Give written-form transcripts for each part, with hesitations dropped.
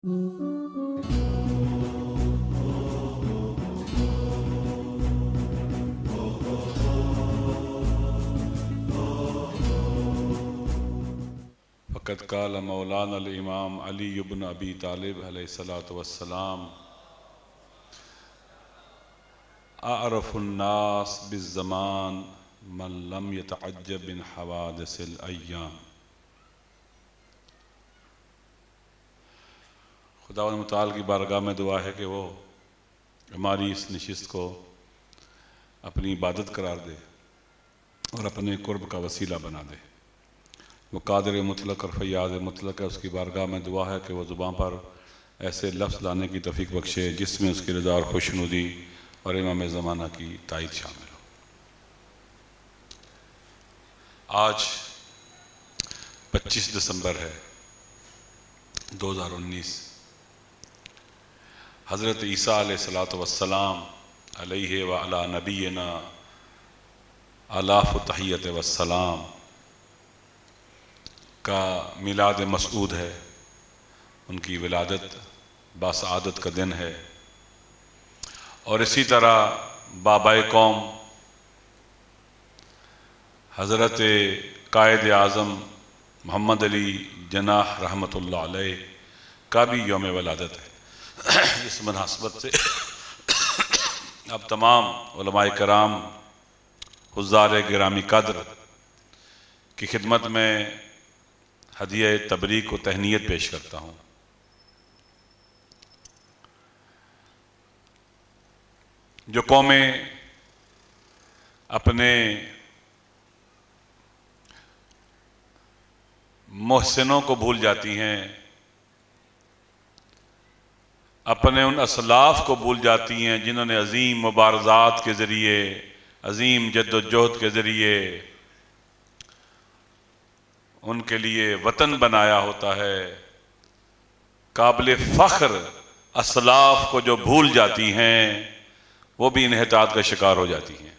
فقد قال مولانا الامام علی بن ابی طالب علیہ الصلوۃ والسلام اعرف الناس بالزمان من لم يتعجب من حوادث الایام۔ خداوند متعال کی بارگاہ میں دعا ہے کہ وہ ہماری اس نشست کو اپنی عبادت قرار دے اور اپنے قرب کا وسیلہ بنا دے۔ وہ قادر مطلق اور فیاض مطلق ہے، اس کی بارگاہ میں دعا ہے کہ وہ زبان پر ایسے لفظ لانے کی توفیق بخشے جس میں اس کی رضا اور خوشنودی اور امام زمانہ کی تائید شامل ہو۔ آج 25 دسمبر ہے 2019۔ حضرت عیسیٰ علیہ السلام علیہ وعلی نبینا آلاف تحیت والسلام کا میلاد مسعود ہے۔ ان کی ولادت باسعادت کا دن ہے، اور اسی طرح بابائے قوم حضرت قائد اعظم محمد علی جناح رحمۃ اللہ علیہ کا بھی یوم ولادت ہے۔ اس مناسبت سے اب تمام علماء کرام حضار گرامی قدر کی خدمت میں ہدیہ تبریک و تہنیت پیش کرتا ہوں۔ جو قومیں اپنے محسنوں کو بھول جاتی ہیں، اپنے ان اسلاف کو بھول جاتی ہیں جنہوں نے عظیم مبارزات کے ذریعے، عظیم جد و جہد کے ذریعے ان کے لیے وطن بنایا ہوتا ہے، قابل فخر اسلاف کو جو بھول جاتی ہیں وہ بھی انحطاط کا شکار ہو جاتی ہیں۔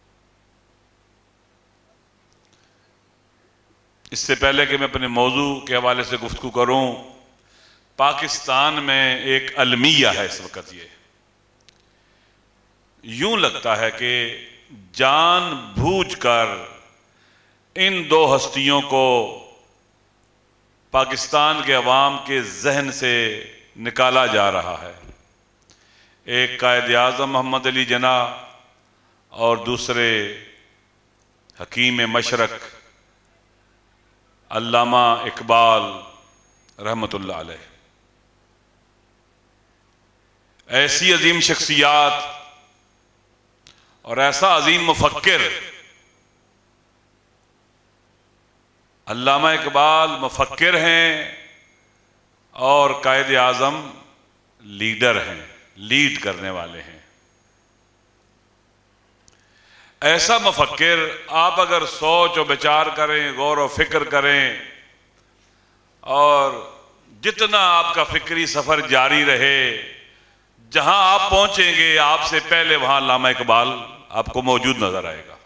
اس سے پہلے کہ میں اپنے موضوع کے حوالے سے گفتگو کروں، پاکستان میں ایک المیہ ہے اس وقت۔ یہ یوں لگتا ہے کہ جان بوجھ کر ان دو ہستیوں کو پاکستان کے عوام کے ذہن سے نکالا جا رہا ہے۔ ایک قائد اعظم محمد علی جناح اور دوسرے حکیم مشرق علامہ اقبال رحمۃ اللہ علیہ۔ ایسی عظیم شخصیات اور ایسا عظیم مفکر، علامہ اقبال مفکر ہیں اور قائد اعظم لیڈر ہیں، لیڈ کرنے والے ہیں۔ ایسا مفکر آپ اگر سوچ و بچار کریں، غور و فکر کریں، اور جتنا آپ کا فکری سفر جاری رہے، جہاں آپ پہنچیں گے آپ سے پہلے وہاں علامہ اقبال آپ کو موجود نظر آئے گا۔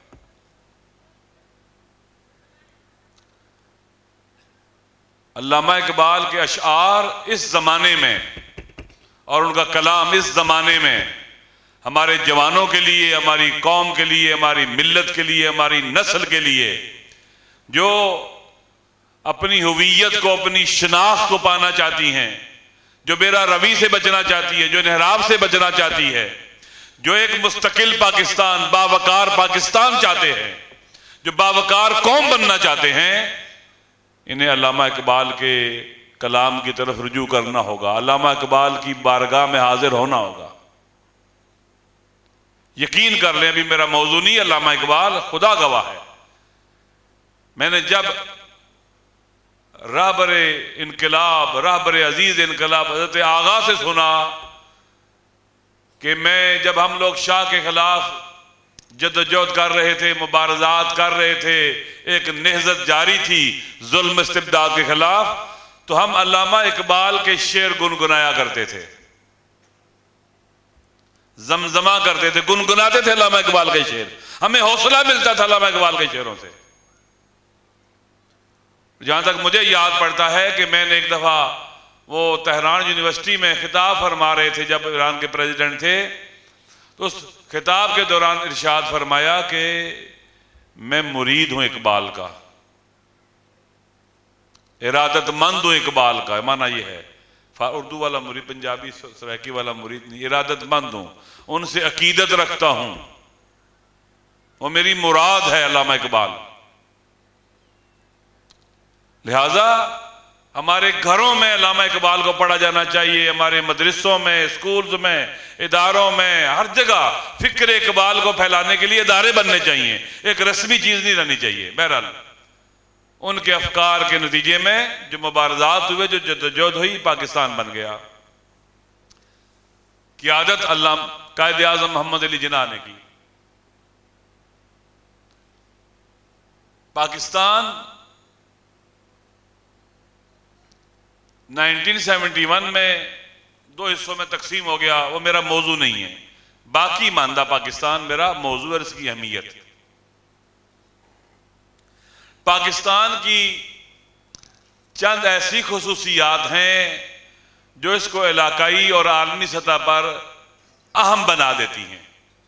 علامہ اقبال کے اشعار اس زمانے میں اور ان کا کلام اس زمانے میں ہمارے جوانوں کے لیے، ہماری قوم کے لیے، ہماری ملت کے لیے، ہماری نسل کے لیے، جو اپنی ہویت کو، اپنی شناخت کو پانا چاہتی ہیں، جو بیرا روی سے بچنا چاہتی ہے، جو انحراف سے بچنا چاہتی ہے، جو ایک مستقل پاکستان، باوقار پاکستان چاہتے ہیں، جو باوقار قوم بننا چاہتے ہیں، انہیں علامہ اقبال کے کلام کی طرف رجوع کرنا ہوگا، علامہ اقبال کی بارگاہ میں حاضر ہونا ہوگا۔ یقین کر لیں، ابھی میرا موضوع نہیں علامہ اقبال، خدا گواہ ہے، میں نے جب رہبر انقلاب، رہبر عزیز انقلاب حضرت آغا سے سنا کہ جب ہم لوگ شاہ کے خلاف جدوجہد کر رہے تھے، مبارزات کر رہے تھے، ایک نہضت جاری تھی ظلم استبداد کے خلاف، تو ہم علامہ اقبال کے شعر گنگنایا کرتے تھے، زمزمہ کرتے تھے، گنگناتے تھے علامہ اقبال کے شعر، ہمیں حوصلہ ملتا تھا علامہ اقبال کے شعروں سے۔ جہاں تک مجھے یاد پڑتا ہے کہ میں نے ایک دفعہ وہ تہران یونیورسٹی میں خطاب فرما رہے تھے جب ایران کے پریزیڈنٹ تھے، تو اس خطاب کے دوران ارشاد فرمایا کہ میں مرید ہوں اقبال کا، ارادت مند ہوں اقبال کا، معنی یہ ہے اردو والا مرید، پنجابی سرائکی والا مرید نہیں، ارادت مند ہوں، ان سے عقیدت رکھتا ہوں، وہ میری مراد ہے علامہ اقبال۔ لہذا ہمارے گھروں میں علامہ اقبال کو پڑھا جانا چاہیے، ہمارے مدرسوں میں، اسکولز میں، اداروں میں، ہر جگہ فکر اقبال کو پھیلانے کے لیے ادارے بننے چاہیے، ایک رسمی چیز نہیں رہنی چاہیے۔ بہرحال ان کے افکار کے نتیجے میں جو مبارزات ہوئے، جو جدوجہد ہوئی، پاکستان بن گیا۔ قیادت علامہ قائد اعظم محمد علی جناح نے کی۔ پاکستان 1971 میں 2 حصوں میں تقسیم ہو گیا، وہ میرا موضوع نہیں ہے، باقی ماندہ پاکستان میرا موضوع ہے، اس کی اہمیت۔ پاکستان کی چند ایسی خصوصیات ہیں جو اس کو علاقائی اور عالمی سطح پر اہم بنا دیتی ہیں۔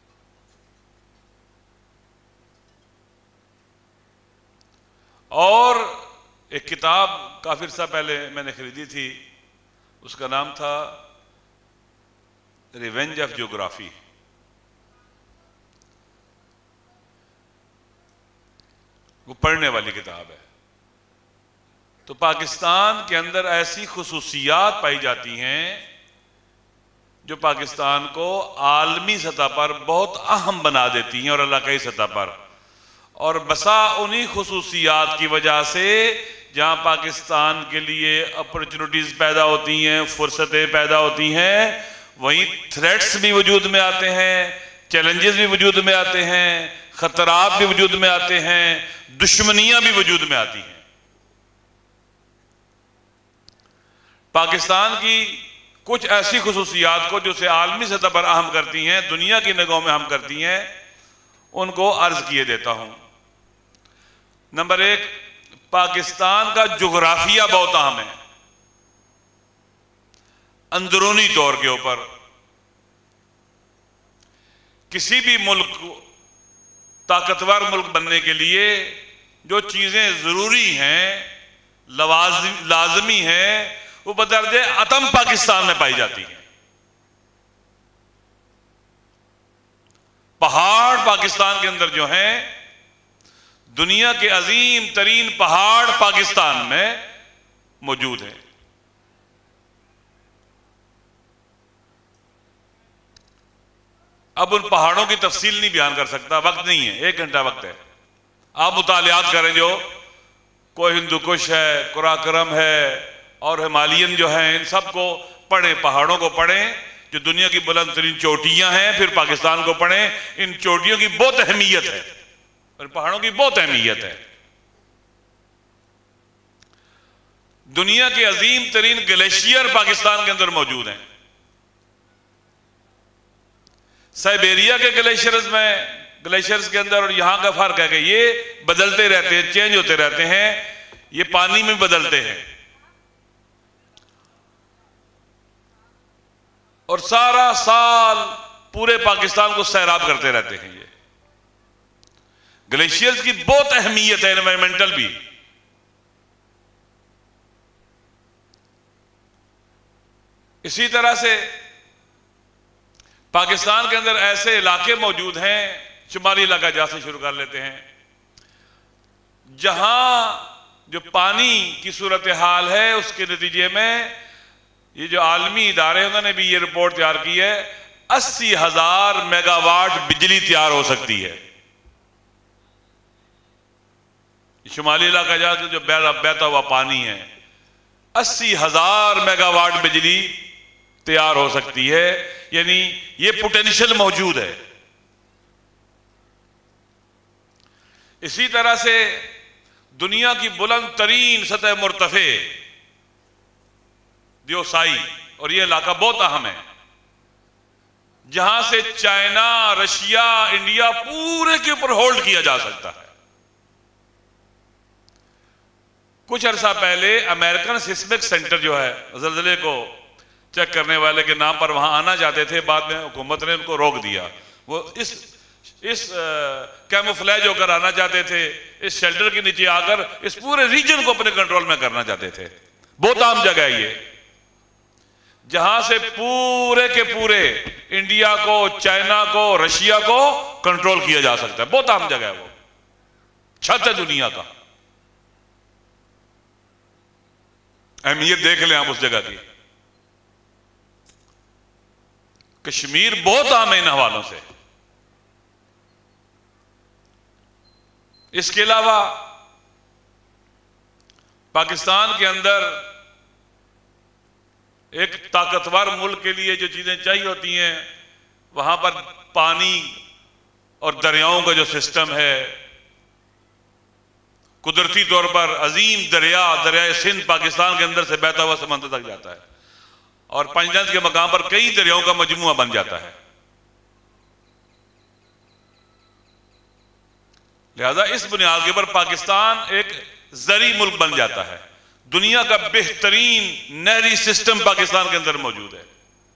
اور ایک کتاب کافی عرصہ پہلے میں نے خریدی تھی، اس کا نام تھا ریونج آف جیوگرافی۔ وہ پڑھنے والی کتاب ہے۔ تو پاکستان کے اندر ایسی خصوصیات پائی جاتی ہیں جو پاکستان کو عالمی سطح پر بہت اہم بنا دیتی ہیں اور علاقائی سطح پر، اور بسا انہی خصوصیات کی وجہ سے جہاں پاکستان کے لیے اپرچونٹیز پیدا ہوتی ہیں، فرصتیں پیدا ہوتی ہیں، وہیں تھریٹس بھی وجود میں آتے ہیں، چیلنجز بھی وجود میں آتے ہیں، خطرات بھی وجود میں آتے ہیں، دشمنیاں بھی وجود میں آتی ہیں۔ پاکستان کی کچھ ایسی خصوصیات کو جو اسے عالمی سطح پر اہم کرتی ہیں، دنیا کی نگاہوں میں اہم کرتی ہیں، ان کو عرض کیے دیتا ہوں۔ نمبر 1، پاکستان کا جغرافیہ بہت اہم ہے، اندرونی طور کے اوپر۔ کسی بھی ملک کو طاقتور ملک بننے کے لیے جو چیزیں ضروری ہیں، لازمی ہیں، وہ بدرجہ اتم پاکستان میں پائی جاتی ہیں۔ پہاڑ پاکستان کے اندر جو ہیں، دنیا کے عظیم ترین پہاڑ پاکستان میں موجود ہیں۔ اب ان پہاڑوں کی تفصیل نہیں بیان کر سکتا، وقت نہیں ہے، 1 گھنٹہ وقت ہے۔ آپ مطالعات کریں، جو کوئی ہندو کش ہے، قراقرم ہے اور ہمالین جو ہیں، ان سب کو پڑھیں، پہاڑوں کو پڑھیں جو دنیا کی بلند ترین چوٹیاں ہیں، پھر پاکستان کو پڑھیں، ان چوٹیوں کی بہت اہمیت ہے اور پہاڑوں کی بہت اہمیت ہے۔ دنیا کے عظیم ترین گلیشیئر پاکستان کے اندر موجود ہیں۔ سائبیریا کے گلیشیئرز کے اندر اور یہاں کا فرق ہے کہ یہ بدلتے رہتے ہیں، چینج ہوتے رہتے ہیں، یہ پانی میں بدلتے ہیں، اور سارا سال پورے پاکستان کو سیراب کرتے رہتے ہیں۔ یہ گلیشیئرز کی بہت اہمیت ہے، انوائرمنٹل بھی۔ اسی طرح سے پاکستان کے اندر ایسے علاقے موجود ہیں، شمالی علاقہ جہاں سے شروع کر لیتے ہیں، جہاں جو پانی کی صورتحال ہے، اس کے نتیجے میں یہ جو عالمی ادارے انہوں نے بھی یہ رپورٹ تیار کی ہے، 80,000 میگا واٹ بجلی تیار ہو سکتی ہے۔ شمالی علاقہ جہاں سے جو بہتا ہوا پانی ہے، 80,000 میگا واٹ بجلی تیار ہو سکتی ہے، یعنی یہ پوٹینشل موجود ہے۔ اسی طرح سے دنیا کی بلند ترین سطح مرتفع دیوسائی، اور یہ علاقہ بہت اہم ہے، جہاں سے چائنا، رشیا، انڈیا پورے کے اوپر ہولڈ کیا جا سکتا ہے۔ کچھ عرصہ پہلے امریکن سیسمک سینٹر جو ہے زلزلے کو چیک کرنے والے کے نام پر وہاں آنا چاہتے تھے، بعد میں حکومت نے ان کو روک دیا. وہ اس کیموفلیج ہو کر آنا چاہتے تھے، اس شیلٹر کے نیچے آ کر اس پورے ریجن کو اپنے کنٹرول میں کرنا چاہتے تھے. بہت عام جگہ ہے یہ، جہاں سے پورے کے پورے انڈیا کو، چائنا کو، رشیا کو کنٹرول کیا جا سکتا ہے. بہت عام جگہ ہے، وہ چھت ہے دنیا کا. اہمیت دیکھ لیں آپ اس جگہ کی. کشمیر بہت عام ہے ان حوالوں سے. اس کے علاوہ پاکستان کے اندر ایک طاقتور ملک کے لیے جو چیزیں چاہیے ہوتی ہیں، وہاں پر پانی اور دریاؤں کا جو سسٹم ہے، قدرتی طور پر عظیم دریائے سندھ پاکستان کے اندر سے بہتا ہوا سمندر تک جاتا ہے، اور پنجنت کے مقام پر کئی دریاؤں کا مجموعہ بن جاتا ہے. لہذا اس بنیاد کے پر پاکستان ایک زرعی ملک بن جاتا ہے. دنیا کا بہترین نہری سسٹم پاکستان کے اندر موجود ہے.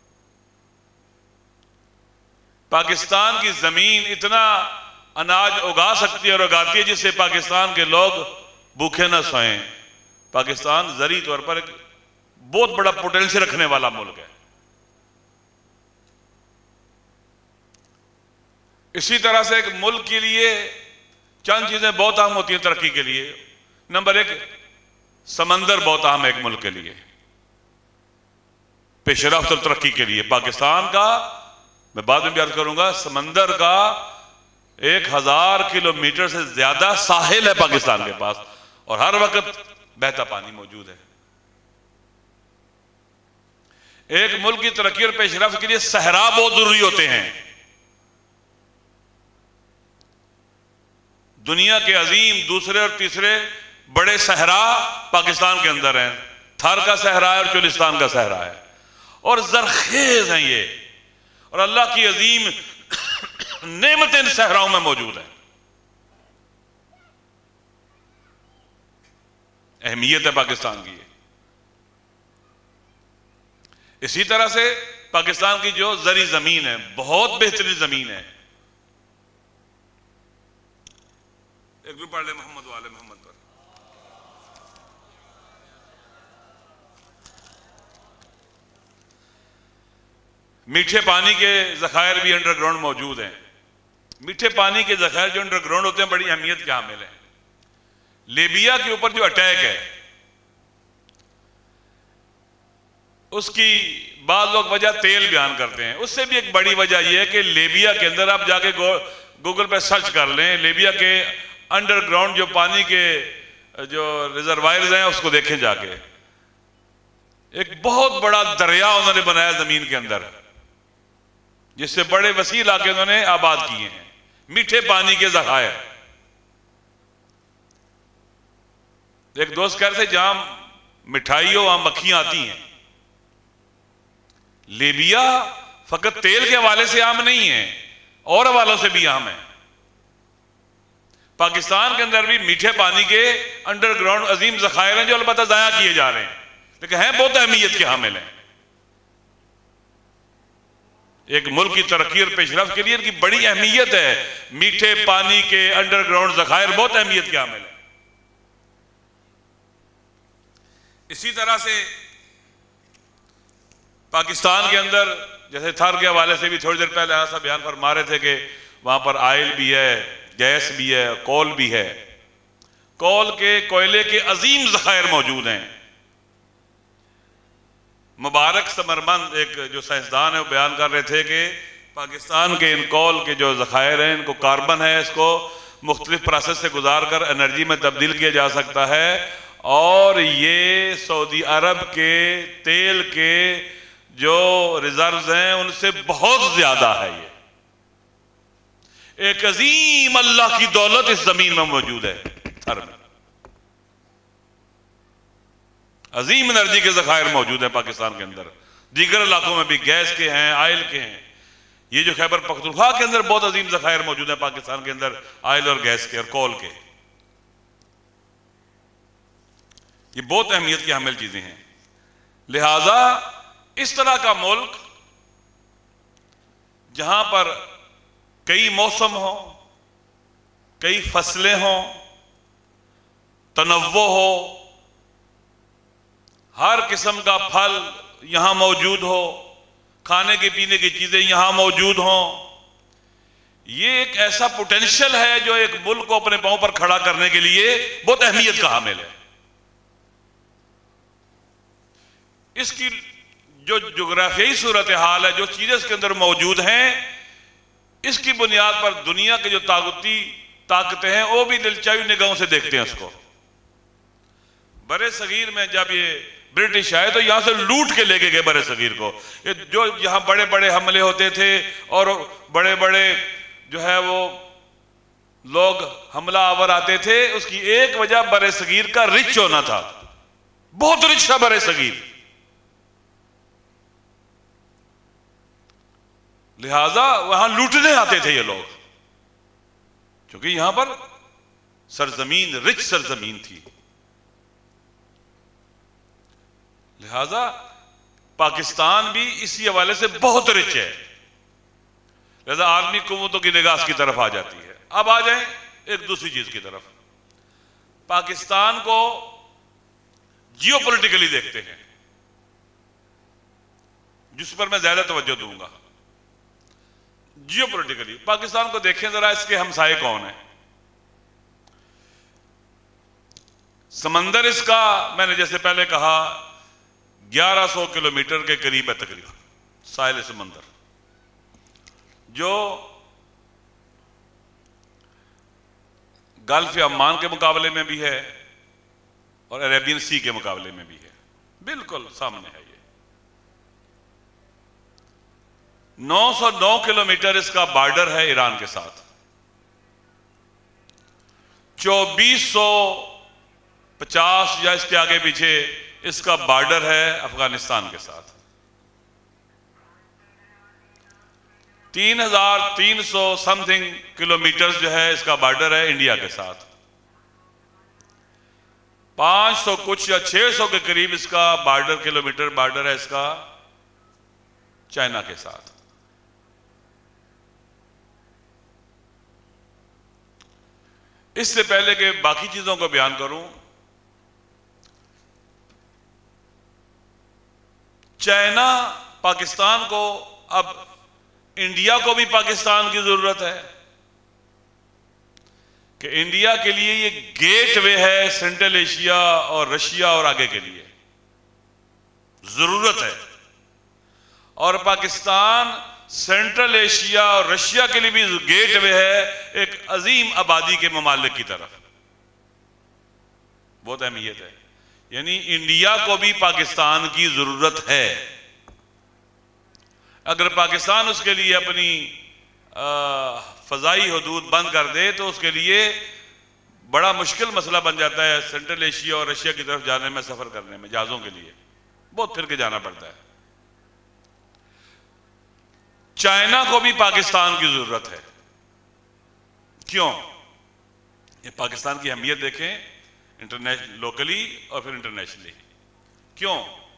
پاکستان کی زمین اتنا اناج اگا سکتی ہے اور اگاتی ہے جس سے پاکستان کے لوگ بھوکے نہ سوئیں. پاکستان زرعی طور پر ایک بہت بڑا پوٹینشل رکھنے والا ملک ہے. اسی طرح سے ایک ملک کے لیے چند چیزیں بہت اہم ہوتی ہیں ترقی کے لیے. نمبر 1، سمندر بہت اہم ہے ایک ملک کے لیے پیش رفت اور ترقی کے لیے. پاکستان کا، میں بعد میں بیان کروں گا، سمندر کا 1000 کلومیٹر سے زیادہ ساحل ہے پاکستان کے پاس، اور ہر وقت بہتا پانی موجود ہے. ایک ملک کی ترقی اور پیش رفت کے لیے صحرا بہت ضروری ہوتے ہیں. دنیا کے عظیم دوسرے اور تیسرے بڑے صحرا پاکستان کے اندر ہیں. تھار کا صحرا ہے اور چولستان کا صحرا ہے، اور زرخیز ہیں یہ، اور اللہ کی عظیم نعمتیں ان صحراؤں میں موجود ہیں. اہمیت ہے پاکستان کی. اسی طرح سے پاکستان کی جو زرعی زمین ہے بہت بہترین زمین ہے. ایک بھی پڑھ لے محمد والے محمد پر. میٹھے پانی کے ذخائر بھی انڈر گراؤنڈ موجود ہیں. میٹھے پانی کے ذخائر جو انڈر گراؤنڈ ہوتے ہیں بڑی اہمیت کے حامل ہیں. لیبیا کے اوپر جو اٹیک ہے اس کی بعض لوگ وجہ تیل بیان کرتے ہیں. اس سے بھی ایک بڑی وجہ یہ ہے کہ لیبیا کے اندر، آپ جا کے گوگل پہ سرچ کر لیں، لیبیا کے انڈر گراؤنڈ جو پانی کے جو ریزروائرز ہیں اس کو دیکھیں جا کے. ایک بہت بڑا دریا انہوں نے بنایا زمین کے اندر، جس سے بڑے وسیع علاقے انہوں نے آباد کیے ہیں. میٹھے پانی کے ذخائر. ایک دوست کہہ رہے تھے جہاں مٹھائی ہو وہاں مکھیاں آتی ہیں. لیبیا فقط تیل کے حوالے سے عام نہیں ہے، اور حوالوں سے بھی عام ہے. پاکستان کے اندر بھی میٹھے پانی کے انڈر گراؤنڈ عظیم ذخائر ہیں جو البتہ ضائع کیے جا رہے ہیں، لیکن ہیں بہت اہمیت کے حامل ہیں. ایک ملک کی ترقی اور پیش رفت کے لیے ان کی بڑی اہمیت ہے. میٹھے پانی کے انڈر گراؤنڈ ذخائر بہت اہمیت کے حامل ہیں. اسی طرح سے پاکستان کے اندر جیسے تھار کے حوالے سے بھی تھوڑی دیر پہلے ایسا بیان فرما رہے تھے کہ وہاں پر آئل بھی ہے، گیس بھی ہے، کول بھی ہے. کول کے، کوئلے کے عظیم ذخائر موجود ہیں. مبارک سمرمند ایک جو سائنسدان ہے وہ بیان کر رہے تھے کہ پاکستان کے ان کول کے جو ذخائر ہیں، ان کو کاربن ہے، اس کو مختلف پروسیس سے گزار کر انرجی میں تبدیل کیا جا سکتا ہے، اور یہ سعودی عرب کے تیل کے جو ریزروز ہیں ان سے بہت زیادہ ہے. یہ ایک عظیم اللہ کی دولت اس زمین میں موجود ہے. تھر میں عظیم انرجی کے ذخائر موجود ہیں پاکستان کے اندر. دیگر علاقوں میں بھی گیس کے ہیں، آئل کے ہیں. یہ جو خیبر پختونخوا کے اندر بہت عظیم ذخائر موجود ہیں پاکستان کے اندر، آئل اور گیس کے اور کول کے. یہ بہت اہمیت کی حامل چیزیں ہیں. لہذا اس طرح کا ملک جہاں پر کئی موسم ہوں، کئی فصلیں ہوں، تنوع ہو، ہر قسم کا پھل یہاں موجود ہو، کھانے کے پینے کی چیزیں یہاں موجود ہوں، یہ ایک ایسا پوٹینشل ہے جو ایک ملک کو اپنے پاؤں پر کھڑا کرنے کے لیے بہت اہمیت کا حامل ہے. اس کی جو جغرافیائی صورتحال ہے، جو چیزیں اس کے اندر موجود ہیں، اس کی بنیاد پر دنیا کے جو طاقتیں ہیں وہ بھی دلچائی نگاہوں سے دیکھتے ہیں اس کو. برے صغیر میں جب یہ برٹش آئے تو یہاں سے لوٹ کے لے کے گئے برے صغیر کو. جو یہاں بڑے بڑے حملے ہوتے تھے اور بڑے بڑے جو ہے وہ لوگ حملہ آور آتے تھے، اس کی ایک وجہ برے صغیر کا رچ ہونا تھا. بہت رچ تھا برے صغیر، لہذا وہاں لوٹنے آتے تھے یہ لوگ، کیونکہ یہاں پر سرزمین رچ سرزمین تھی. لہذا پاکستان بھی اسی حوالے سے بہت رچ ہے، لہذا عالمی قوتوں کی نگاہ کی طرف آ جاتی ہے. اب آ جائیں ایک دوسری چیز کی طرف. پاکستان کو جیو پولیٹیکلی دیکھتے ہیں، جس پر میں زیادہ توجہ دوں گا. جیو پولیٹیکلی پاکستان کو دیکھیں ذرا، اس کے ہمسائے کون ہیں. سمندر اس کا میں نے جیسے پہلے کہا 1100 کلومیٹر کے قریب ہے تقریباً ساحل سمندر، جو گلف عمان کے مقابلے میں بھی ہے اور عربین سی کے مقابلے میں بھی ہے، بالکل سامنے ہے. یہ 909 کلومیٹر اس کا بارڈر ہے ایران کے ساتھ، 2450 یا اس کے آگے پیچھے اس کا بارڈر ہے افغانستان کے ساتھ، 3300 سم تھنگ کلومیٹر جو ہے اس کا بارڈر ہے انڈیا کے ساتھ، 500 کچھ یا 600 کے قریب اس کا کلومیٹر بارڈر ہے اس کا چائنا کے ساتھ. اس سے پہلے کہ باقی چیزوں کو بیان کروں، چائنا پاکستان کو، اب انڈیا کو بھی پاکستان کی ضرورت ہے کہ انڈیا کے لیے یہ گیٹ وے ہے سینٹرل ایشیا اور رشیا اور آگے کے لیے ضرورت ہے، اور پاکستان سینٹرل ایشیا اور رشیا کے لیے بھی گیٹ وے ہے ایک عظیم آبادی کے ممالک کی طرف. بہت اہمیت ہے، یعنی انڈیا کو بھی پاکستان کی ضرورت ہے. اگر پاکستان اس کے لیے اپنی فضائی حدود بند کر دے تو اس کے لیے بڑا مشکل مسئلہ بن جاتا ہے سینٹرل ایشیا اور رشیا کی طرف جانے میں، سفر کرنے میں، جہازوں کے لیے بہت پھر کے جانا پڑتا ہے. چائنا کو بھی پاکستان کی ضرورت ہے. کیوں؟ یہ پاکستان کی اہمیت دیکھیں لوکلی اور پھر انٹرنیشنلی. کیوں؟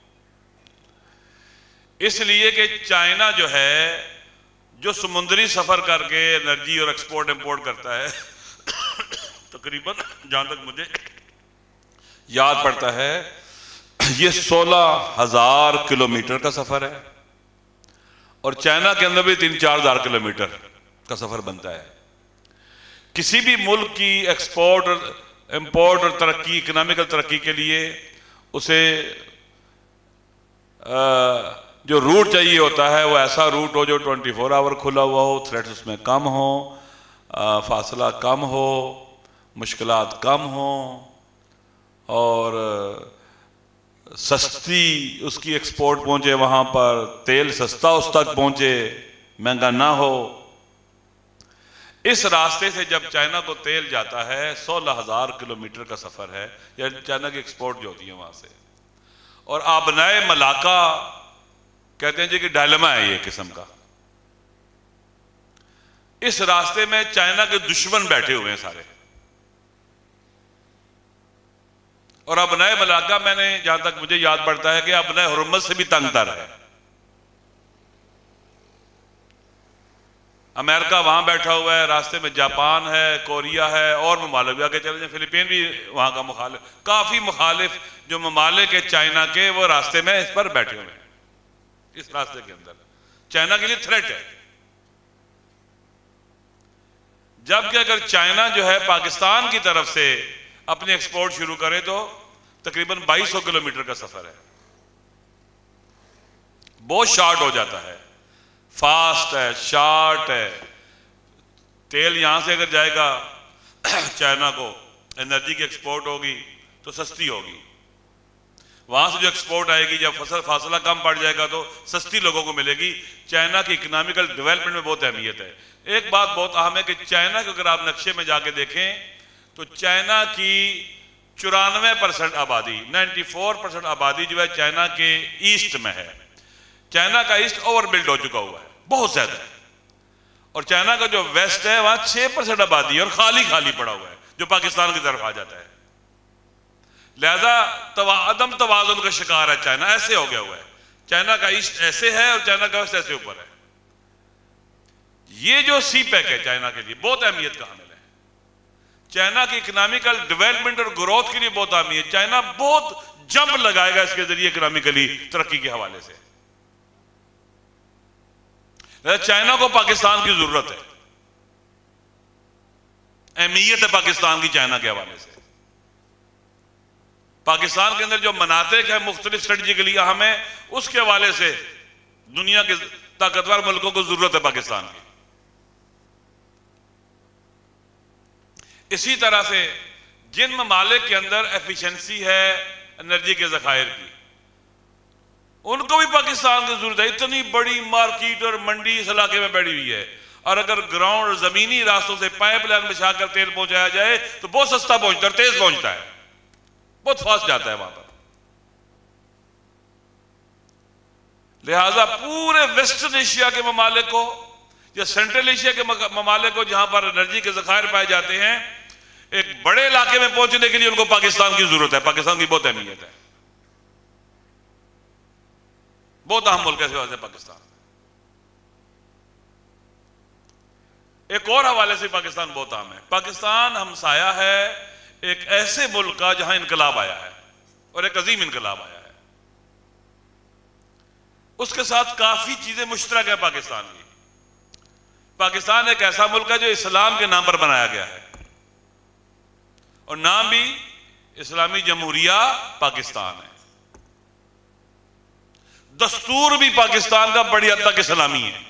اس لیے کہ چائنا جو ہے جو سمندری سفر کر کے انرجی اور ایکسپورٹ امپورٹ کرتا ہے تقریباً جہاں تک مجھے یاد پڑتا ہے یہ 16,000 کلومیٹر کا سفر ہے، اور چائنا کے اندر بھی 3-4 ہزار کلومیٹر کا سفر بنتا ہے. کسی بھی ملک کی ایکسپورٹ اور امپورٹ اور ترقی، اکنامیکل ترقی کے لیے اسے جو روٹ چاہیے ہوتا ہے وہ ایسا روٹ ہو جو 24 آور کھلا ہوا ہو، تھریٹس اس میں کم ہو، فاصلہ کم ہو، مشکلات کم ہوں، اور سستی اس کی ایکسپورٹ پہنچے، وہاں پر تیل سستا اس تک پہنچے، مہنگا نہ ہو. اس راستے سے جب چائنا کو تیل جاتا ہے 16,000 کلومیٹر کا سفر ہے، یعنی چائنا کی ایکسپورٹ جو ہوتی ہے وہاں سے. اور آبنائے ملاقہ کہتے ہیں جی کہ ڈائلما ہے یہ قسم کا. اس راستے میں چائنا کے دشمن بیٹھے ہوئے ہیں سارے. اور ابنائے ملاقہ میں نے جہاں تک مجھے یاد پڑتا ہے کہ ابنائے حرمت سے بھی تنگ تر ہے. امریکہ وہاں بیٹھا ہوا ہے، راستے میں جاپان ہے، کوریا ہے، اور ممالک بھی آگے چلے جائیں، فلپین بھی وہاں کا مخالف، کافی مخالف جو ممالک ہے چائنا کے، وہ راستے میں اس پر بیٹھے ہوئے ہیں. اس راستے کے اندر چائنا کے لیے تھریٹ ہے. جبکہ اگر چائنا جو ہے پاکستان کی طرف سے اپنی ایکسپورٹ شروع کرے تو تقریباً 2200 کلومیٹر کا سفر ہے، بہت شارٹ ہو جاتا ہے، فاسٹ ہے، شارٹ ہے. تیل یہاں سے اگر جائے گا چائنا کو، انرجی کی ایکسپورٹ ہوگی تو سستی ہوگی. وہاں سے جو ایکسپورٹ آئے گی، جب فاصلہ کم پڑ جائے گا تو سستی لوگوں کو ملے گی. چائنا کی اکنامیکل ڈیولپمنٹ میں بہت اہمیت ہے. ایک بات بہت اہم ہے کہ چائنا کو اگر آپ نقشے میں جا کے دیکھیں تو چائنا کی 94% آبادی، 94% آبادی جو ہے چائنا کے ایسٹ میں ہے. چائنا کا ایسٹ اوور بلڈ ہو چکا ہوا ہے، بہت زیادہ ہے. اور چائنا کا جو ویسٹ ہے وہاں 6% آبادی ہے اور خالی خالی پڑا ہوا ہے، جو پاکستان کی طرف آ جاتا ہے. لہذا عدم توازن کا شکار ہے چائنا، ایسے ہو گیا ہوا ہے. چائنا کا ایسٹ ایسے ہے اور چائنا کا ویسٹ ایسے اوپر ہے. یہ جو سی پیک ہے چائنا کے لیے بہت اہمیت کا حامل ہے. چائنا کی اکنامیکل ڈیولپمنٹ اور گروتھ کے لیے بہت اہمیت. چائنا بہت جمپ لگائے گا اس کے ذریعے اکنامیکلی ترقی کے حوالے سے. چائنا کو پاکستان کی ضرورت ہے، اہمیت ہے پاکستان کی چائنا کے حوالے سے. پاکستان کے اندر جو مناطق ہے مختلف اسٹریٹجیکلی اہم ہے، اس کے حوالے سے دنیا کے طاقتور ملکوں کو ضرورت ہے پاکستان کی. اسی طرح سے جن ممالک کے اندر ایفیشنسی ہے انرجی کے ذخائر کی، ان کو بھی پاکستان کی ضرورت ہے. اتنی بڑی مارکیٹ اور منڈی اس علاقے میں بیٹھی ہوئی ہے، اور اگر گراؤنڈ اور زمینی راستوں سے پائپ لائن بچھا کر تیل پہنچایا جائے تو بہت سستا پہنچتا ہے، تیز پہنچتا ہے، بہت فاسٹ جاتا ہے وہاں پر. لہٰذا پورے ویسٹرن ایشیا کے ممالک کو یا سینٹرل ایشیا کے ممالک کو جہاں پر انرجی کے ذخائر پائے جاتے ہیں، ایک بڑے علاقے میں پہنچنے کے لیے ان کو پاکستان کی ضرورت ہے. پاکستان کی بہت اہمیت ہے، بہت اہم ملک ہے اس وجہ سے پاکستان. ایک اور حوالے سے پاکستان بہت اہم ہے. پاکستان ہمسایہ ہے ایک ایسے ملک کا جہاں انقلاب آیا ہے، اور ایک عظیم انقلاب آیا ہے. اس کے ساتھ کافی چیزیں مشترک ہیں پاکستان کی. پاکستان ایک ایسا ملک ہے جو اسلام کے نام پر بنایا گیا ہے، اور نام بھی اسلامی جمہوریہ پاکستان ہے. دستور بھی پاکستان کا بڑی حد تک اسلامی ہے.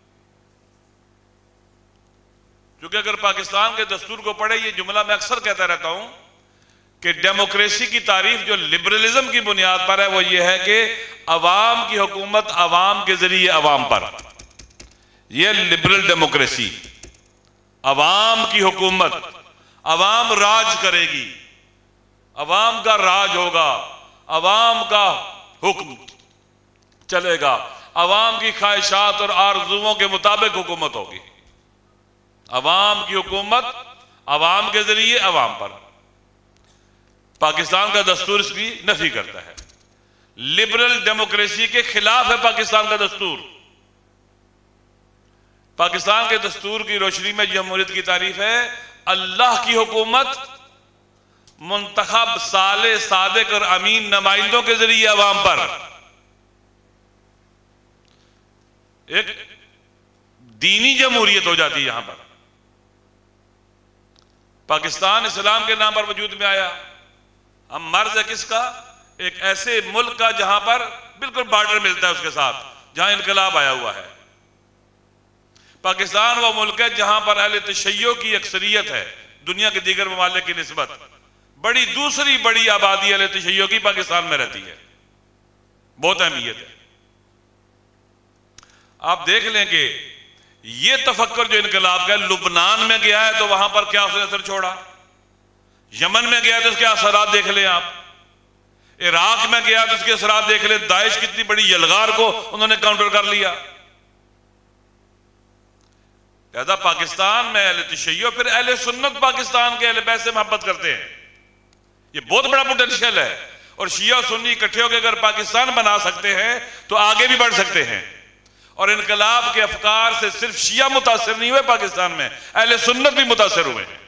کیونکہ اگر پاکستان کے دستور کو پڑھے، یہ جملہ میں اکثر کہتا رہتا ہوں کہ ڈیموکریسی کی تعریف جو لبرلزم کی بنیاد پر ہے وہ یہ ہے کہ عوام کی حکومت عوام کے ذریعے عوام پر. یہ لبرل ڈیموکریسی، عوام کی حکومت، عوام راج کرے گی، عوام کا راج ہوگا، عوام کا حکم چلے گا، عوام کی خواہشات اور آرزوؤں کے مطابق حکومت ہوگی. عوام کی حکومت عوام کے ذریعے عوام پر. پاکستان کا دستور اس کی نفی کرتا ہے. لبرل ڈیموکریسی کے خلاف ہے پاکستان کا دستور. پاکستان کے دستور کی روشنی میں جمہوریت کی تعریف ہے اللہ کی حکومت منتخب صالح صادق اور امین نمائندوں کے ذریعے عوام پر. ایک دینی جمہوریت ہو جاتی ہے یہاں پر. پاکستان اسلام کے نام پر وجود میں آیا. ہم مرز ہے کس کا؟ ایک ایسے ملک کا جہاں پر بالکل بارڈر ملتا ہے اس کے ساتھ، جہاں انقلاب آیا ہوا ہے. پاکستان وہ ملک ہے جہاں پر اہل تشیع کی اکثریت ہے دنیا کے دیگر ممالک کی نسبت. دوسری بڑی آبادی اہل تشیع کی پاکستان میں رہتی ہے، بہت اہمیت ہے. آپ دیکھ لیں کہ یہ تفکر جو انقلاب کا لبنان میں گیا ہے تو وہاں پر کیا اس نے اثر چھوڑا، یمن میں گیا تو اس کے اثرات دیکھ لیں آپ، عراق میں گیا تو اس کے اثرات دیکھ لیں. داعش کتنی بڑی یلغار کو انہوں نے کاؤنٹر کر لیا. لہذا پاکستان میں اہل تشیع، پھر اہل سنت پاکستان کے اہل بیت سے محبت کرتے ہیں. یہ بہت بڑا پوٹینشیل ہے، اور شیعہ سنی اکٹھے ہو کے اگر پاکستان بنا سکتے ہیں تو آگے بھی بڑھ سکتے ہیں. اور انقلاب کے افکار سے صرف شیعہ متاثر نہیں ہوئے پاکستان میں، اہل سنت بھی متاثر ہوئے ہیں.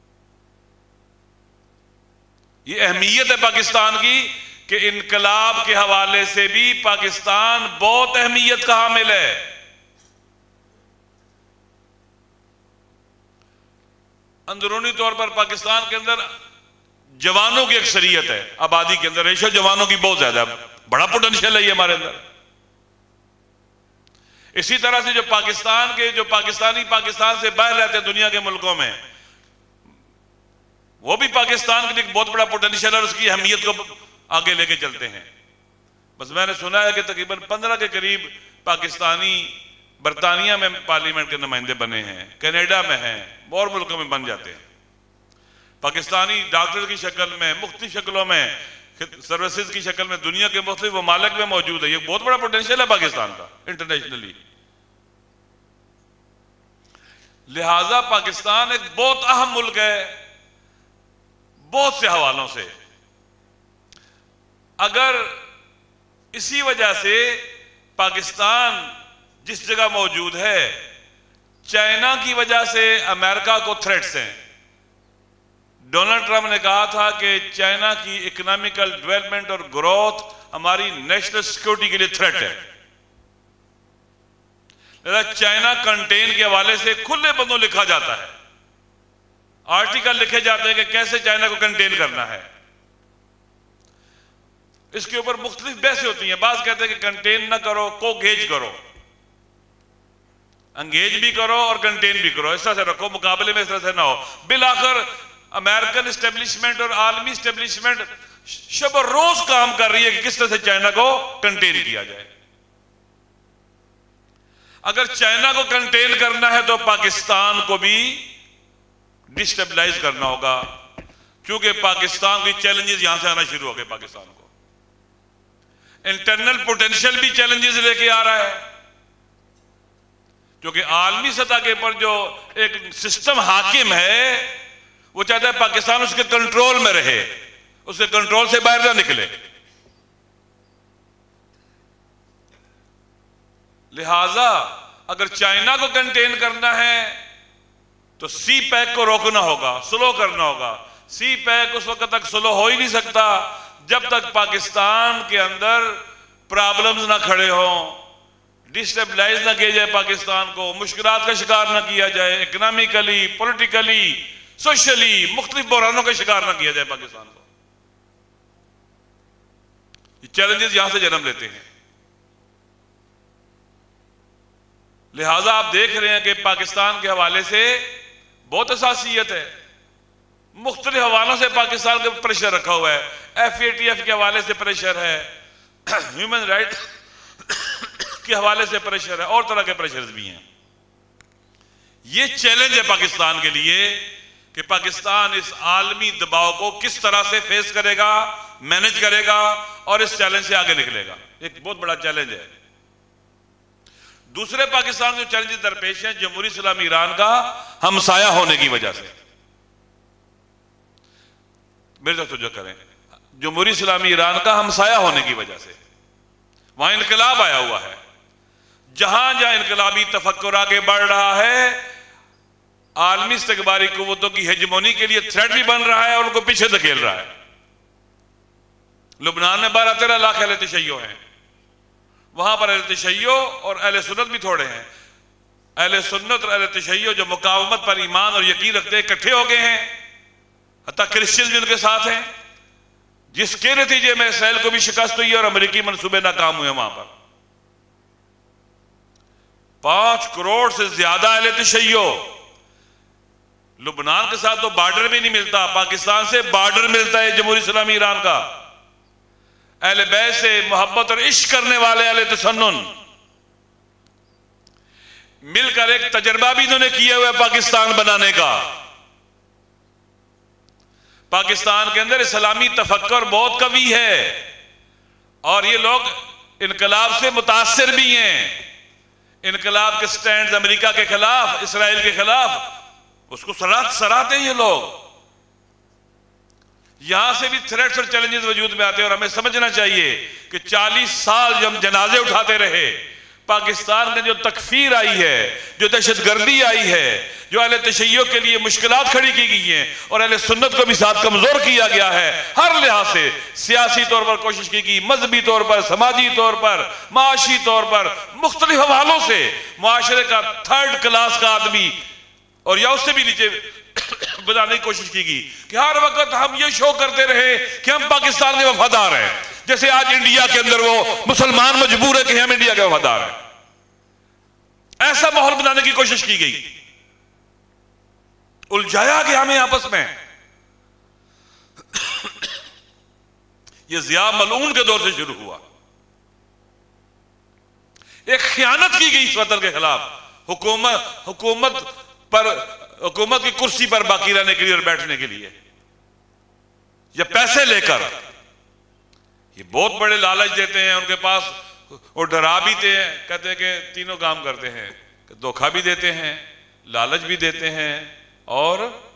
یہ اہمیت ہے پاکستان کی کہ انقلاب کے حوالے سے بھی پاکستان بہت اہمیت کا حامل ہے. اندرونی طور پر پاکستان کے اندر جوانوں کی اکثریت ہے، آبادی کے اندر ریشو جوانوں کی بہت زیادہ ہے، بڑا پوٹینشیل ہے یہ ہمارے اندر. اسی طرح سے جو پاکستانی پاکستان سے باہر رہتے ہیں دنیا کے ملکوں میں، وہ بھی پاکستان کے لیے ایک بہت بڑا پوٹینشیل ہے اور اس کی اہمیت کو آگے لے کے چلتے ہیں. بس میں نے سنا ہے کہ تقریباً 15 کے قریب پاکستانی برطانیہ میں پارلیمنٹ کے نمائندے بنے ہیں، کینیڈا میں ہیں، اور ملکوں میں بن جاتے ہیں. پاکستانی ڈاکٹر کی شکل میں، مختلف شکلوں میں، سروسز کی شکل میں دنیا کے مختلف ممالک میں موجود ہے. یہ بہت بڑا پوٹینشیل ہے پاکستان کا انٹرنیشنلی. لہٰذا پاکستان ایک بہت اہم ملک ہے بہت سے حوالوں سے. اگر اسی وجہ سے پاکستان جس جگہ موجود ہے، چائنا کی وجہ سے امریکہ کو تھریٹس ہیں. ڈونلڈ ٹرمپ نے کہا تھا کہ چائنا کی اکنامیکل ڈیولپمنٹ اور گروتھ ہماری نیشنل سیکورٹی کے لیے تھریٹ ہے. لہذا چائنا کنٹین کے حوالے سے کھلے بندوں لکھا جاتا ہے، آرٹیکل لکھے جاتے ہیں کہ کیسے چائنا کو کنٹین کرنا ہے. اس کے اوپر مختلف بحثیں ہوتی ہیں. بعض کہتے ہیں کہ کنٹین نہ کرو، کو گیج کرو، انگیج بھی کرو اور کنٹین بھی کرو، اس طرح سے رکھو، مقابلے میں اس طرح سے نہ ہو. بالآخر امریکن اسٹیبلشمنٹ اور عالمی اسٹیبلشمنٹ شب و روز کام کر رہی ہے کہ کس طرح سے چائنا کو کنٹین کیا جائے. اگر چائنا کو کنٹین کرنا ہے تو پاکستان کو بھی ڈسٹیبلائز کرنا ہوگا، کیونکہ پاکستان کی چیلنجز یہاں سے آنا شروع ہو گئے. پاکستان کو انٹرنل پوٹینشیل بھی چیلنجز لے کے آ رہا ہے، کیونکہ عالمی سطح کے پر جو ایک سسٹم حاکم ہے وہ چاہتا ہے پاکستان اس کے کنٹرول میں رہے، اس کے کنٹرول سے باہر نہ نکلے. لہٰذا اگر چائنا کو کنٹین کرنا ہے تو سی پیک کو روکنا ہوگا، سلو کرنا ہوگا. سی پیک اس وقت تک سلو ہو ہی نہیں سکتا جب تک پاکستان کے اندر پرابلمز نہ کھڑے ہوں، ڈسٹیبلائز نہ کیا جائے، پاکستان کو مشکلات کا شکار نہ کیا جائے، اکنامیکلی، پولیٹیکلی، سوشلی مختلف بحرانوں کا شکار نہ کیا جائے پاکستان کو. یہ چیلنجز یہاں سے جنم لیتے ہیں. لہٰذا آپ دیکھ رہے ہیں کہ پاکستان کے حوالے سے بہت حساسیت ہے. مختلف حوالوں سے پاکستان کے پریشر رکھا ہوا ہے. FATF کے حوالے سے پریشر ہے، ہیومن رائٹ کے حوالے سے پریشر ہے، اور طرح کے پریشرز بھی ہیں. یہ چیلنج ہے پاکستان کے لیے کہ پاکستان اس عالمی دباؤ کو کس طرح سے فیس کرے گا، مینج کرے گا اور اس چیلنج سے آگے نکلے گا. ایک بہت بڑا چیلنج ہے. دوسرے پاکستان جو چیلنجز درپیش ہیں جمہوری اسلامی ایران کا ہمسایہ ہونے کی وجہ سے. میرے ساتھ توجہ کریں، جمہوری اسلامی ایران کا ہمسایہ ہونے کی وجہ سے وہاں انقلاب آیا ہوا ہے. جہاں جہاں انقلابی تفکر آگے بڑھ رہا ہے، عالمی استکباری قوتوں کی ہیجمونی کے لیے تھریٹ بھی بن رہا ہے اور ان کو پیچھے دھکیل رہا ہے. لبنان میں 12-13 لاکھ اہل تشیع ہیں. وہاں پر اہل تشیع اور اہل سنت بھی تھوڑے ہیں. اہل سنت اور اہل تشیع جو مقاومت پر ایمان اور یقین رکھتے ہیں اکٹھے ہو گئے ہیں، حتیٰ کرسچن بھی ان کے ساتھ ہیں، جس کے نتیجے میں اسرائیل کو بھی شکست ہوئی اور امریکی منصوبے ناکام ہوئے. وہاں پر 5 کروڑ سے زیادہ اہل تشیع. لبنان کے ساتھ تو بارڈر بھی نہیں ملتا، پاکستان سے بارڈر ملتا ہے جمہوری اسلامی ایران کا. اہل بیت سے محبت اور عشق کرنے والے اہل تسنن مل کر ایک تجربہ بھی انہوں نے کیا ہوا ہے پاکستان بنانے کا. پاکستان کے اندر اسلامی تفکر بہت قوی ہے اور یہ لوگ انقلاب سے متاثر بھی ہیں. انقلاب کے سٹینڈز امریکہ کے خلاف، اسرائیل کے خلاف، اس کو سراہتے ہیں یہ لوگ. یہاں سے بھی تھریٹس اور چیلنجز وجود میں آتے ہیں، اور ہمیں سمجھنا چاہیے کہ 40 سال جو ہم جنازے اٹھاتے رہے، پاکستان میں جو تکفیر آئی ہے، جو دہشت گردی آئی ہے، جو اہل تشیع کے لیے مشکلات کھڑی کی گئی ہیں، اور اہل سنت کو بھی ساتھ کمزور کیا گیا ہے، ہر لحاظ سے سیاسی طور پر کوشش کی گئی، مذہبی طور پر، سماجی طور پر، معاشی طور پر، مختلف حوالوں سے معاشرے کا 3rd کلاس کا آدمی اور یا اس سے بھی نیچے بنانے کی کوشش کی گئی کہ ہر وقت ہم یہ شو کرتے رہے کہ ہم پاکستان کے وفادار ہیں، جیسے آج انڈیا کے اندر وہ مسلمان مجبور ہے کہ ہم انڈیا کے وفادار ہیں۔ ایسا ماحول بنانے کی کوشش کی گئی، الجھایا گیا ہمیں آپس میں۔ یہ ضیاء ملعون کے دور سے شروع ہوا، ایک خیانت کی گئی اس وطن کے خلاف، حکومت کی کرسی پر باقی رہنے کے لیے اور بیٹھنے کے لیے، یا پیسے لے کر۔ یہ بہت بڑے لالچ دیتے ہیں ان کے پاس، وہ ڈرا بھی دیتے ہیں، کہتے ہیں کہ تینوں کام کرتے ہیں، کہ دھوکہ بھی دیتے ہیں، لالچ بھی دیتے ہیں، اور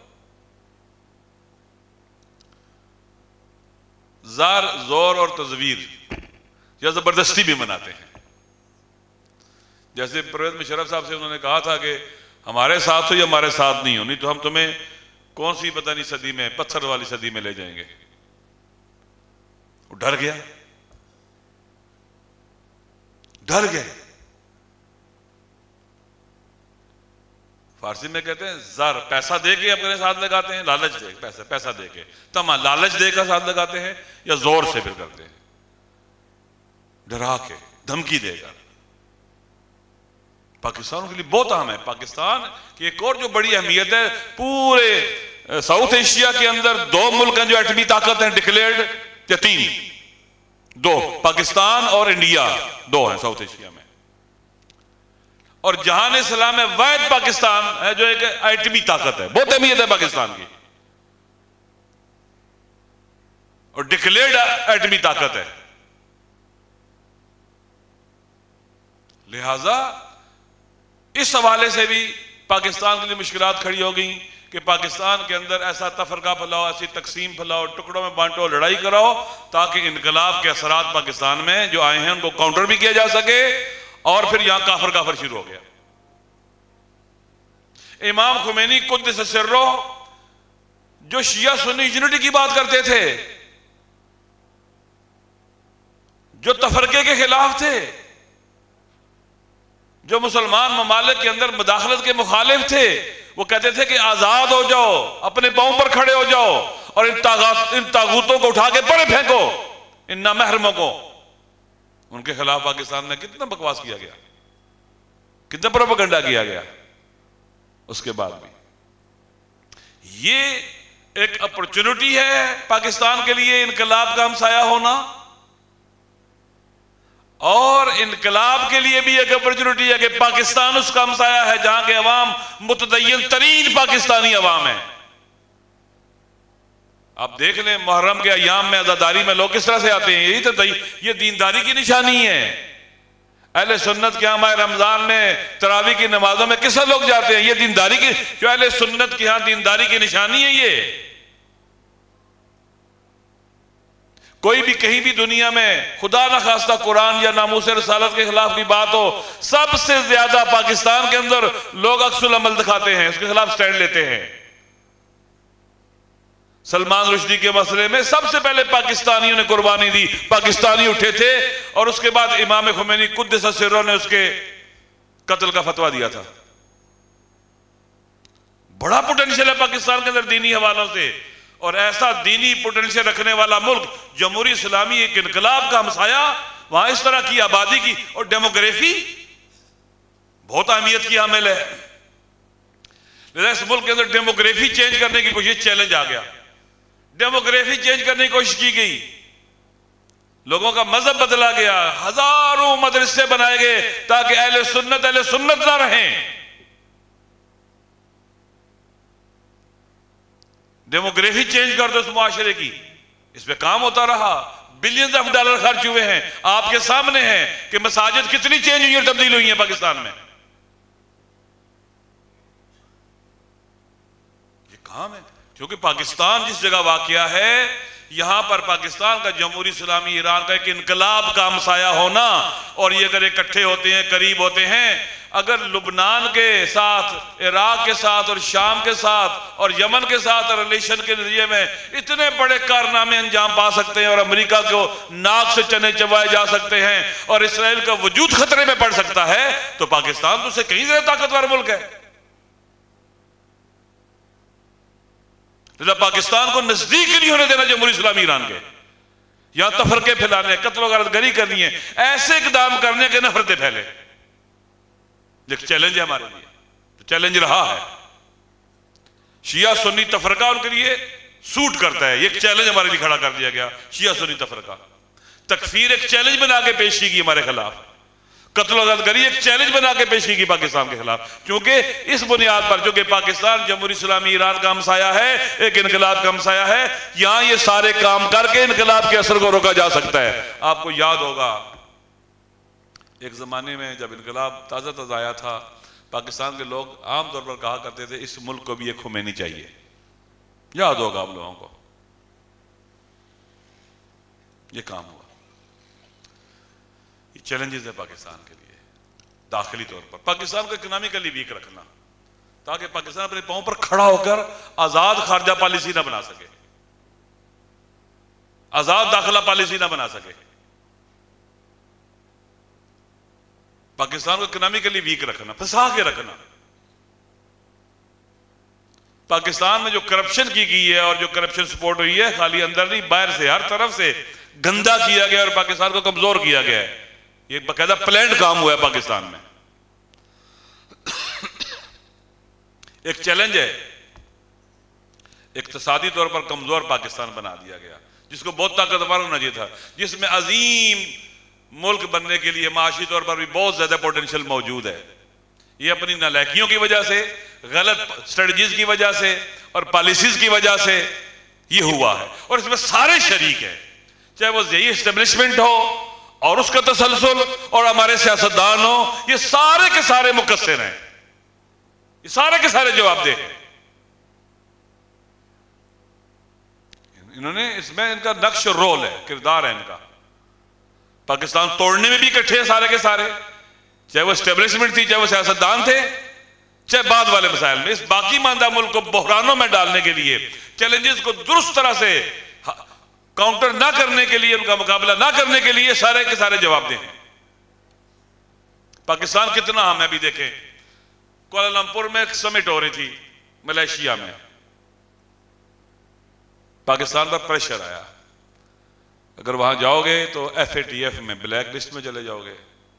زار زور اور تزویر یا زبردستی بھی مناتے ہیں۔ جیسے پرویز مشرف صاحب سے انہوں نے کہا تھا کہ ہمارے ساتھ ہو یا ہمارے ساتھ نہیں ہو، نہیں تو ہم تمہیں کون سی پتہ نہیں صدی میں، پتھر والی صدی میں لے جائیں گے۔ وہ ڈر گیا، ڈر گئے۔ فارسی میں کہتے ہیں زر، پیسہ دے کے اپنے ساتھ لگاتے ہیں، لالچ دے پیسہ دے کے، تمام لالچ دے کر ساتھ لگاتے ہیں، یا زور سے پھر کرتے ہیں، ڈرا کے، دھمکی دے گا۔ پاکستان کے لیے بہت اہم ہے۔ پاکستان کی ایک اور جو بڑی اہمیت ہے، پورے ساؤتھ ایشیا کے اندر 2 ملک ہیں جو ایٹمی طاقت ہیں ڈکلیئرڈ، یا 3، 2 پاکستان اور انڈیا، 2 ہیں ساؤتھ ایشیا میں، اور جہان اسلام میں واحد پاکستان ہے جو ایک ایٹمی طاقت ہے۔ بہت اہمیت ہے پاکستان کی، اور ڈکلیئرڈ ایٹمی طاقت ہے۔ لہذا اس حوالے سے بھی پاکستان کے لیے مشکلات کھڑی ہو گئیں کہ پاکستان کے اندر ایسا تفرقہ پھیلاؤ، ایسی تقسیم پھیلاؤ، ٹکڑوں میں بانٹو، لڑائی کراؤ، تاکہ انقلاب کے اثرات پاکستان میں جو آئے ہیں ان کو کاؤنٹر بھی کیا جا سکے، اور پھر یہاں کافر شروع ہو گیا۔ امام خمینی قدس سرہ جو شیعہ سنی یونٹی کی بات کرتے تھے، جو تفرقے کے خلاف تھے، جو مسلمان ممالک کے اندر مداخلت کے مخالف تھے، وہ کہتے تھے کہ آزاد ہو جاؤ، اپنے پاؤں پر کھڑے ہو جاؤ، اور ان طاغوتوں کو اٹھا کے پرے پھینکو، ان نامحرموں کو۔ ان کے خلاف پاکستان میں کتنا بکواس کیا گیا، کتنا پروپیگنڈا کیا گیا۔ اس کے بعد بھی یہ ایک اپرچونٹی ہے پاکستان کے لیے انقلاب کا ہمسایہ ہونا، اور انقلاب کے لیے بھی ایک اپرچونٹی ہے کہ پاکستان اس کا ہمسایہ ہے جہاں کے عوام متدین ترین پاکستانی عوام ہیں۔ آپ دیکھ لیں محرم کے ایام میں عزاداری میں لوگ کس طرح سے آتے ہیں، یہ دینداری کی نشانی ہے۔ اہل سنت کے ہاں ماہ رمضان میں تراویح کی نمازوں میں کس طرح لوگ جاتے ہیں، یہ دینداری کی، جو اہل سنت کے ہاں دینداری کی نشانی ہے۔ یہ کوئی بھی کہیں بھی دنیا میں خدا نہ خواستہ قرآن یا ناموس رسالت کے خلاف کی بات ہو، سب سے زیادہ پاکستان کے اندر لوگ عکس العمل دکھاتے ہیں، اس کے خلاف سٹینڈ لیتے ہیں۔ سلمان رشدی کے مسئلے میں سب سے پہلے پاکستانیوں نے قربانی دی، پاکستانی اٹھے تھے، اور اس کے بعد امام خمینی قدس سرہ نے اس کے قتل کا فتویٰ دیا تھا۔ بڑا پوٹینشل ہے پاکستان کے اندر دینی حوالوں سے، اور ایسا دینی پوٹینشل رکھنے والا ملک، جمہوری اسلامی ایک انقلاب کا ہمسایہ، وہاں اس طرح کی آبادی کی اور ڈیموگرافی بہت اہمیت کی حامل ہے۔ لہذا اس ملک کے اندر ڈیموگرافی چینج کرنے کی کوشش، چیلنج آ گیا، ڈیموگرافی چینج کرنے کی کوشش کی گئی، لوگوں کا مذہب بدلا گیا، ہزاروں مدرسے بنائے گئے تاکہ اہل سنت نہ رہیں۔ ڈیموگرافی چینج کر دو اس معاشرے کی، اس پہ کام ہوتا رہا، بلینز آف ڈالر خرچ ہوئے ہیں، آپ کے سامنے ہیں کہ مساجد کتنی چینج ہوئی ہیں، تبدیل ہوئی ہیں پاکستان میں۔ یہ کام ہے، کیونکہ پاکستان جس جگہ واقع ہے یہاں پر پاکستان کا جمہوری اسلامی ایران کا ایک انقلاب کا ہمسایہ ہونا، اور یہ اگر اکٹھے ہوتے ہیں، قریب ہوتے ہیں، اگر لبنان کے ساتھ، عراق کے ساتھ اور شام کے ساتھ اور یمن کے ساتھ ریلیشن کے نتیجے میں اتنے بڑے کارنامے انجام پا سکتے ہیں اور امریکہ کو ناک سے چنے چبائے جا سکتے ہیں اور اسرائیل کا وجود خطرے میں پڑ سکتا ہے، تو پاکستان تو اسے کہیں زیادہ طاقتور ملک ہے۔ لذا پاکستان کو نزدیک نہیں ہونے دینا جمہوری اسلامی ایران کے، یہاں تفرقے پھیلانے، قتل و غارت گری کرنی ہے، ایسے اقدام کرنے کے نفرتیں پھیلے۔ ایک چیلنج ہے ہمارے لیے، چیلنج رہا ہے۔ شیعہ سنی تفرقہ ان کے لیے سوٹ کرتا ہے، یہ ایک چیلنج ہمارے لیے کھڑا کر دیا گیا۔ شیعہ سنی تفرقہ، تکفیر ایک چیلنج بنا کے پیش کی ہمارے خلاف، قتل و غارت گری ایک چیلنج بنا کے پیش کی پاکستان کے خلاف، کیونکہ اس بنیاد پر جو کہ پاکستان جمہوری اسلامی ایران کا ہمسایہ ہے، ایک انقلاب کا ہمسایہ ہے، یہاں یہ سارے کام کر کے انقلاب کے اثر کو روکا جا سکتا ہے۔ آپ کو یاد ہوگا ایک زمانے میں جب انقلاب تازہ تازہ آیا تھا، پاکستان کے لوگ عام طور پر کہا کرتے تھے اس ملک کو بھی ایک خمینی چاہیے، یاد ہوگا آپ لوگوں کو۔ یہ کام ہوا، یہ چیلنجز ہے پاکستان کے لیے داخلی طور پر۔ پاکستان کو اکنامکلی ویک رکھنا تاکہ پاکستان اپنے پاؤں پر کھڑا ہو کر آزاد خارجہ پالیسی نہ بنا سکے، آزاد داخلہ پالیسی نہ بنا سکے۔ پاکستان کو اکنامکلی ویک رکھنا، پھنسا کے رکھنا۔ پاکستان میں جو کرپشن کی گئی ہے اور جو کرپشن سپورٹ ہوئی ہے، خالی اندر نہیں باہر سے ہر طرف سے گندا کیا گیا اور پاکستان کو کمزور کیا گیا ہے۔ یہ باقاعدہ پلانڈ کام ہوا ہے پاکستان میں۔ ایک چیلنج ہے، اقتصادی طور پر کمزور پاکستان بنا دیا گیا، جس کو بہت طاقتور ہونا چاہیے تھا، جس میں عظیم ملک بننے کے لیے معاشی طور پر بھی بہت زیادہ پوٹینشیل موجود ہے۔ یہ اپنی نالائکیوں کی وجہ سے، غلط اسٹریٹجیز کی وجہ سے اور پالیسیز کی وجہ سے یہ ہوا ہے، اور اس میں سارے شریک ہیں، چاہے وہ یہی اسٹیبلشمنٹ ہو اور اس کا تسلسل اور ہمارے سیاستدان ہو، یہ سارے کے سارے مقصر ہیں، یہ سارے کے سارے جواب دہ ہیں۔ انہوں نے اس میں ان کا نقش رول ہے، کردار ہے ان کا۔ پاکستان توڑنے میں بھی اکٹھے ہیں سارے کے سارے، چاہے وہ اسٹیبلشمنٹ تھی، چاہے وہ سیاستدان تھے، چاہے بعد والے مسائل میں۔ اس باقی ماندہ ملک کو بحرانوں میں ڈالنے کے لیے، چیلنجز کو درست طرح سے کاؤنٹر نہ کرنے کے لیے، ان کا مقابلہ نہ کرنے کے لیے سارے کے سارے جواب دیں۔ پاکستان کتنا ہم ابھی دیکھیں، کوالالمپور میں ایک سمٹ ہو رہی تھی ملیشیا میں، پاکستان پر پریشر آیا، اگر وہاں جاؤ گے تو ایف اے ٹی ایف میں بلیک لسٹ میں چلے جاؤ گے۔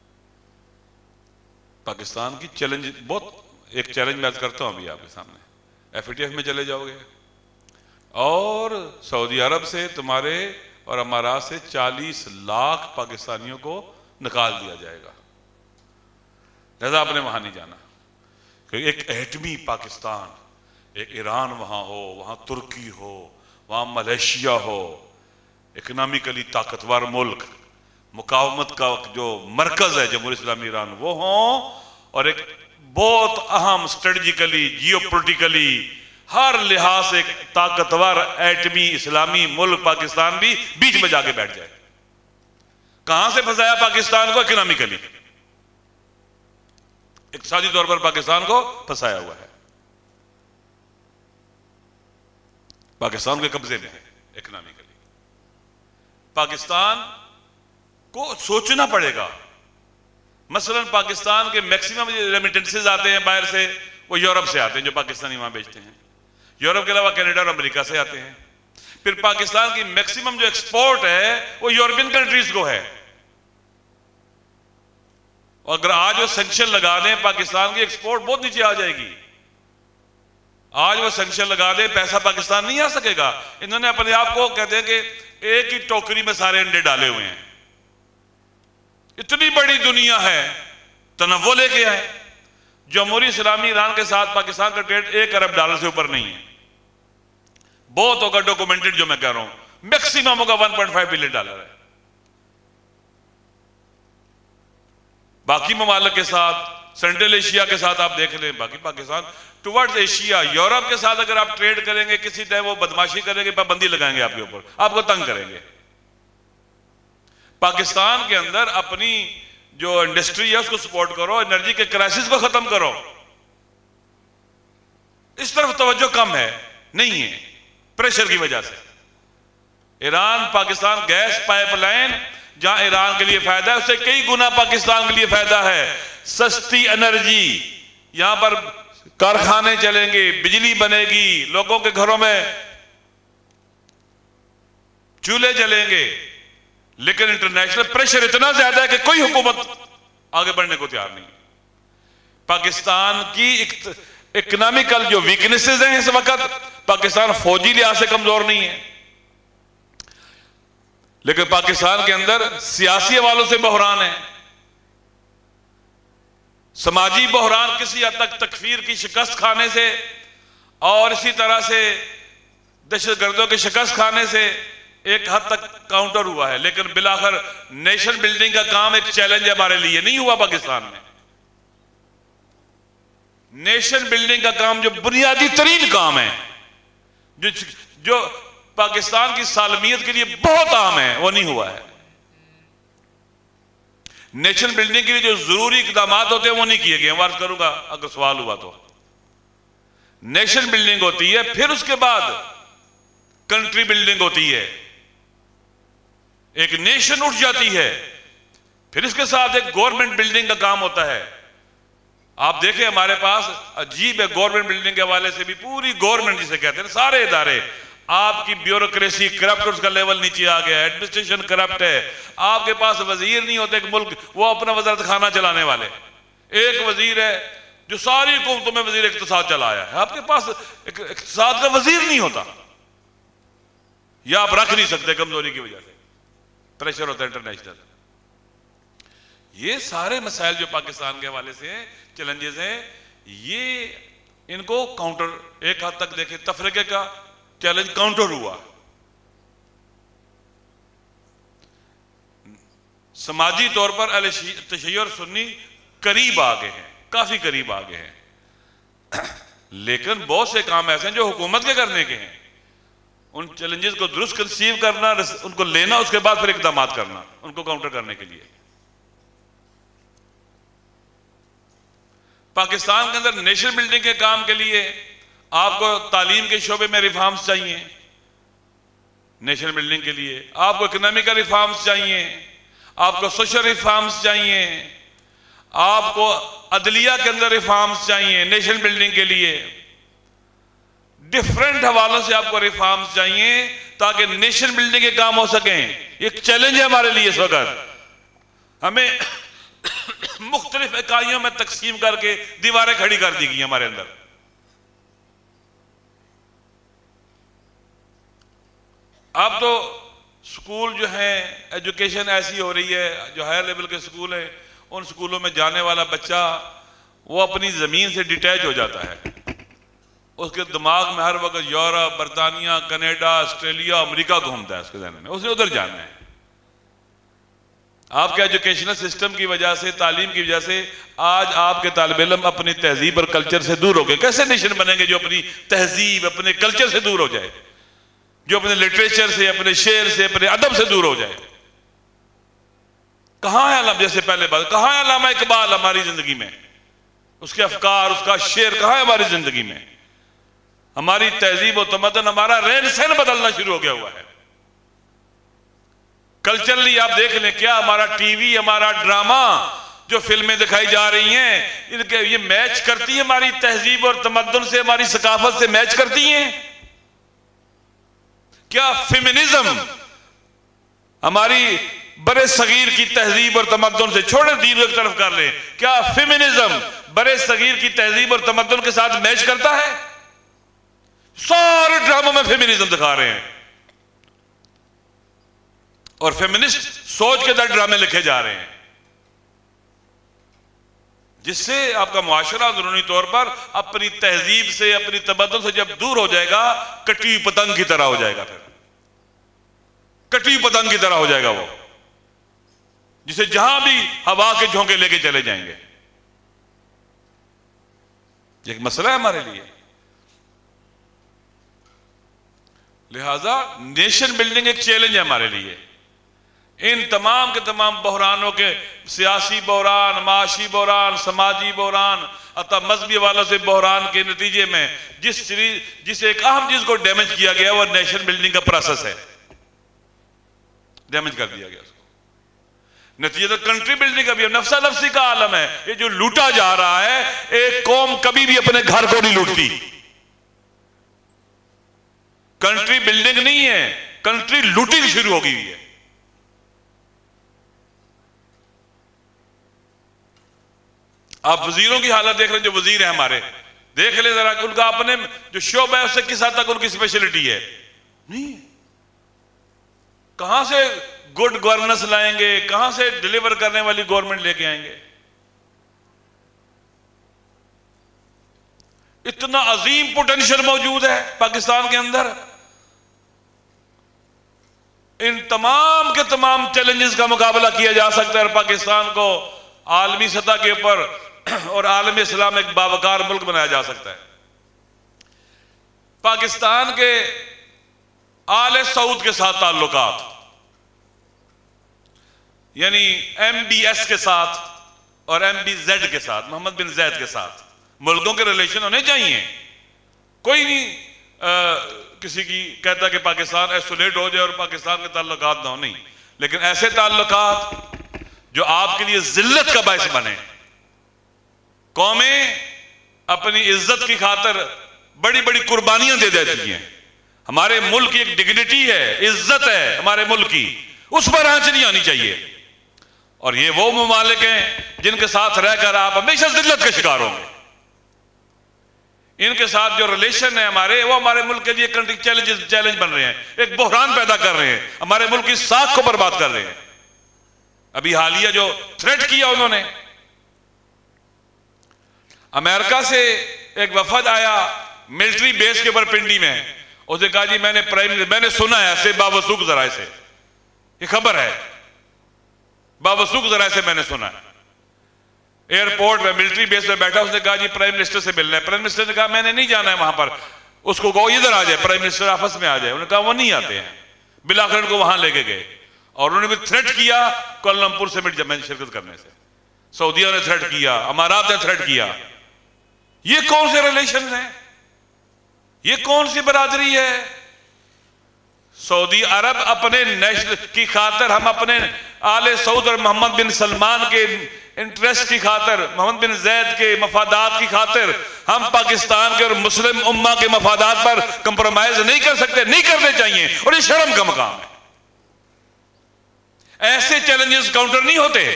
پاکستان کی چیلنج بہت، ایک چیلنج میں کرتا ہوں ابھی آپ کے سامنے، ایف اے ٹی ایف میں چلے جاؤ گے اور سعودی عرب سے تمہارے اور امارات سے 40 لاکھ پاکستانیوں کو نکال دیا جائے گا، لہذا آپ نے وہاں نہیں جانا۔ کہ ایک ایٹمی پاکستان، ایک ایران وہاں ہو، وہاں ترکی ہو، وہاں ملیشیا ہو، اکنامکلی طاقتور ملک، مقاومت کا جو مرکز ہے جمہوری اسلامی ایران وہ ہوں، اور ایک بہت اہم اسٹریٹجیکلی، جیو پولیٹیکلی ہر لحاظ سے ایک طاقتور ایٹمی اسلامی ملک پاکستان بھی بیچ میں جا کے بیٹھ جائے۔ کہاں سے پھنسایا پاکستان کو؟ اکنامکلی، اقتصادی طور پر پاکستان کو پھنسایا ہوا ہے، پاکستان کے قبضے میں ہے اکنامکلی۔ پاکستان کو سوچنا پڑے گا، مثلا پاکستان کے میکسیمم ریمیٹنسز آتے ہیں باہر سے، وہ یورپ سے آتے ہیں جو پاکستانی وہاں بیچتے ہیں، یورپ کے علاوہ کینیڈا اور امریکہ سے آتے ہیں۔ پھر پاکستان کی میکسیمم جو ایکسپورٹ ہے وہ یورپین کنٹریز کو ہے، اگر آج وہ سینکشن لگا دیں پاکستان کی ایکسپورٹ بہت نیچے آ جائے گی۔ آج وہ سینکشن لگا دیں پیسہ پاکستان نہیں آ سکے گا۔ انہوں نے اپنے آپ کو کہتے ہیں کہ ایک ہی ٹوکری میں سارے انڈے ڈالے ہوئے ہیں، اتنی بڑی دنیا ہے، تنوع لے کے آئے۔ جمہوری اسلامی ایران کے ساتھ پاکستان کا ٹریڈ $1 ارب سے اوپر نہیں ہے، بہت ہوگا ڈاکومنٹڈ جو میں کہہ رہا ہوں، میکسیمم ہوگا $1.5 بلین ہے۔ باقی ممالک کے ساتھ، سینٹرل ایشیا کے ساتھ آپ دیکھ لیں، باقی پاکستان ٹورڈز ایشیا، یورپ کے ساتھ اگر آپ ٹریڈ کریں گے کسی ٹائم وہ بدماشی کریں گے، پابندی لگائیں گے آپ کے اوپر، آپ کو تنگ کریں گے۔ پاکستان کے اندر اپنی جو انڈسٹری ہے اس کو سپورٹ کرو، انرجی کے کرائسس کو ختم کرو۔ اس طرف توجہ کم ہے، نہیں ہے، پریشر کی وجہ سے۔ Iran Pakistan gas pipeline جہاں ایران کے لیے فائدہ ہے، اس سے کئی گنا پاکستان کے لیے فائدہ ہے۔ سستی انرجی، یہاں پر کارخانے چلیں گے، بجلی بنے گی، لوگوں کے گھروں میں چولہے جلیں گے، لیکن انٹرنیشنل پریشر اتنا زیادہ ہے کہ کوئی حکومت آگے بڑھنے کو تیار نہیں۔ پاکستان کی اکنامیکل جو ویکنیسز ہیں اس وقت، پاکستان فوجی لحاظ سے کمزور نہیں ہے، لیکن پاکستان کے اندر سیاسی حوالوں سے بحران ہے، سماجی بحران کسی حد تک تکفیر کی شکست کھانے سے اور اسی طرح سے دہشت گردوں کی شکست کھانے سے ایک حد تک کاؤنٹر ہوا ہے، لیکن بالآخر نیشن بلڈنگ کا کام ایک چیلنج ہمارے لیے نہیں ہوا پاکستان میں۔ نیشن بلڈنگ کا کام جو بنیادی ترین کام ہے، جو پاکستان کی سالمیت کے لیے بہت اہم ہے، وہ نہیں ہوا ہے۔ نیشن بلڈنگ کے لیے جو ضروری اقدامات ہوتے ہیں وہ نہیں کیے گئے، میں عرض کروں گا اگر سوال ہوا تو۔ نیشن بلڈنگ ہوتی ہے، پھر اس کے بعد کنٹری بلڈنگ ہوتی ہے، ایک نیشن اٹھ جاتی ہے، پھر اس کے ساتھ ایک گورنمنٹ بلڈنگ کا کام ہوتا ہے۔ آپ دیکھیں ہمارے پاس عجیب ہے، گورنمنٹ بلڈنگ کے حوالے سے بھی پوری گورنمنٹ جسے کہتے ہیں سارے ادارے، آپ کی بیوروکریسی کرپٹ، اس کا لیول نیچے آ گیا ہے، ایڈمنسٹریشن کرپٹ ہے، آپ کے پاس وزیر نہیں ہوتے ایک ملک، وہ اپنا وزارت خانہ چلانے والے، ایک وزیر ہے جو ساری حکومتوں میں وزیر اقتصاد چلایا ہے، آپ کے پاس اقتصاد کا وزیر نہیں ہوتا، یا آپ رکھ نہیں سکتے کمزوری کی وجہ سے، پریشر ہوتا ہے انٹرنیشنل۔ یہ سارے مسائل جو پاکستان کے حوالے سے ہیں، چیلنجز ہیں، یہ ان کو کاؤنٹر ایک حد تک دیکھیں، تفرقے کا چیلنج کاؤنٹر ہوا، سماجی طور پر اہل تشیع اور سنی قریب آگے ہیں، کافی قریب آگے ہیں، لیکن بہت سے کام ایسے ہیں جو حکومت کے کرنے کے ہیں، ان چیلنجز کو درست کنسیو کرنا، ان کو لینا، اس کے بعد پھر اقدامات کرنا ان کو کاؤنٹر کرنے کے لیے۔ پاکستان کے اندر نیشن بلڈنگ کے کام کے لیے آپ کو تعلیم کے شعبے میں ریفارمز چاہیے، نیشن بلڈنگ کے لیے آپ کو اکنامیکل ریفارمز چاہیے، آپ کو سوشل ریفارمز چاہیے، آپ کو عدلیہ کے اندر ریفارمز چاہیے، نیشن بلڈنگ کے لیے ڈیفرنٹ حوالوں سے آپ کو ریفارمز چاہیے تاکہ نیشن بلڈنگ کے کام ہو سکیں۔ ایک چیلنج ہے ہمارے لیے اس وقت، ہمیں مختلف اکائیوں میں تقسیم کر کے دیواریں کھڑی کر دی گئی ہمارے اندر۔ اب تو سکول جو ہیں، ایجوکیشن ایسی ہو رہی ہے، جو ہائر لیول کے سکول ہیں، ان سکولوں میں جانے والا بچہ وہ اپنی زمین سے ڈیٹیچ ہو جاتا ہے، اس کے دماغ میں ہر وقت یورپ، برطانیہ، کینیڈا، آسٹریلیا، امریکہ گھومتا ہے، اس کے ذہن میں اسے ادھر جانا ہے۔ آپ کے ایجوکیشنل سسٹم کی وجہ سے، تعلیم کی وجہ سے آج آپ کے طالب علم اپنی تہذیب اور کلچر سے دور ہو گئے۔ کیسے نیشن بنیں گے جو اپنی تہذیب، اپنے کلچر سے دور ہو جائے، جو اپنے لٹریچر سے، اپنے شعر سے، اپنے ادب سے دور ہو جائے؟ کہاں ہے علامہ، جیسے پہلے بات، کہاں ہے علامہ اقبال ہماری زندگی میں؟ اس کے افکار، اس کا شعر کہاں ہے ہماری زندگی میں؟ ہماری تہذیب و تمدن، ہمارا رہن سہن بدلنا شروع ہو گیا ہوا ہے۔ کلچرلی آپ دیکھ لیں کیا ہمارا ٹی وی، ہمارا ڈرامہ، جو فلمیں دکھائی جا رہی ہیں، یہ میچ کرتی ہیں ہماری تہذیب اور تمدن سے، ہماری ثقافت سے میچ کرتی ہیں؟ کیا فیمنزم ہماری برے صغیر کی تہذیب اور تمدن سے، چھوڑیں دین ایک طرف کر لیں، کیا فیمنزم برے صغیر کی تہذیب اور تمدن کے ساتھ میچ کرتا ہے؟ سارے ڈراموں میں فیمنزم دکھا رہے ہیں اور فیمنسٹ سوچ کے در ڈرامے لکھے جا رہے ہیں، جس سے آپ کا معاشرہ اندرونی طور پر اپنی تہذیب سے، اپنی تمدن سے جب دور ہو جائے گا، کٹی ہوئی پتنگ کی طرح ہو جائے گا، پھر کٹی ہوئی پتنگ کی طرح ہو جائے گا وہ، جسے جہاں بھی ہوا کے جھونکے لے کے چلے جائیں گے۔ یہ ایک مسئلہ ہے ہمارے لیے. لہذا نیشن بلڈنگ ایک چیلنج ہے ہمارے لیے. ان تمام کے تمام بحرانوں کے، سیاسی بحران، معاشی بحران، سماجی بحران، حتی مذہبی حوالے سے بحران کے نتیجے میں جس ایک اہم چیز کو ڈیمیج کیا گیا وہ نیشن بلڈنگ کا پروسیس ہے. ڈیمیج کر دیا گیا اس کو. نتیجہ تو کنٹری بلڈنگ کا بھی نفسا نفسی کا عالم ہے. یہ جو لوٹا جا رہا ہے، ایک قوم کبھی بھی اپنے گھر کو نہیں لوٹتی. کنٹری بلڈنگ نہیں ہے، کنٹری لوٹنگ شروع ہو گئی ہے. آپ وزیروں کی حالت دیکھ رہے ہیں، جو وزیر ہیں ہمارے، دیکھ لیں ذرا ان کا اپنے جو شعبہ ہے اس سے کس حد تک ان کی اسپیشلٹی ہے. نہیں، کہاں سے گڈ گورننس لائیں گے، کہاں سے ڈیلیور کرنے والی گورنمنٹ لے کے آئیں گے. اتنا عظیم پوٹینشل موجود ہے پاکستان کے اندر. ان تمام کے تمام چیلنجز کا مقابلہ کیا جا سکتا ہے اور پاکستان کو عالمی سطح کے اوپر اور عالم اسلام ایک باوقار ملک بنایا جا سکتا ہے. پاکستان کے آل سعود کے ساتھ تعلقات، یعنی ایم بی ایس کے ساتھ اور ایم بی زیڈ کے ساتھ، محمد بن زید کے ساتھ ملکوں کے ریلیشن ہونے چاہیے. کوئی نہیں کسی کی کہتا کہ پاکستان ایسولیٹ ہو جائے اور پاکستان کے تعلقات نہ ہو، نہیں. لیکن ایسے تعلقات جو آپ کے لیے ذلت کا باعث بنے. قومیں اپنی عزت کی خاطر بڑی بڑی قربانیاں دے دیتی ہیں. ہمارے ملک کی ایک ڈگنیٹی ہے، عزت ہے ہمارے ملک کی، اس پر آنچ نہیں آنی چاہیے. اور یہ وہ ممالک ہیں جن کے ساتھ رہ کر آپ ہمیشہ ذلت کے شکار ہوں گے. ان کے ساتھ جو ریلیشن ہے ہمارے، وہ ہمارے ملک کے لیے چیلنج بن رہے ہیں، ایک بحران پیدا کر رہے ہیں، ہمارے ملک کی ساکھ کو برباد کر رہے ہیں. ابھی حالیہ جو تھریٹ کیا انہوں نے، امریکہ سے ایک وفد آیا ملٹری بیس کے اوپر پنڈی میں. اس نے کہا جی میں نے سنا ہے ایسے باوثوق ذرائع سے، یہ خبر ہے، باوثوق ذرائع سے میں نے سنا ہے. ایئرپورٹ میں ملٹری بیس میں بیٹھا، اس نے کہا جی پرائم منسٹر سے ملنا ہے. پرائم منسٹر نے کہا میں نے نہیں جانا ہے وہاں پر. اس کو کہو ادھر آ جائے، پرائم منسٹر آفس میں آ جائے. انہوں نے کہا وہ نہیں آتے ہیں. بلاخر ان کو وہاں لے کے گئے اور انہوں نے بھی تھریٹ کیا کوالالمپور سمٹ میں شرکت کرنے سے. سعودیہ نے تھریٹ کیا، امارات نے تھریٹ کیا. یہ کون سے ریلیشنز ہیں؟ یہ کون سی برادری ہے؟ سعودی عرب اپنے نیشنل کی خاطر، ہم اپنے آل سعود اور محمد بن سلمان کے انٹرسٹ کی خاطر، محمد بن زید کے مفادات کی خاطر ہم پاکستان کے اور مسلم امہ کے مفادات پر کمپرومائز نہیں کر سکتے، نہیں کرنے چاہیے. اور یہ شرم کا مقام ہے. ایسے چیلنجز کاؤنٹر نہیں ہوتے.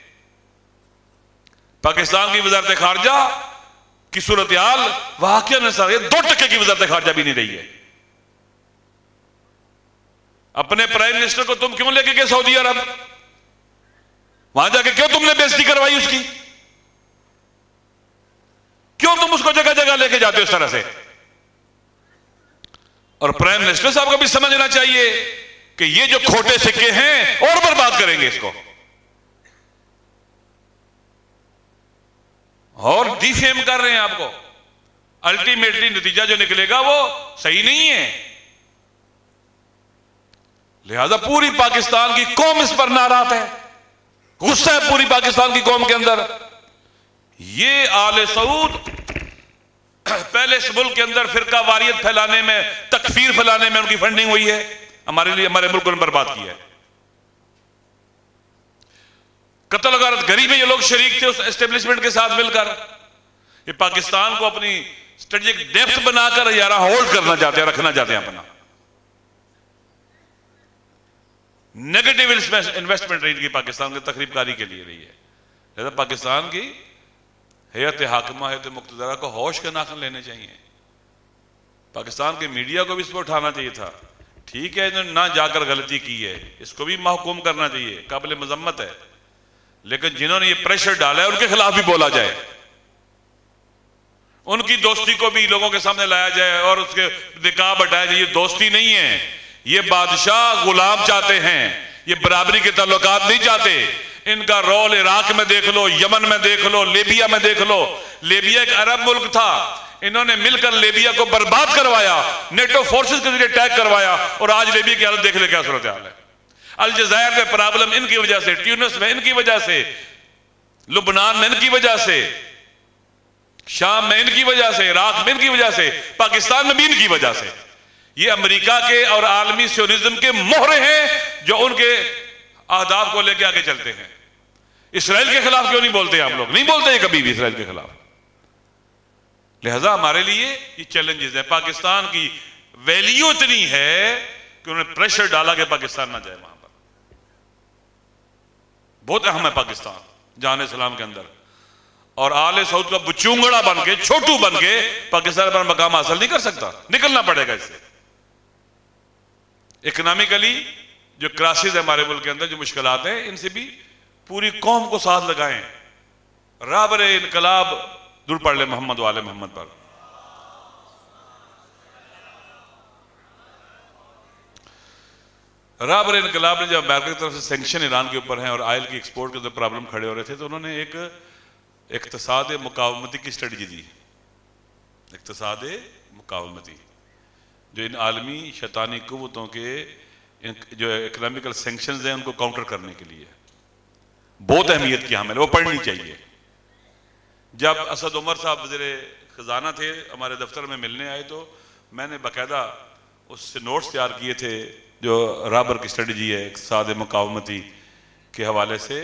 پاکستان کی وزارت خارجہ کی صورتحال واقعہ نصر، یہ 2% کی وزارت خارجہ بھی نہیں رہی ہے. اپنے پرائم منسٹر کو تم کیوں لے کے گئے سعودی عرب؟ وہاں جا کے کیوں تم نے بےزتی کروائی اس کی؟ کیوں تم اس کو جگہ جگہ لے کے جاتے ہو اس طرح سے؟ اور پرائم منسٹر صاحب کو بھی سمجھنا چاہیے کہ یہ جو کھوٹے سکے ہیں اور برباد کریں گے اس کو، اور ڈی فیم کر رہے ہیں آپ کو. الٹیمیٹلی نتیجہ جو نکلے گا وہ صحیح نہیں ہے. لہذا پوری پاکستان کی قوم اس پر ناراض ہے، غصہ ہے پوری پاکستان کی قوم کے اندر. یہ آل سعود پہلے اس ملک کے اندر فرقہ واریت پھیلانے میں، تکفیر پھیلانے میں ان کی فنڈنگ ہوئی ہے. ہمارے لیے ہمارے ملک کو برباد کیا ہے. قتل و غارت گری میں یہ لوگ شریک تھے اس اسٹیبلشمنٹ کے ساتھ مل کر. یہ پاکستان کو اپنی اسٹریٹجک ڈیپتھ بنا کر یارہ ہولڈ کرنا چاہتے ہیں، رکھنا چاہتے ہیں اپنا. نیگیٹو انویسٹمنٹ رہی کی پاکستان کی تخریب کاری کے لیے رہی ہے. لہذا پاکستان کی ہیئت حاکمہ، ہیئت مقتدرہ کو ہوش کے ناخن لینے چاہیے. پاکستان کے میڈیا کو بھی اس پر اٹھانا چاہیے تھا. ٹھیک ہے انہوں نے نہ جا کر غلطی کی ہے، اس کو بھی محکوم کرنا چاہیے، قابل مذمت ہے. لیکن جنہوں نے یہ پریشر ڈالا ہے ان کے خلاف بھی بولا جائے، ان کی دوستی کو بھی لوگوں کے سامنے لایا جائے اور اس کے نقاب ہٹایا جائے. یہ دوستی نہیں ہے، یہ بادشاہ غلام چاہتے ہیں، یہ برابری کے تعلقات نہیں چاہتے. ان کا رول عراق میں دیکھ لو، یمن میں دیکھ لو، لیبیا میں دیکھ لو. لیبیا ایک عرب ملک تھا، انہوں نے مل کر لیبیا کو برباد کروایا، نیٹو فورسز کے ذریعے اٹیک کروایا، اور آج لیبیا کی حالت دیکھ لے کیا صورتحال ہے۔ الجزائر میں پرابلم ان کی وجہ سے، ٹیونس میں ان کی وجہ سے، لبنان میں ان کی وجہ سے، شام میں ان کی وجہ سے، عراق میں ان کی وجہ سے، پاکستان میں بھی ان کی وجہ سے۔ یہ امریکہ کے اور عالمی سیونزم کے مہرے ہیں جو ان کے اہداف کو لے کے آگے چلتے ہیں۔ اسرائیل کے خلاف کیوں نہیں بولتے آپ لوگ؟ نہیں بولتے کبھی بھی اسرائیل کے خلاف۔ لہذا ہمارے لیے یہ چیلنجز ہیں۔ پاکستان کی ویلیو اتنی ہے کہ انہوں نے پریشر ڈالا کہ پاکستان نہ جائے وہاں پر۔ بہت اہم ہے پاکستان جہان اسلام کے اندر، اور آل سعود کا بچونگڑا بن کے، چھوٹو بن کے پاکستان پر مقام حاصل نہیں کر سکتا، نکلنا پڑے گا اس سے۔ اکنامکلی جو کراسز ہے ہمارے ملک کے اندر، جو مشکلات ہیں، ان سے بھی پوری قوم کو ساتھ لگائیں۔ رابر انقلاب دور پڑھ لے محمد والے محمد پر۔ رابر انقلاب نے جب امریکہ کی طرف سے سینکشن ایران کے اوپر ہیں اور آئل کی ایکسپورٹ کے اندر پرابلم کھڑے ہو رہے تھے، تو انہوں نے ایک اقتصاد مقاومتی کی اسٹریٹجی دی۔ اقتصاد مقاومتی جو ان عالمی شیطانی قوتوں کے جو اکنامیکل سینکشنز ہیں ان کو کاؤنٹر کرنے کے لیے بہت اہمیت کی حامل ہے، وہ پڑھنی چاہیے۔ جب اسد عمر صاحب وزیر خزانہ تھے، ہمارے دفتر میں ملنے آئے، تو میں نے باقاعدہ اس سے نوٹس تیار کیے تھے جو رابر کی اسٹریٹجی ہے اقتصاد مقاومتی کے حوالے سے،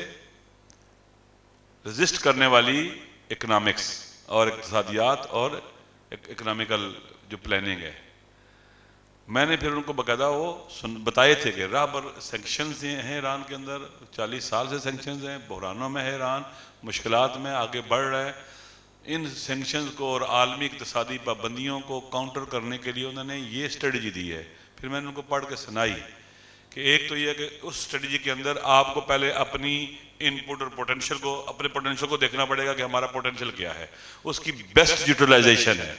رزسٹ کرنے والی اکنامکس اور اقتصادیات اور اکنامیکل جو پلاننگ ہے۔ میں نے پھر ان کو باقاعدہ وہ بتائے تھے کہ رابر سینکشنز ہیں ایران کے اندر، 40 سال سے سینکشنز ہیں، بحرانوں میں ہے ایران، مشکلات میں آگے بڑھ رہا ہے۔ ان سینکشنز کو اور عالمی اقتصادی پابندیوں کو کاؤنٹر کرنے کے لیے انہوں نے یہ اسٹریٹجی دی ہے۔ پھر میں نے ان کو پڑھ کے سنائی کہ ایک تو یہ ہے کہ اس اسٹریٹجی کے اندر آپ کو پہلے اپنی ان پٹ اور پوٹینشل کو، اپنے پوٹینشل کو دیکھنا پڑے گا کہ ہمارا پوٹینشل کیا ہے، اس کی بیسٹ یوٹیلائزیشن ہے،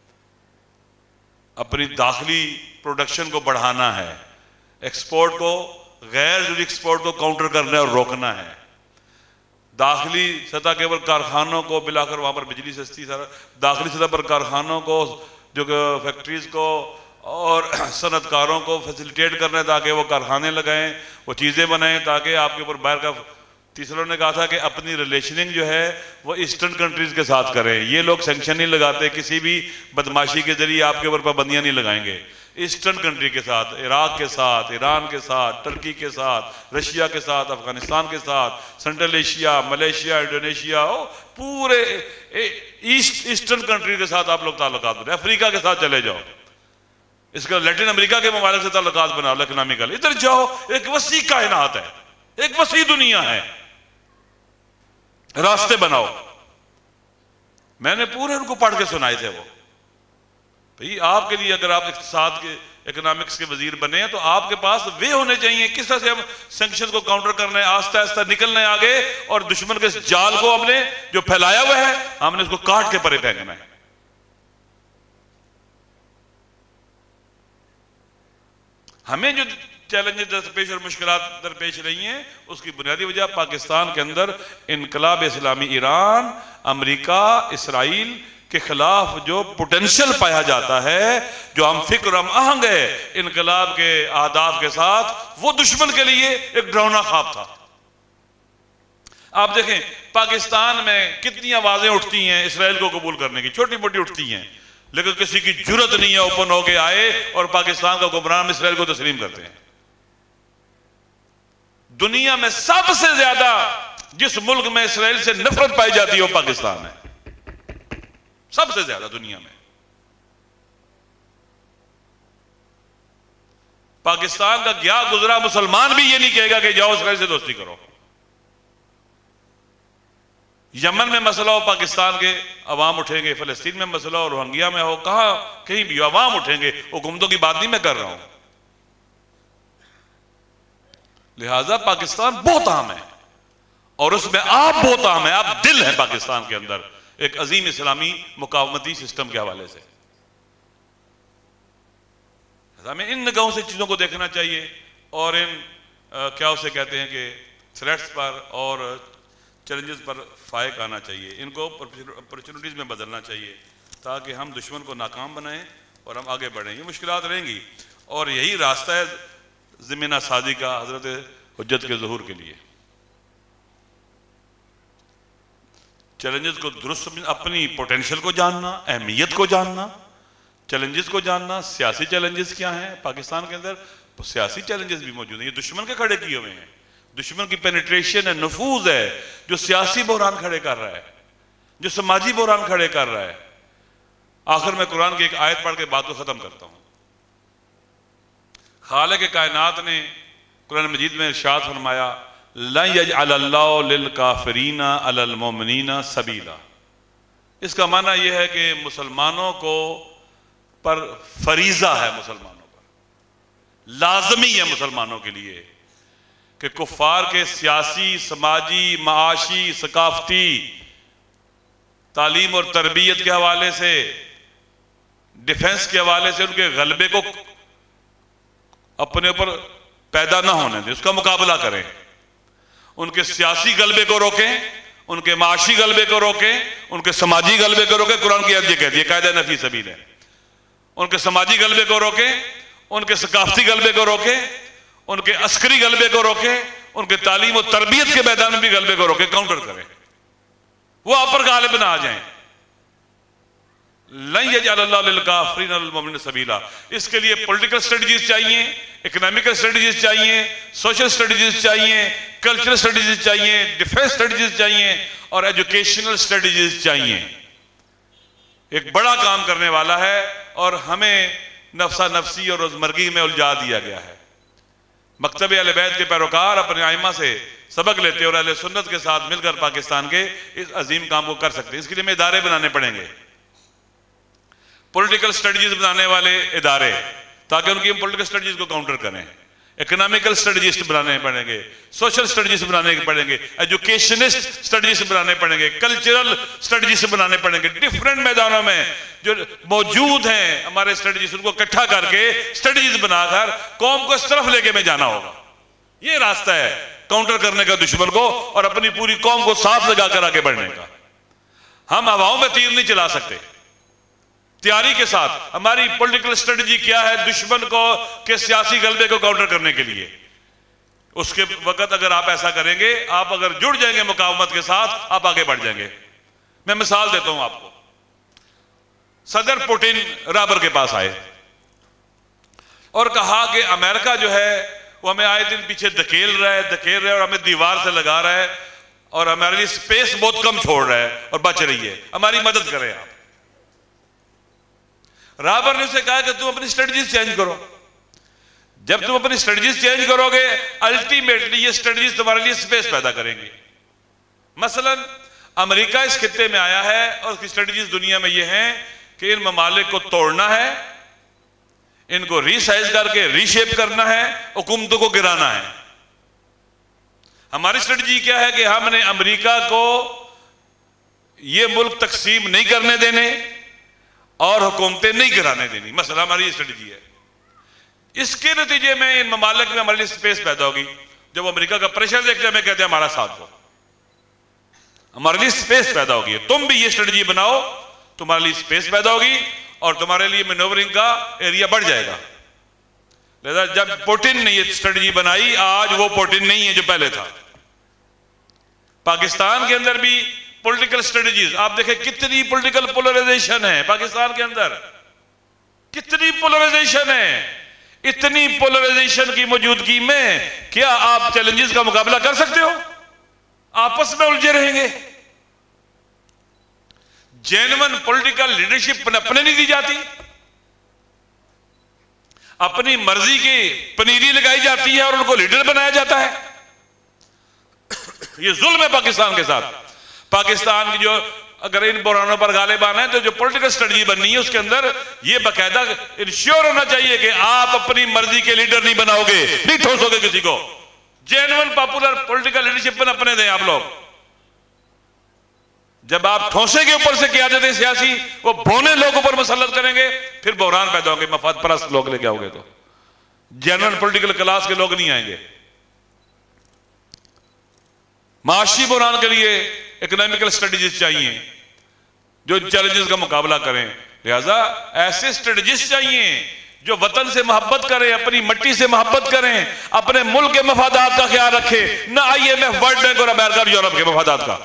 اپنی داخلی پروڈکشن کو بڑھانا ہے، ایکسپورٹ کو، غیر ضروری ایکسپورٹ کو کاؤنٹر کرنا ہے اور روکنا ہے، داخلی سطح کے اوپر کارخانوں کو، بلا کر وہاں پر بجلی سستی، داخلی سطح پر کارخانوں کو، جو فیکٹریز کو اور صنعت کاروں کو فیسیلیٹیٹ کرنا ہے تاکہ وہ کارخانے لگائیں، وہ چیزیں بنائیں تاکہ آپ کے اوپر باہر کا۔ تیسروں نے کہا تھا کہ اپنی ریلیشننگ جو ہے وہ ایسٹرن کنٹریز کے ساتھ کریں، یہ لوگ سینکشن نہیں لگاتے، کسی بھی بدماشی کے ذریعے آپ کے اوپر پابندیاں نہیں لگائیں گے۔ ایسٹرن کنٹری کے ساتھ، عراق کے ساتھ، ایران کے ساتھ، ترکی کے ساتھ، رشیا کے ساتھ، افغانستان کے ساتھ، سینٹرل ایشیا، ملیشیا، انڈونیشیا، پورے ایسٹرن کنٹری کے ساتھ آپ لوگ تعلقات بنائیں۔ افریقہ کے ساتھ چلے جاؤ، اس کا لیٹن امریکہ کے ممالک سے تعلقات بنا لو اکنامیکل، ادھر جاؤ، ایک وسیع کائنات ہے، ایک وسیع دنیا ہے، راستے بناؤ۔ میں نے پورے ان کو پڑھ کے سنائے تھے وہ۔ بھئی آپ کے لیے اگر آپ اقتصاد کے اکنامکس کے وزیر بنے ہیں تو آپ کے پاس وے ہونے چاہیے کس طرح سے ہم سینکشن کو کاؤنٹر کرنا ہے، آہستہ آہستہ نکلنا ہے آگے، اور دشمن کے جال کو ہم نے جو پھیلایا ہوا ہے ہم نے اس کو کاٹ کے پرے پھینکنا ہے۔ ہمیں جو چیلنجز درپیش اور مشکلات درپیش رہی ہیں، اس کی بنیادی وجہ پاکستان کے اندر انقلاب اسلامی ایران، امریکہ، اسرائیل کے خلاف جو پوٹینشل پایا جاتا ہے، جو ہم فکر ہم آہنگ ہے انقلاب کے اہداف کے ساتھ، وہ دشمن کے لیے ایک ڈراؤنا خواب تھا۔ آپ دیکھیں پاکستان میں کتنی آوازیں اٹھتی ہیں اسرائیل کو قبول کرنے کی، چھوٹی موٹی اٹھتی ہیں، لیکن کسی کی جرت نہیں ہے اوپن ہو کے آئے اور پاکستان کا حکمران اسرائیل کو تسلیم کرتے ہیں۔ دنیا میں سب سے زیادہ جس ملک میں اسرائیل سے نفرت پائی جاتی ہے وہ پاکستان ہے، سب سے زیادہ دنیا میں۔ پاکستان کا گیا گزرا مسلمان بھی یہ نہیں کہے گا کہ جاؤ اسرائیل سے دوستی کرو۔ یمن میں مسئلہ ہو پاکستان کے عوام اٹھیں گے، فلسطین میں مسئلہ ہو، روہنگیا میں ہو، کہاں کہیں بھی عوام اٹھیں گے، حکومتوں کی بات نہیں میں کر رہا ہوں۔ لہٰذا پاکستان بہت اہم ہے اور اس میں آپ بہت اہم ہیں، آپ دل ہیں پاکستان کے اندر ایک عظیم اسلامی مقاومتی سسٹم کے حوالے سے۔ ہمیں ان نگاہوں سے چیزوں کو دیکھنا چاہیے اور ان کیا اسے کہتے ہیں کہ تھریٹس پر اور چیلنجز پر فائق آنا چاہیے، ان کو اپرچونٹیز میں بدلنا چاہیے تاکہ ہم دشمن کو ناکام بنائیں اور ہم آگے بڑھیں۔ یہ مشکلات رہیں گی اور یہی راستہ ہے زمینہ سازی کا حضرت حجت کے ظہور کے لیے۔ چیلنجز کو درست، اپنی پوٹینشل کو جاننا، اہمیت کو جاننا، چیلنجز کو جاننا۔ سیاسی چیلنجز کیا ہیں پاکستان کے اندر؟ سیاسی چیلنجز بھی موجود ہیں، یہ دشمن کے کھڑے کیے ہوئے ہیں، دشمن کی پینیٹریشن ہے، نفوذ ہے، جو سیاسی بحران کھڑے کر رہا ہے، جو سماجی بحران کھڑے کر رہا ہے۔ آخر میں قرآن کی ایک آیت پڑھ کے بات کو ختم کرتا ہوں۔ خالق کائنات نے قرآن مجید میں ارشاد فرمایا لَن يَجْعَلَ اللَّهُ لِلْكَافِرِينَ عَلَى الْمُؤْمِنِينَ سَبِيلًا۔ اس کا معنی یہ ہے کہ مسلمانوں کو پر فریضہ ہے، مسلمانوں پر لازمی ہے مسلمانوں کے لیے کہ کفار کے سیاسی، سماجی، معاشی، ثقافتی، تعلیم اور تربیت کے حوالے سے، ڈیفنس کے حوالے سے ان کے غلبے کو اپنے اوپر پیدا نہ ہونے دیں، اس کا مقابلہ کریں، ان کے سیاسی غلبے کو روکیں، ان کے معاشی غلبے کو روکیں، ان کے سماجی غلبے کو روکیں۔ قرآن کی آیت یہ کہتی ہے قاعدہ نفی سبیل ہے، ان کے سماجی غلبے کو روکیں، ان کے ثقافتی غلبے کو روکیں، ان کے عسکری غلبے کو روکیں، ان کے تعلیم و تربیت کے میدان میں بھی غلبے کو روکیں، کاؤنٹر کریں، وہ آپ پر غالب نہ آ جائیں۔ لَن يَجْعَلَ اللَّهُ لِلْكَافِرِينَ عَلَى الْمُؤْمِنِينَ سَبِيلًا۔ اس کے لیے پولیٹیکل سٹریٹجیز چاہیے، اکنامکل سٹریٹجیز چاہیے، سوشل سٹریٹجیز چاہیے، کلچرل سٹریٹجیز چاہیے، ڈیفنس سٹریٹجیز چاہیے اور ایجوکیشنل سٹریٹجیز چاہیے۔ ایک بڑا کام کرنے والا ہے اور ہمیں نفسہ نفسی اور روزمرگی میں الجھا دیا گیا ہے۔ مکتب اہل بیت کے پیروکار اپنے ائمہ سے سبق لیتے اور اہل سنت کے ساتھ مل کر پاکستان کے اس عظیم کام کو کر سکتے ہیں۔ اس کے لیے ہمیں ادارے بنانے پڑیں گے، پولیٹیکل سٹریٹجیز بنانے والے ادارے، تاکہ ان کی پولیٹیکل سٹریٹجیز کو کاؤنٹر کریں۔ اکنامکل سٹریٹجسٹ بنانے پڑیں گے، سوشل سٹریٹجسٹ بنانے پڑیں گے، ایجوکیشنسٹ سٹریٹجسٹ بنانے پڑیں گے، کلچرل سٹریٹجسٹ بنانے پڑیں گے۔ ڈیفرنٹ میدانوں میں جو موجود ہیں ہمارے سٹریٹجسٹ، ان کو اکٹھا کر کے سٹریٹجیز بنا کر قوم کو اس طرف لے کے میں جانا ہوگا۔ یہ راستہ ہے کاؤنٹر کرنے کا دشمن کو اور اپنی پوری قوم کو ساتھ لگا کر آگے بڑھنے کا۔ ہم ہواؤں میں تیر نہیں چلا سکتے، تیاری کے ساتھ۔ ہماری پولیٹیکل سٹریٹجی کیا ہے؟ دشمن کو کے سیاسی غلبے کو کاؤنٹر کرنے کے لیے۔ اس کے وقت اگر آپ ایسا کریں گے، آپ اگر جڑ جائیں گے مقاومت کے ساتھ، آپ آگے بڑھ جائیں گے۔ میں مثال دیتا ہوں آپ کو۔ صدر پوٹن رابر کے پاس آئے اور کہا کہ امریکہ جو ہے وہ ہمیں آئے دن پیچھے دھکیل رہا ہے اور ہمیں دیوار سے لگا رہا ہے اور ہمارے لیے سپیس بہت کم چھوڑ رہا ہے اور بچ رہی ہے، ہماری مدد کریں آپ۔ رابر نے اسے کہا کہ تم اپنی سٹریٹجیز چینج کرو۔ جب تم اپنی سٹریٹجیز چینج کرو گے، الٹیمیٹلی یہ سٹریٹجیز تمہارے لیے سپیس پیدا کریں گے۔ مثلا امریکہ اس خطے میں آیا ہے اور اس کی سٹریٹجیز دنیا میں یہ ہیں کہ ان ممالک کو توڑنا ہے، ان کو ری سائز کر کے ری شیپ کرنا ہے، حکومتوں کو گرانا ہے۔ ہماری سٹریٹجی کیا ہے کہ ہم نے امریکہ کو یہ ملک تقسیم نہیں کرنے دینے اور حکومتیں نہیں گرانے دینی، مثلا ہماری یہ سٹریٹجی ہے۔ اس کے نتیجے میں ان ممالک میں ہمارے لیے سپیس پیدا ہوگی۔ جب امریکہ کا پریشر دیکھتے ہیں ہمیں کہتے ہیں ہمارا ساتھ دو، ہمارے لیے سپیس پیدا ہوگی۔ تم بھی یہ سٹریٹجی بناؤ، تمہارے لیے سپیس پیدا ہوگی اور تمہارے لیے مینوورنگ کا ایریا بڑھ جائے گا۔ لہذا جب پوٹن نے یہ سٹریٹجی بنائی، آج وہ پوٹن نہیں ہے جو پہلے تھا۔ پاکستان کے اندر بھی پولیٹیکل سٹریٹجیز، آپ دیکھیں کتنی پولیٹیکل پولرائزیشن ہے پاکستان کے اندر، کتنی پولرائزیشن ہے۔ اتنی پولرائزیشن کی موجودگی میں کیا آپ چیلنجز کا مقابلہ کر سکتے ہو؟ آپس میں الجھے رہیں گے۔ جینون پولیٹیکل لیڈرشپ اپنے نہیں دی جاتی، اپنی مرضی کی پنیری لگائی جاتی ہے اور ان کو لیڈر بنایا جاتا ہے۔ یہ ظلم ہے پاکستان کے ساتھ۔ پاکستان کی جو اگر ان بحرانوں پر غالب آنا ہے تو جو پولیٹیکل سٹریٹجی بننی ہے اس کے اندر یہ باقاعدہ انشور ہونا چاہیے کہ آپ اپنی مرضی کے لیڈر نہیں بناؤ گے، نہیں ٹھوسو گے کسی کو۔ جینون پاپولر پولیٹیکل لیڈرشپ میں اپنے دیں آپ لوگ۔ جب آپ ٹھوسے کے اوپر سے قیادتیں سیاسی وہ بونے لوگوں پر مسلط کریں گے، پھر بحران پیدا ہوں گے، مفاد پرست لوگ لے کے آؤ گے تو جنرل پولیٹیکل کلاس کے لوگ نہیں آئیں گے۔ معاشی بحران کے لیے اکنامیکل اسٹریٹجیز چاہیے جو چیلنجز کا مقابلہ کریں. لہذا ایسے اسٹریٹجیز چاہیے جو وطن سے محبت کریں, اپنی مٹی سے محبت کریں, اپنے ملک کے مفادات کا خیال رکھیں, نہ IMF, ورلڈ بینک اور امریکہ اور یورپ کے مفادات کا.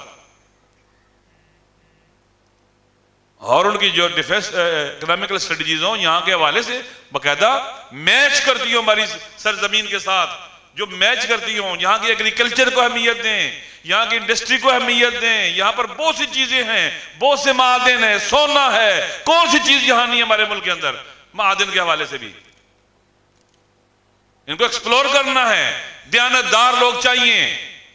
اور ان کی جو ڈیفنس اکنامیکل اسٹریٹجیز ہوں یہاں کے حوالے سے باقاعدہ میچ کرتی ہوں ہماری سرزمین کے ساتھ, جو میچ کرتی ہوں. یہاں کی ایگریکلچر کو اہمیت دیں, یہاں کی انڈسٹری کو اہمیت دیں. یہاں پر بہت سی چیزیں ہیں, بہت سے معادن ہیں, سونا ہے, کون سی چیز یہاں نہیں ہے ہمارے ملک کے اندر معادن کے حوالے سے بھی. ان کو ایکسپلور کرنا ہے. دیانتدار لوگ چاہیے.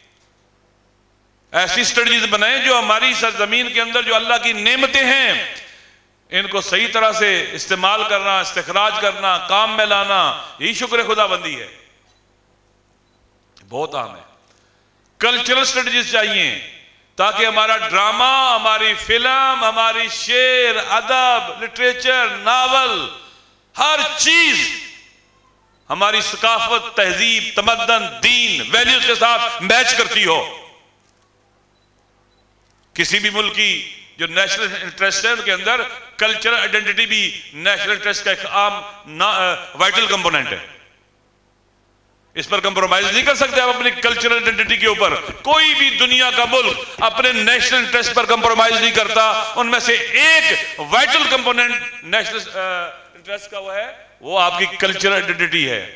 ایسی اسٹریٹجیز بنائیں جو ہماری سرزمین کے اندر جو اللہ کی نعمتیں ہیں ان کو صحیح طرح سے استعمال کرنا, استخراج کرنا, کام میں لانا, یہی شکر خدا بندی ہے. بہت اہم ہے. کلچرل اسٹریٹجیز چاہیے تاکہ ہمارا ڈرامہ, ہماری فلم, ہماری شعر, ادب, لٹریچر, ناول, ہر چیز ہماری ثقافت, تہذیب, تمدن, دین, ویلیوز کے ساتھ میچ کرتی ہو. کسی بھی ملک کی جو نیشنل انٹرسٹ ہے ان کے اندر کلچرل آئیڈینٹی بھی نیشنل انٹرسٹ کا ایک عام وائٹل کمپوننٹ ہے. اس پر کمپرومائز نہیں کر سکتے آپ اپنی کلچرل آئیڈینٹی کے اوپر. کوئی بھی دنیا کا ملک اپنے نیشنل انٹرسٹ پر کمپرومائز نہیں کرتا. ان میں سے ایک وائٹل کمپوننٹ نیشنل انٹرسٹ کا وہ ہے, وہ آپ کی کلچرل آئیڈینٹی ہے.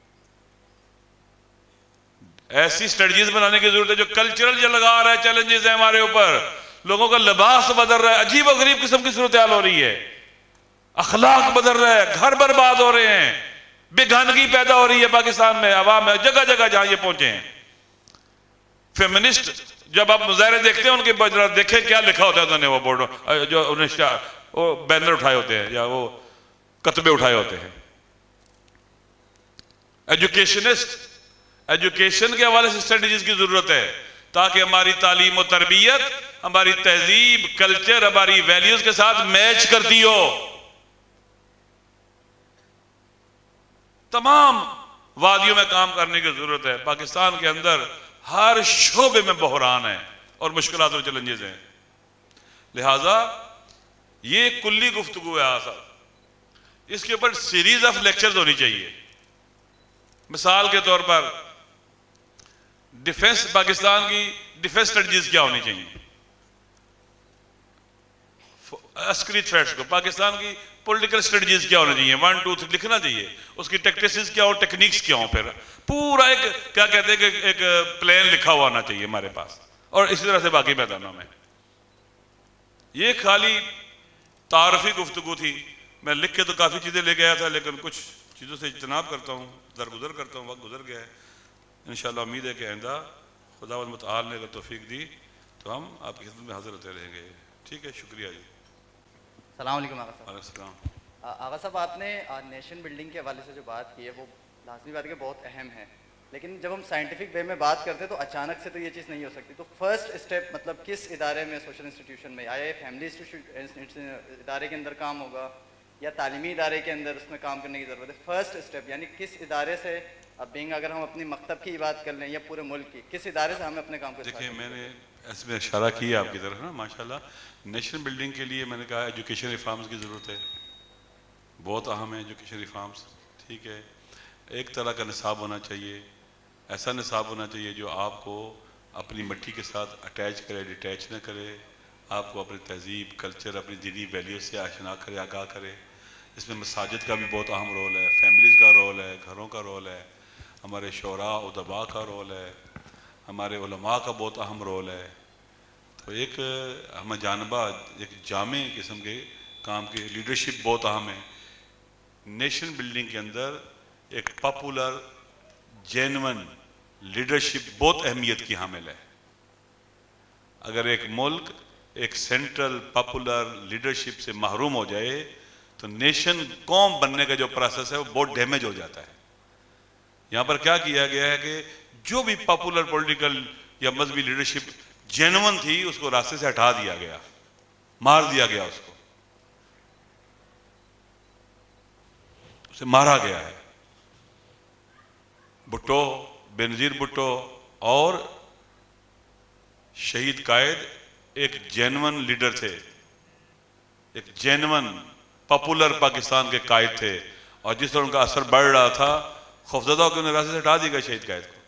ایسی اسٹریٹجیز بنانے کی ضرورت ہے جو کلچرل جو لگا رہا ہے, چیلنجز ہیں ہمارے اوپر. لوگوں کا لباس بدل رہا ہے, عجیب و غریب قسم کی صورتحال ہو رہی ہے, اخلاق بدل رہا ہے, گھر برباد ہو رہے ہیں, بے گانگی پیدا ہو رہی ہے پاکستان میں, عوام میں, جگہ جگہ جہاں یہ پہنچے ہیں. فیمنسٹ جب آپ مظاہرے دیکھتے ہیں ان کے دیکھیں کیا لکھا ہوتا ہے انہوں نے, وہ بورڈ جو انہیں وہ بینر اٹھائے ہوتے ہیں یا وہ کتبے اٹھائے ہوتے ہیں. ایجوکیشنسٹ, ایجوکیشن کے حوالے سے اسٹریٹجیز کی ضرورت ہے تاکہ ہماری تعلیم و تربیت, ہماری تہذیب, کلچر, ہماری ویلیوز کے ساتھ میچ کرتی ہو. تمام وادیوں میں کام کرنے کی ضرورت ہے. پاکستان کے اندر ہر شعبے میں بحران ہے اور مشکلات اور چیلنجز ہیں. لہذا یہ کلی گفتگو ہے آسا, اس کے اوپر سیریز آف لیکچرز ہونی چاہیے. مثال کے طور پر ڈیفنس, پاکستان کی ڈیفنس اسٹریٹجیز کیا ہونی چاہیے. عسکری تھریٹس کو, پاکستان کی پولیٹیکل اسٹریٹجیز کیا ہونا چاہیے, 1 2 3 لکھنا چاہیے. اس کی ٹیکٹکس کیا ہو, ٹیکنیکس کیا ہو, پھر پورا ایک کیا کہتے ہیں کہ ایک پلان لکھا ہوا ہونا چاہیے ہمارے پاس. اور اسی طرح سے باقی میدانوں میں. یہ خالی تعارفی گفتگو تھی. میں لکھ کے تو کافی چیزیں لے گیا تھا لیکن کچھ چیزوں سے اجتناب کرتا ہوں, درگزر کرتا ہوں, وقت گزر گیا ہے. انشاءاللہ امید ہے کہ آئندہ خداوند متعال نے اگر توفیق دی تو ہم آپ کی خدمت میں حاضر ہوتے رہیں گے. ٹھیک ہے, شکریہ جی. السلام علیکم آغا صاحب. وعلیکم السلام. آغا صاحب, آپ نے نیشن بلڈنگ کے حوالے سے جو بات کی ہے وہ لازمی بات ہے کہ بہت اہم ہے, لیکن جب ہم سائنٹیفک وے میں بات کرتے ہیں تو اچانک سے تو یہ چیز نہیں ہو سکتی. تو فرسٹ اسٹیپ مطلب کس ادارے میں, سوشل انسٹیٹیوشن میں, آیا یہ فیملی ادارے کے اندر کام ہوگا یا تعلیمی ادارے کے اندر اس میں کام کرنے کی ضرورت ہے؟ فرسٹ اسٹیپ یعنی کس ادارے سے, اب بینگ اگر ہم اپنی مکتب کی بات کر لیں یا پورے ملک کی, کس ادارے سے ہمیں اپنے کام کو دیکھیں, میں نے اس میں اشارہ کیا آپ کی طرف نا. ماشاءاللہ نیشنل بلڈنگ کے لیے میں نے کہا ایجوکیشن ریفارمز کی ضرورت ہے, بہت اہم ہے ایجوکیشن ریفارمز. ٹھیک ہے, ایک طرح کا نصاب ہونا چاہیے, ایسا نصاب ہونا چاہیے جو آپ کو اپنی مٹی کے ساتھ اٹیچ کرے, ڈیٹیچ نہ کرے, آپ کو اپنی تہذیب, کلچر, اپنی دینی ویلیوز سے آشنا کرے, آگاہ کرے. اس میں مساجد کا بھی بہت اہم رول ہے, فیملیز کا رول ہے, گھروں کا رول ہے, ہمارے شعراء, ادباء کا رول ہے, ہمارے علماء کا بہت اہم رول ہے. تو ایک ہم جانبہ ایک جامع قسم کے کام کی لیڈرشپ بہت اہم ہے. نیشن بلڈنگ کے اندر ایک پاپولر جینون لیڈرشپ بہت اہمیت کی حامل ہے. اگر ایک ملک ایک سینٹرل پاپولر لیڈرشپ سے محروم ہو جائے تو نیشن قوم بننے کا جو پروسیس ہے وہ بہت ڈیمیج ہو جاتا ہے. یہاں پر کیا کیا گیا ہے کہ جو بھی پاپولر پولیٹیکل یا مذہبی لیڈرشپ جینون تھی اس کو راستے سے ہٹا دیا گیا, مار دیا گیا, اس کو اسے مارا گیا ہے. بھٹو, بے نظیر بھٹو اور شہید قائد ایک جینون لیڈر تھے، ایک جینون پاپولر پاکستان کے قائد تھے، اور جس طرح ان کا اثر بڑھ رہا تھا خوفزدہ ہو کے انہیں راستے سے ہٹا دی گیا شہید قائد کو۔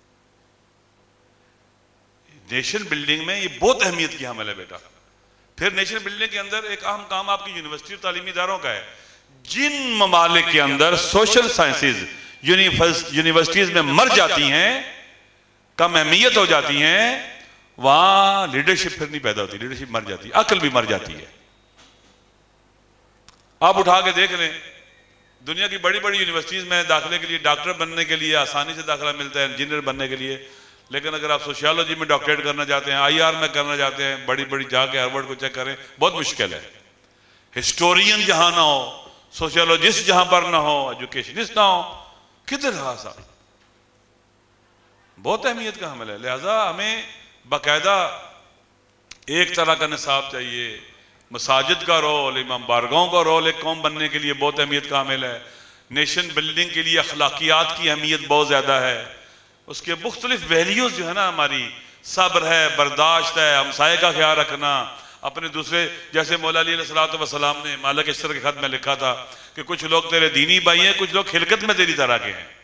نیشن بلڈنگ میں یہ بہت اہمیت کی حامل ہے بیٹا۔ پھر نیشن بلڈنگ کے اندر ایک اہم کام آپ کی یونیورسٹی اور تعلیمی اداروں کا ہے۔ جن ممالک کے اندر سوشل سائنسز یونیورسٹیز میں مر جاتی ہیں، کم اہمیت ہو جاتی ہیں، وہاں لیڈرشپ پھر نہیں پیدا ہوتی، لیڈرشپ مر جاتی ہے، عقل بھی مر جاتی ہے۔ آپ اٹھا کے دیکھ لیں، دنیا کی بڑی بڑی یونیورسٹیز میں داخلے کے لیے، ڈاکٹر بننے کے لیے آسانی سے داخلہ ملتا ہے، انجینئر بننے کے لیے، لیکن اگر آپ سوشیالوجی میں ڈاکٹریٹ کرنا چاہتے ہیں، آئی آر میں کرنا چاہتے ہیں، بڑی بڑی جا کے ہارورڈ کو چیک کریں، بہت مشکل ہے۔ ہسٹورین جہاں نہ ہو، سوشیالوجسٹ جہاں پر نہ ہو، ایجوکیشنسٹ نہ ہو، کدھر رہا صاحب؟ بہت اہمیت کا حامل ہے۔ لہٰذا ہمیں باقاعدہ ایک طرح کا نصاب چاہیے۔ مساجد کا رول، امام بارگاہوں کا رول ایک قوم بننے کے لیے بہت اہمیت کا حامل ہے۔ نیشن بلڈنگ کے لیے اخلاقیات کی اہمیت بہت زیادہ ہے۔ اس کے مختلف ویلیوز جو ہے نا، ہماری صبر ہے، برداشت ہے، ہمسائے کا خیال رکھنا، اپنے دوسرے، جیسے مولا علی علیہ السلام نے مالک اشتر کے خط میں لکھا تھا کہ کچھ لوگ تیرے دینی بھائی ہیں، کچھ لوگ خلقت میں تیری طرح کے ہیں،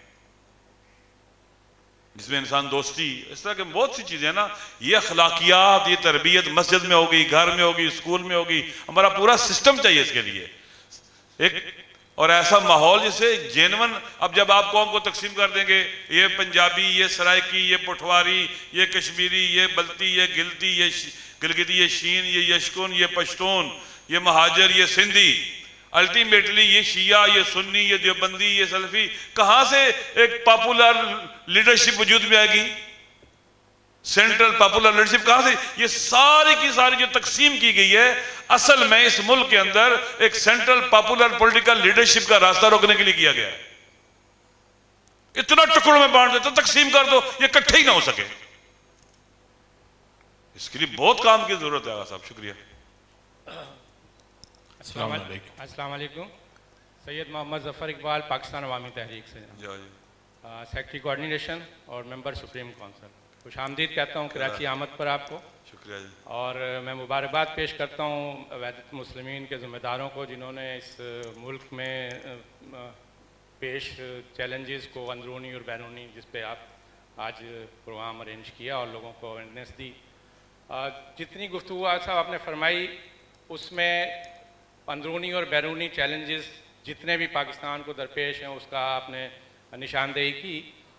جس میں انسان دوستی، اس طرح کے بہت سی چیزیں ہیں نا۔ یہ اخلاقیات، یہ تربیت مسجد میں ہوگی، گھر میں ہوگی، اسکول میں ہوگی، ہمارا پورا سسٹم چاہیے اس کے لیے ایک، اور ایسا ماحول جسے جینون۔ اب جب آپ قوم کو تقسیم کر دیں گے، یہ پنجابی، یہ سرائکی، یہ پٹھواری، یہ کشمیری، یہ بلتی، یہ گلتی، یہ گلگتی، یہ شین، یہ یشکن، یہ پشتون، یہ مہاجر، یہ سندھی، الٹیمیٹلی یہ شیعہ، یہ سنی، یہ دیوبندی، یہ سلفی، کہاں سے ایک پاپولر لیڈرشپ وجود میں آئے گی؟ سینٹرل پاپولر لیڈرشپ کہاں سے؟ یہ ساری کی ساری جو تقسیم کی گئی ہے، اصل میں اس ملک کے اندر ایک سینٹرل پاپولر پولیٹیکل لیڈرشپ کا راستہ روکنے کے لیے کیا گیا ہے۔ اتنا ٹکڑوں میں بانٹ دیتا، تقسیم کر دو، یہ اکٹھے ہی نہ ہو سکے۔ اس کے لیے بہت کام کی ضرورت ہے آغا صاحب۔ شکریہ۔ السلام علیکم۔ سید محمد ظفر اقبال، پاکستان عوامی تحریک سے، سیکرٹری کوارڈینیشن اور ممبر سپریم کونسل۔ خوش آمدید کہتا ہوں کراچی آمد پر آپ کو۔ شکریہ جی۔ اور میں مبارکباد پیش کرتا ہوں وحدت مسلمین کے ذمہ داروں کو، جنہوں نے اس ملک میں پیش چیلنجز کو اندرونی اور بیرونی، جس پہ آپ آج پروگرام ارینج کیا اور لوگوں کو اویئرنیس دی۔ جتنی گفتگو صاحب آپ نے فرمائی، اس میں اندرونی اور بیرونی چیلنجز جتنے بھی پاکستان کو درپیش ہیں، اس کا آپ نے نشاندہی کی۔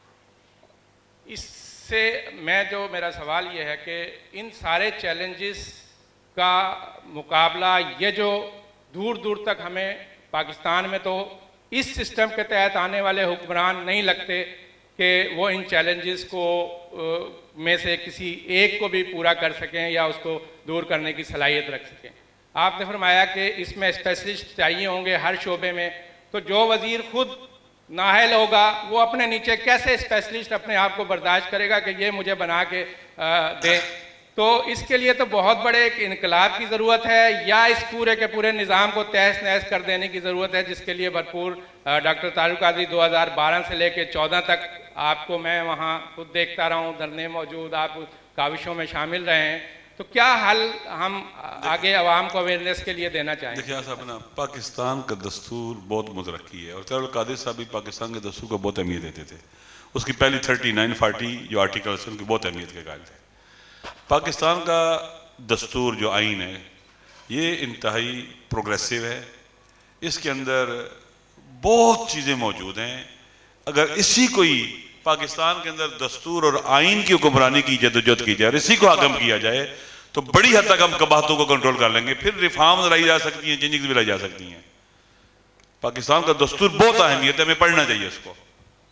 اس سے میرا سوال یہ ہے کہ ان سارے چیلنجز کا مقابلہ، یہ جو دور دور تک ہمیں پاکستان میں تو اس سسٹم کے تحت آنے والے حکمران نہیں لگتے کہ وہ ان چیلنجز کو میں سے کسی ایک کو بھی پورا کر سکیں یا اس کو دور کرنے کی صلاحیت رکھ سکیں۔ آپ نے فرمایا کہ اس میں اسپیشلسٹ چاہیے ہوں گے ہر شعبے میں، تو جو وزیر خود نااہل ہوگا وہ اپنے نیچے کیسے اسپیشلسٹ اپنے آپ کو برداشت کرے گا کہ یہ مجھے بنا کے دیں؟ تو اس کے لیے تو بہت بڑے ایک انقلاب کی ضرورت ہے، یا اس پورے کے پورے نظام کو تہس نہس کر دینے کی ضرورت ہے، جس کے لیے بھرپور ڈاکٹر طارق قادری 2012 سے لے کے 14 تک آپ کو میں وہاں خود دیکھتا رہا ہوں، دھرنے موجود، آپ کاوشوں میں شامل رہے ہیں، تو کیا حل ہم آگے عوام کو اویئرنیس کے لیے دینا چاہیں؟ دیکھیں صاحب نا، پاکستان کا دستور بہت مترقی ہے، اور طارق القادری صاحب بھی پاکستان کے دستور کو بہت اہمیت دیتے تھے۔ اس کی پہلی 3940 جو آرٹیکلس ان کی بہت اہمیت کے قائل تھے۔ پاکستان کا دستور جو آئین ہے، یہ انتہائی پروگریسو ہے، اس کے اندر بہت چیزیں موجود ہیں۔ اگر اسی کوئی پاکستان کے اندر دستور اور آئین کی حکمرانی کی جدوجہد کی جائے اور اسی کو حاکم کیا جائے تو بڑی حد تک ہم قباحتوں کو کنٹرول کر لیں گے۔ پھر ریفارمز لائی جا سکتی ہیں، چینجنگز بھی لائی جا سکتی ہیں۔ پاکستان کا دستور بہت اہمیت ہے، ہمیں پڑھنا چاہیے اس کو۔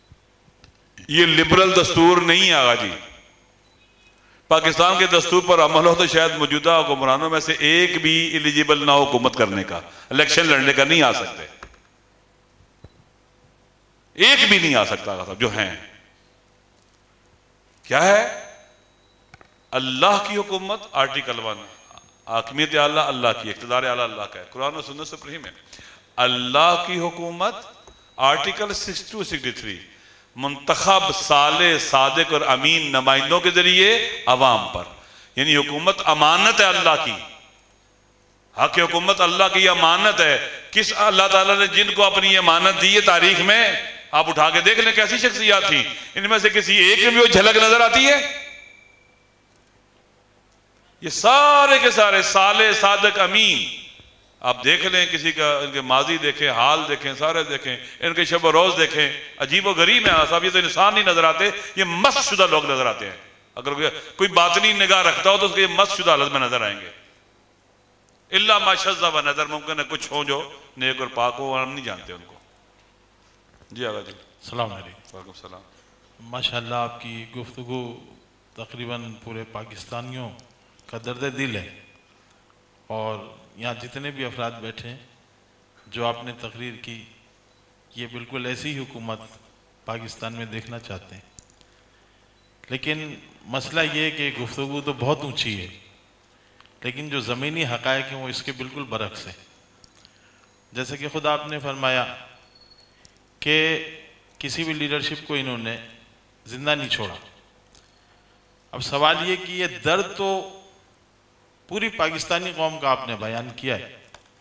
یہ لبرل دستور نہیں ہے آغا جی۔ پاکستان کے دستور پر عمل ہو تو شاید موجودہ حکمرانوں میں سے ایک بھی ایلیجیبل نہ ہو حکومت کرنے کا، الیکشن لڑنے کا، نہیں آ سکتے، ایک بھی نہیں آ سکتا آغا صاحب جو ہیں۔ کیا ہے؟ اللہ کی حکومت، آرٹیکل 1، حاکمیت اعلیٰ اللہ کی، اقتدار اعلیٰ اللہ کا ہے، قرآن و سنت سپریم ہے۔ اللہ کی حکومت، آرٹیکل 62-63، منتخب صالح، صادق اور امین نمائندوں کے ذریعے عوام پر۔ یعنی حکومت امانت ہے اللہ کی، حق حکومت اللہ کی امانت ہے. کس اللہ تعالیٰ نے جن کو اپنی امانت دی ہے تاریخ میں آپ اٹھا کے دیکھ لیں کیسی شخصیات تھیں، ان میں سے کسی ایک میں بھی وہ جھلک نظر آتی ہے؟ یہ سارے کے سارے صالح صادق امین آپ دیکھ لیں، کسی کا ان کے ماضی دیکھیں، حال دیکھیں، سارے دیکھیں، ان کے شب و روز دیکھیں، عجیب و غریب ہیں صاحب. یہ تو انسان نہیں نظر آتے، یہ مست شدہ لوگ نظر آتے ہیں. اگر کوئی باطنی نگاہ رکھتا ہو تو اس کے یہ مست شدہ حالت میں نظر آئیں گے. اللہ ما شذ و نظر، ممکن ہے کچھ ہوں جو نیک اور پاک ہو، ہم نہیں جانتے ان کو. جی آگا جی. السلام علیکم. وعلیکم السلام. ماشاءاللہ آپ کی گفتگو تقریباً پورے پاکستانیوں کا درد دل ہے، اور یہاں جتنے بھی افراد بیٹھے ہیں جو آپ نے تقریر کی، یہ بالکل ایسی حکومت پاکستان میں دیکھنا چاہتے ہیں. لیکن مسئلہ یہ ہے کہ گفتگو تو بہت اونچی ہے، لیکن جو زمینی حقائق ہیں وہ اس کے بالکل برعکس ہیں. جیسے کہ خود آپ نے فرمایا کہ کسی بھی لیڈرشپ کو انہوں نے زندہ نہیں چھوڑا. اب سوال یہ کہ یہ درد تو پوری پاکستانی قوم کا آپ نے بیان کیا ہے.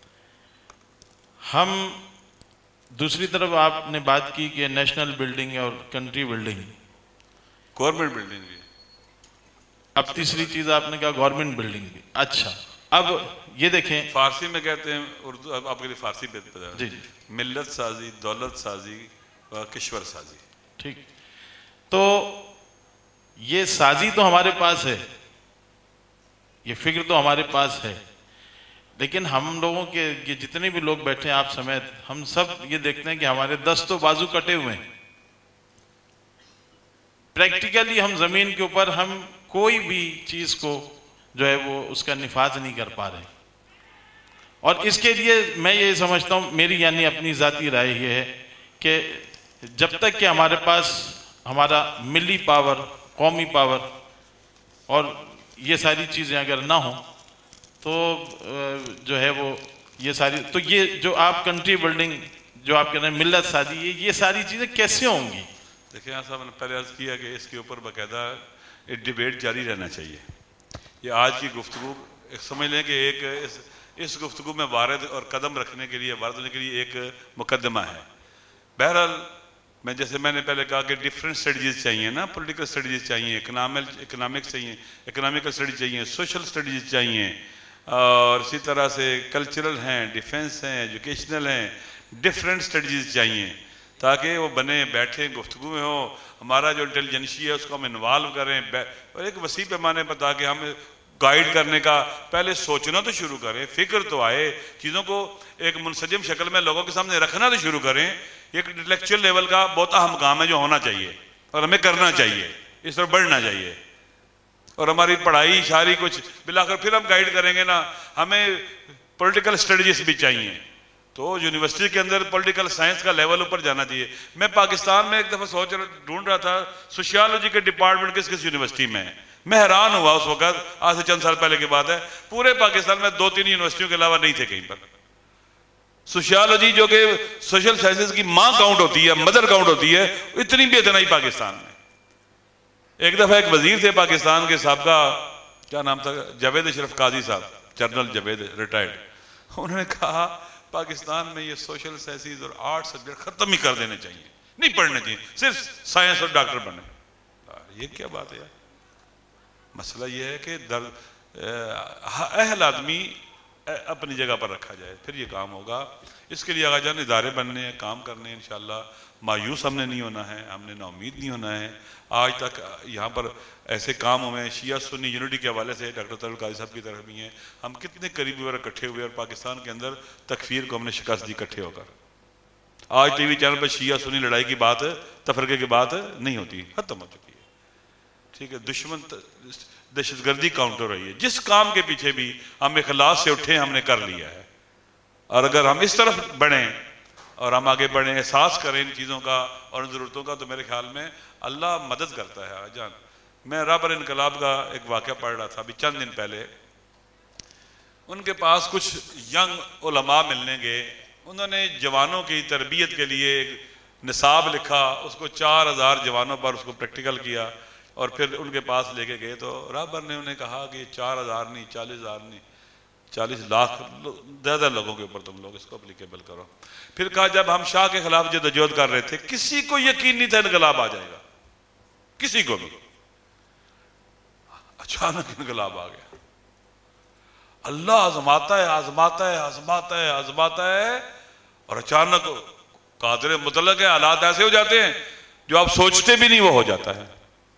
ہم دوسری طرف آپ نے بات کی کہ نیشنل بلڈنگ اور کنٹری بلڈنگ، گورنمنٹ بلڈنگ بھی. اب تیسری چیز آپ نے کہا گورنمنٹ بلڈنگ بھی. اچھا اب یہ دیکھیں، فارسی میں کہتے ہیں، اردو آپ کے لیے فارسی بتا جی جی ملت سازی، دولت سازی و کشور سازی. ٹھیک. تو یہ سازی تو ہمارے پاس ہے، یہ فکر تو ہمارے پاس ہے، لیکن ہم لوگوں کے یہ جتنے بھی لوگ بیٹھے ہیں آپ سمیت، ہم سب یہ دیکھتے ہیں کہ ہمارے دست و بازو کٹے ہوئے ہیں. پریکٹیکلی ہم زمین کے اوپر ہم کوئی بھی چیز کو جو ہے وہ اس کا نفاذ نہیں کر پا رہے. اور اس کے لیے میں یہ سمجھتا ہوں، میری یعنی اپنی ذاتی رائے یہ ہے کہ جب تک کہ ہمارے پاس ہمارا ملی پاور، قومی پاور اور یہ ساری چیزیں اگر نہ ہوں تو جو ہے وہ یہ ساری، تو یہ جو آپ کنٹری بلڈنگ جو آپ کہہ رہے ہیں ملت سازی، یہ ساری چیزیں کیسے ہوں گی؟ دیکھیں یہاں صاحب نے پہلے عرض کیا کہ اس کے اوپر باقاعدہ ایک ڈیبیٹ جاری رہنا چاہیے. یہ آج کی گفتگو سمجھ لیں کہ ایک اس گفتگو میں وارد اور قدم رکھنے کے لیے، وارد ہونے کے لیے ایک مقدمہ ہے. بہرحال میں نے پہلے کہا کہ ڈیفرنٹ اسٹریٹجیز چاہیے نا، پولیٹیکل اسٹریٹجیز چاہیے، اکنامکس چاہیے، اکنامیکل اسٹڈیز چاہیے، سوشل اسٹڈیز چاہیے، اور اسی طرح سے کلچرل ہیں، ڈیفنس ہیں، ایجوکیشنل ہیں، ڈیفرنٹ اسٹریٹجیز چاہیے تاکہ وہ بنے بیٹھیں گفتگو میں ہو. ہمارا جو انٹیلیجنسی ہے اس کو ہم انوالو کریں اور ایک وسیع پیمانے پر، تاکہ ہم گائیڈ کرنے کا پہلے سوچنا تو شروع کریں، فکر تو آئے، چیزوں کو ایک منسجم شکل میں لوگوں کے سامنے رکھنا تو شروع کریں. ایک انٹلیکچوئل لیول کا بہت اہم کام ہے جو ہونا چاہیے اور ہمیں کرنا چاہیے، اس طرح بڑھنا چاہیے. اور ہماری پڑھائی شاعری کچھ بلاخر پھر ہم گائیڈ کریں گے نا. ہمیں پولیٹیکل اسٹریٹجیز بھی چاہیے، تو یونیورسٹی کے اندر پولیٹیکل سائنس کا لیول اوپر جانا چاہیے. میں پاکستان میں ایک دفعہ ڈھونڈ رہا تھا سوشیالوجی کے ڈپارٹمنٹ کس یونیورسٹی میں ہے. میں حیران ہوا اس وقت، آج سے چند سال پہلے کی بات ہے، پورے پاکستان میں 2-3 یونیورسٹیوں کے علاوہ نہیں تھے کہیں پر. سوشیالوجی جو کہ سوشل سائنسز کی ماں کاؤنٹ ہوتی ہے، مدر کاؤنٹ ہوتی ہے، اتنی بھی اتنا ہی پاکستان میں. ایک دفعہ ایک وزیر تھے پاکستان کے سابقہ، کیا نام تھا، جاوید اشرف قاضی صاحب، جنرل جاوید ریٹائرڈ. انہوں نے کہا پاکستان میں یہ سوشل سائنسز اور آرٹ سبجیکٹ ختم ہی کر دینے چاہیے، نہیں پڑھنے چاہیے، صرف سائنس اور ڈاکٹر بنے. یہ کیا بات ہے یار؟ مسئلہ یہ ہے کہ اہل آدمی اپنی جگہ پر رکھا جائے، پھر یہ کام ہوگا. اس کے لیے آغا جان ادارے بننے ہیں، کام کرنے ہیں انشاءاللہ. مایوس ہم نے نہیں ہونا ہے، ہم نے نا امید نہیں ہونا ہے. آج تک یہاں پر ایسے کام ہوئے ہیں شیعہ سنی یونٹی کے حوالے سے، ڈاکٹر طارق قاضی صاحب کی طرف بھی ہیں. ہم کتنے قریبی وغیرہ اکٹھے ہوئے اور پاکستان کے اندر تکفیر کو ہم نے شکست دی اکٹھے ہو کر. آج ٹی وی چینل پر شیعہ سنی لڑائی کی بات، تفرقے کی بات نہیں ہوتی، ختم ہو چکی ہے. ٹھیک ہے، دشمن دہشت گردی کاؤنٹر رہی ہے. جس کام کے پیچھے بھی ہم اخلاص سے اٹھے ہم نے کر لیا ہے. اور اگر ہم اس طرف بڑھیں اور ہم آگے بڑھیں، احساس کریں ان چیزوں کا اور ان ضرورتوں کا، تو میرے خیال میں اللہ مدد کرتا ہے. جان میں رابر انقلاب کا ایک واقعہ پڑھ رہا تھا ابھی چند دن پہلے. ان کے پاس کچھ ینگ علماء ملنے گئے. انہوں نے جوانوں کی تربیت کے لیے ایک نصاب لکھا، اس کو 4000 جوانوں پر اس کو پریکٹیکل کیا. اور پھر ان کے پاس لے کے گئے تو رہبر نے انہیں کہا کہ 4,000 نہیں 40,000 نہیں 40 لاکھ زیادہ لوگوں کے اوپر تم لوگ اس کو اپلیکیبل کرو. پھر کہا جب ہم شاہ کے خلاف جدوجہد کر رہے تھے کسی کو یقین نہیں تھا انقلاب آ جائے گا, کسی کو بھی. اچانک انقلاب آ گیا. اللہ آزماتا ہے آزماتا ہے آزماتا ہے آزماتا ہے, اور اچانک قادر مطلق ہے, حالات ایسے ہو جاتے ہیں جو آپ سوچتے بھی نہیں وہ ہو جاتا ہے.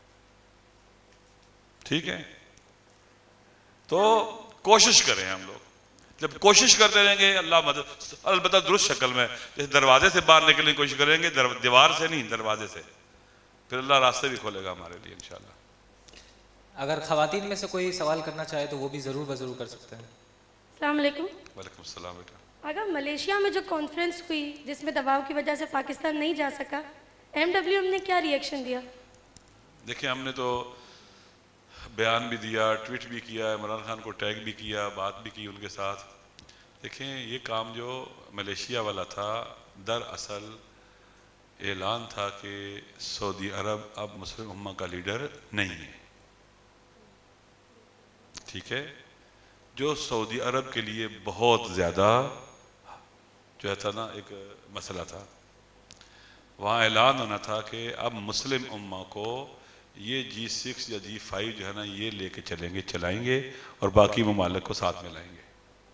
ٹھیک ہے, تو کوشش کریں ہم لوگ, جب کوشش کرتے رہیں گے اللہ مدد, البتہ درست شکل میں, جیسے دروازے سے باہر نکلنے کی کوشش کریں گے, دیوار سے نہیں دروازے سے, پھر اللہ راستے بھی کھولے گا ہمارے لیے انشاءاللہ. اگر خواتین میں سے کوئی سوال کرنا چاہے تو وہ بھی ضرور کر سکتے ہیں. السلام علیکم. وعلیکم السلام بیٹا. اگر ملیشیا میں جو کانفرنس ہوئی جس میں دباؤ کی وجہ سے پاکستان نہیں جا سکا, MWM نے کیا ری ایکشن دیا؟ دیکھیں ہم نے تو بیان بھی دیا, ٹویٹ بھی کیا, عمران خان کو ٹیگ بھی کیا, بات بھی کی ان کے ساتھ. دیکھیں یہ کام جو ملیشیا والا تھا دراصل اعلان تھا کہ سعودی عرب اب مسلم امہ کا لیڈر نہیں ہے. ٹھیک ہے, جو سعودی عرب کے لیے بہت زیادہ جو تھا نا ایک مسئلہ تھا, وہاں اعلان ہونا تھا کہ اب مسلم امہ کو یہ G6 یا G5 جو ہے نا یہ لے کے چلائیں گے اور باقی ممالک کو ساتھ میں لائیں گے.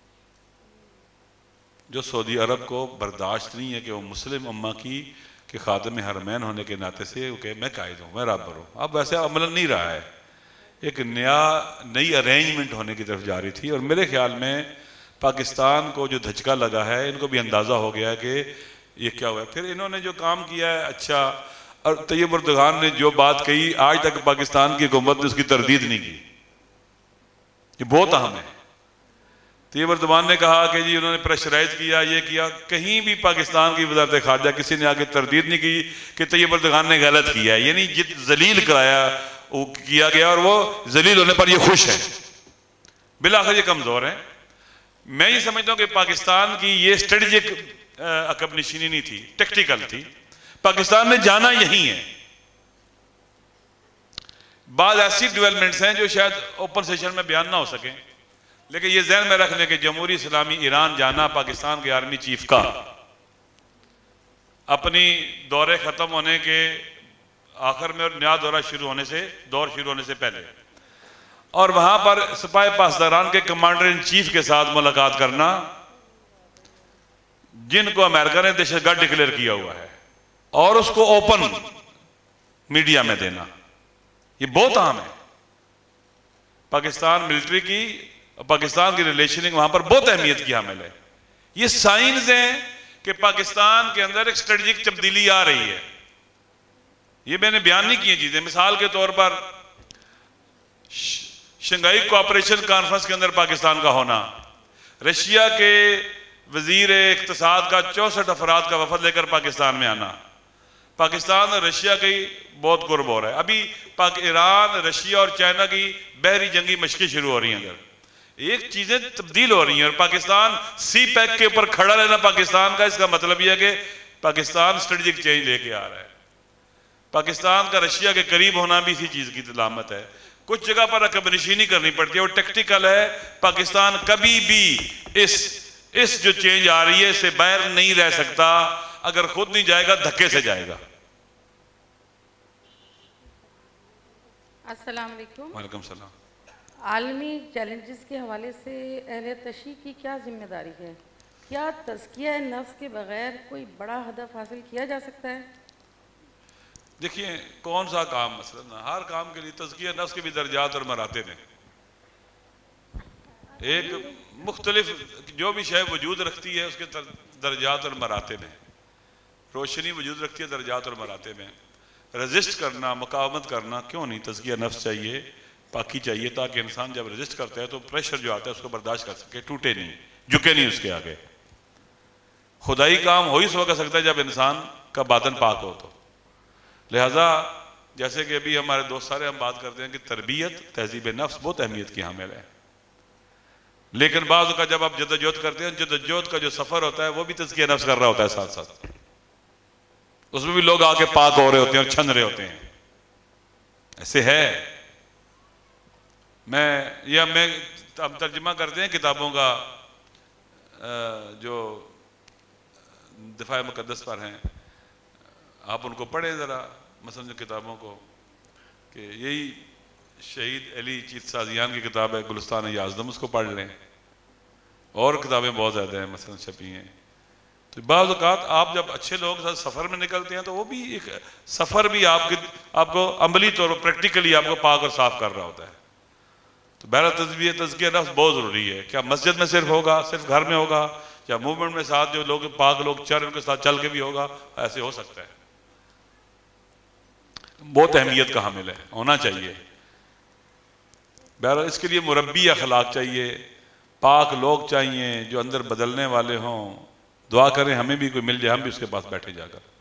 جو سعودی عرب کو برداشت نہیں ہے کہ وہ مسلم امہ کی کہ خادم حرمین ہونے کے ناطے سے وہ کہ میں قائد ہوں, میں رہبر ہوں. اب ویسے عمل نہیں رہا ہے, ایک نئی ارینجمنٹ ہونے کی طرف جا رہی تھی. اور میرے خیال میں پاکستان کو جو دھچکا لگا ہے ان کو بھی اندازہ ہو گیا کہ یہ کیا ہوا ہے. پھر انہوں نے جو کام کیا ہے اچھا, اور طیب اردغان نے جو بات کہی آج تک پاکستان کی حکومت نے اس کی تردید نہیں کی, یہ بہت اہم ہے. طیب اردغان نے کہا کہ جی انہوں نے پریشرائز کیا, یہ کیا, کہیں بھی پاکستان کی وزارت خارجہ کسی نے آگے تردید نہیں کی کہ طیب اردغان نے غلط کیا ہے, یعنی ذلیل کرایا وہ کیا گیا, اور وہ ذلیل ہونے پر یہ خوش ہے. بالآخر یہ کمزور ہیں. میں یہ سمجھتا ہوں کہ پاکستان کی یہ اسٹریٹجک عقب نشینی نہیں تھی, ٹیکٹیکل تھی. پاکستان نے جانا یہی ہے. بعض ایسی ڈیولپمنٹس ہیں جو شاید اوپن سیشن میں بیان نہ ہو سکیں, لیکن یہ ذہن میں رکھ لیں کہ جمہوری اسلامی ایران جانا پاکستان کے آرمی چیف کا اپنی دورے ختم ہونے کے آخر میں اور نیا دور شروع ہونے سے پہلے, اور وہاں پر سپاہی پاسداران کے کمانڈر ان چیف کے ساتھ ملاقات کرنا جن کو امریکہ نے دہشت گرد ڈکلیئر کیا ہوا ہے, اور اس کو اوپن میڈیا میں دینا, یہ بہت اہم ہے. پاکستان ملٹری کی پاکستان کی ریلیشننگ وہاں پر بہت اہمیت کی حامل ہے. یہ سائنز ہیں کہ پاکستان کے اندر ایک اسٹریٹجک تبدیلی آ رہی ہے. یہ میں نے بیان نہیں کی چیزیں. مثال کے طور پر شنگھائی کوآپریشن کانفرنس کے اندر پاکستان کا ہونا, رشیا کے وزیر اقتصاد کا 64 افراد کا وفد لے کر پاکستان میں آنا, پاکستان اور رشیا کی بہت قرب ہو رہا ہے. ابھی ایران, رشیا اور چائنا کی بحری جنگی مشقیں شروع ہو رہی ہیں, ایک چیزیں تبدیل ہو رہی ہیں, اور پاکستان سی پیک کے اوپر کھڑا رہنا پاکستان کا, اس کا مطلب یہ ہے کہ پاکستان اسٹریٹجک چینج لے کے آ رہا ہے. پاکستان کا رشیا کے قریب ہونا بھی اسی چیز کی علامت ہے. کچھ جگہ پر عقب نشینی کرنی پڑتی ہے, اور ٹیکٹیکل ہے. پاکستان کبھی بھی اس جو چینج آ رہی ہے اس سے باہر نہیں رہ سکتا. اگر خود نہیں جائے گا دھکے سے جائے گا. السلام علیکم. وعلیکم السلام. عالمی چیلنجز کے حوالے سے اہل تشیع کی کیا ذمہ داری ہے؟ کیا تزکیہ نفس کے بغیر کوئی بڑا ہدف حاصل کیا جا سکتا ہے؟ دیکھیے کون سا کام مثلا, ہر کام کے لیے تزکیہ نفس کے بھی درجات اور مراتب ہیں. ایک مختلف جو بھی شے وجود رکھتی ہے اس کے درجات اور مراتب ہیں. روشنی وجود رکھتی ہے, درجات اور مراتب ہیں. رزسٹ کرنا, مقاومت کرنا کیوں نہیں, تزکیہ نفس چاہیے, پاکی چاہیے, تاکہ انسان جب رزسٹ کرتا ہے تو پریشر جو آتا ہے اس کو برداشت کر سکے, ٹوٹے نہیں, جھکے نہیں اس کے آگے. خدائی کام ہو ہی سو کر سکتا ہے جب انسان کا باطن پاک ہو. تو لہٰذا جیسے کہ ابھی ہمارے دوست سارے ہم بات کرتے ہیں کہ تربیت, تہذیب نفس بہت اہمیت کی حامل ہے. لیکن بعض کا جب آپ جدوجہد کرتے ہیں, جدوجہد کا جو سفر ہوتا ہے وہ بھی تزکیہ نفس کر رہا ہوتا ہے ساتھ ساتھ. اس میں بھی لوگ آ کے پاک ہو رہے ہوتے ہیں اور چھن رہے ہوتے ہیں. ایسے ہے. میں اب ترجمہ کرتے ہیں کتابوں کا جو دفاع مقدس پر ہیں, آپ ان کو پڑھیں ذرا, مثلا جو کتابوں کو, کہ یہی شہید علی چیت سازیان کی کتاب ہے گلستان یازدم, اس کو پڑھ لیں, اور کتابیں بہت زیادہ ہیں مثلا چھپی ہیں. تو بعض اوقات آپ جب اچھے لوگوں کے ساتھ سفر میں نکلتے ہیں تو وہ بھی ایک سفر بھی آپ کو عملی طور پر پریکٹیکلی آپ کو پاک اور صاف کر رہا ہوتا ہے. تو بہرحال تزکیہ نفس بہت ضروری ہے. کیا مسجد میں صرف ہوگا, صرف گھر میں ہوگا, یا موومنٹ میں ساتھ جو لوگ پاک لوگ چل ان کے ساتھ چل کے بھی ہوگا؟ ایسے ہو سکتا ہے. بہت اہمیت کا حامل ہے, ہونا چاہیے. بہرحال اس کے لیے مربی اخلاق چاہیے, پاک لوگ چاہیے جو اندر بدلنے والے ہوں. دعا کریں ہمیں بھی کوئی مل جائے, ہم بھی اس کے پاس بیٹھے جا کر.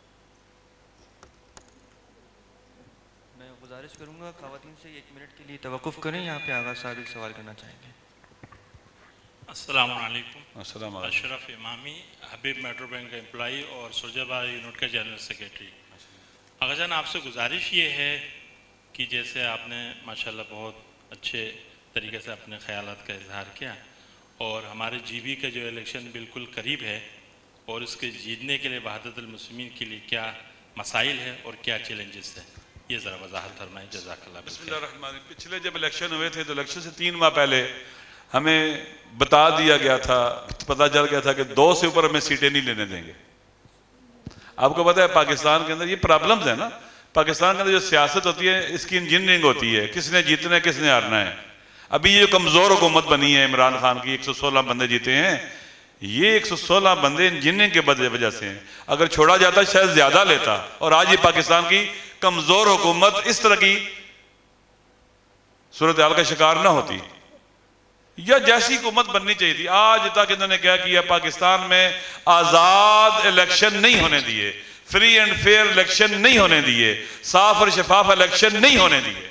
میں گزارش کروں گا خواتین سے 1 منٹ کے لیے توقف کریں. یہاں پہ آغا صاحب ایک سوال کرنا چاہیں گے. السلام علیکم. السلام علیکم. اشرف امامی, حبیب میٹرو بینک کا امپلائی اور سرجہ یونٹ کا جنرل سیکریٹری. آغا جان, آپ سے گزارش یہ ہے کہ جیسے آپ نے ماشاءاللہ بہت اچھے طریقے سے اپنے خیالات کا اظہار کیا, اور ہمارے جی بی کا جو الیکشن بالکل قریب ہے, اور اس کے جیتنے کے لیے وحدت المسلمین کے لیے کیا مسائل ہیں اور کیا چیلنجز ہیں, یہ ذرا وضاحت فرمائیں. جزاک اللہ. بسم اللہ الرحمن الرحیم. پچھلے جب الیکشن ہوئے تھے تو الیکشن سے 3 ماہ پہلے ہمیں بتا دیا گیا تھا, پتہ چل گیا تھا کہ 2 سے اوپر ہمیں سیٹیں نہیں لینے دیں گے. آپ کو پتہ ہے پاکستان کے اندر یہ پرابلمز ہیں نا, پاکستان کے اندر جو سیاست ہوتی ہے اس کی انجینئرنگ ہوتی ہے, کس نے جیتنا ہے کس نے ہارنا ہے. ابھی یہ کمزور حکومت بنی ہے عمران خان کی, 116 بندے جیتے ہیں, یہ 116 بندے انجینئرنگ کے وجہ سے ہیں. اگر چھوڑا جاتا شاید زیادہ لیتا, اور آج یہ پاکستان کی کمزور حکومت اس طرح کی صورتحال کا شکار نہ ہوتی. یا جیسی حکومت بننی چاہیے تھی. آج تک انہوں نے کیا کیا, پاکستان میں آزاد الیکشن نہیں ہونے دیے, فری اینڈ فیئر الیکشن نہیں ہونے دیے, صاف اور شفاف الیکشن نہیں ہونے دیے,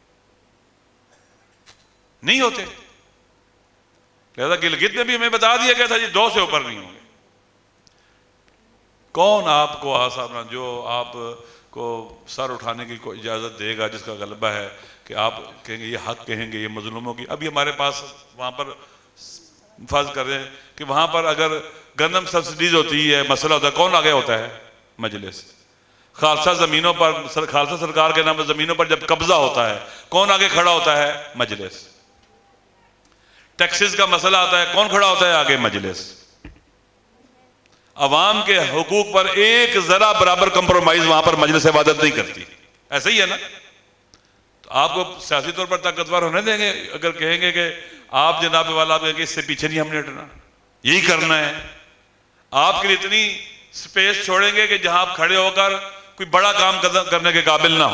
نہیں ہوتے. لہذا گلگت میں بھی ہمیں بتا دیا گیا تھا جی 2 سے اوپر نہیں ہوں گے. کون آپ کو آسان جو آپ کو سر اٹھانے کی اجازت دے گا, جس کا غلبہ ہے کہ آپ کہیں گے یہ حق کہیں گے یہ مظلوموں کی. ابھی ہمارے پاس وہاں پر فرض کر رہے ہیں کہ وہاں پر اگر گندم سبسڈیز ہوتی ہے, مسئلہ ہوتا ہے, کون آگے ہوتا ہے؟ مجلس. خالصہ زمینوں پر, خالصہ سرکار کے نام پر زمینوں پر جب قبضہ ہوتا ہے, کون آگے کھڑا ہوتا ہے؟ مجلس. ٹیکسز کا مسئلہ آتا ہے, کون کھڑا ہوتا ہے آگے؟ مجلس. عوام کے حقوق پر ایک ذرا برابر کمپرومائز وہاں پر مجلس وحدت نہیں کرتی. ایسا ہی ہے نا. تو آپ کو سیاسی طور پر طاقتور ہونے دیں گے اگر کہیں گے کہ آپ جناب والا آپ کہیں گے اس سے پیچھے نہیں ہم نے ہٹنا, یہی کرنا ہے. آپ کے لیے اتنی سپیس چھوڑیں گے کہ جہاں آپ کھڑے ہو کر کوئی بڑا کام کرنے کے قابل نہ ہو.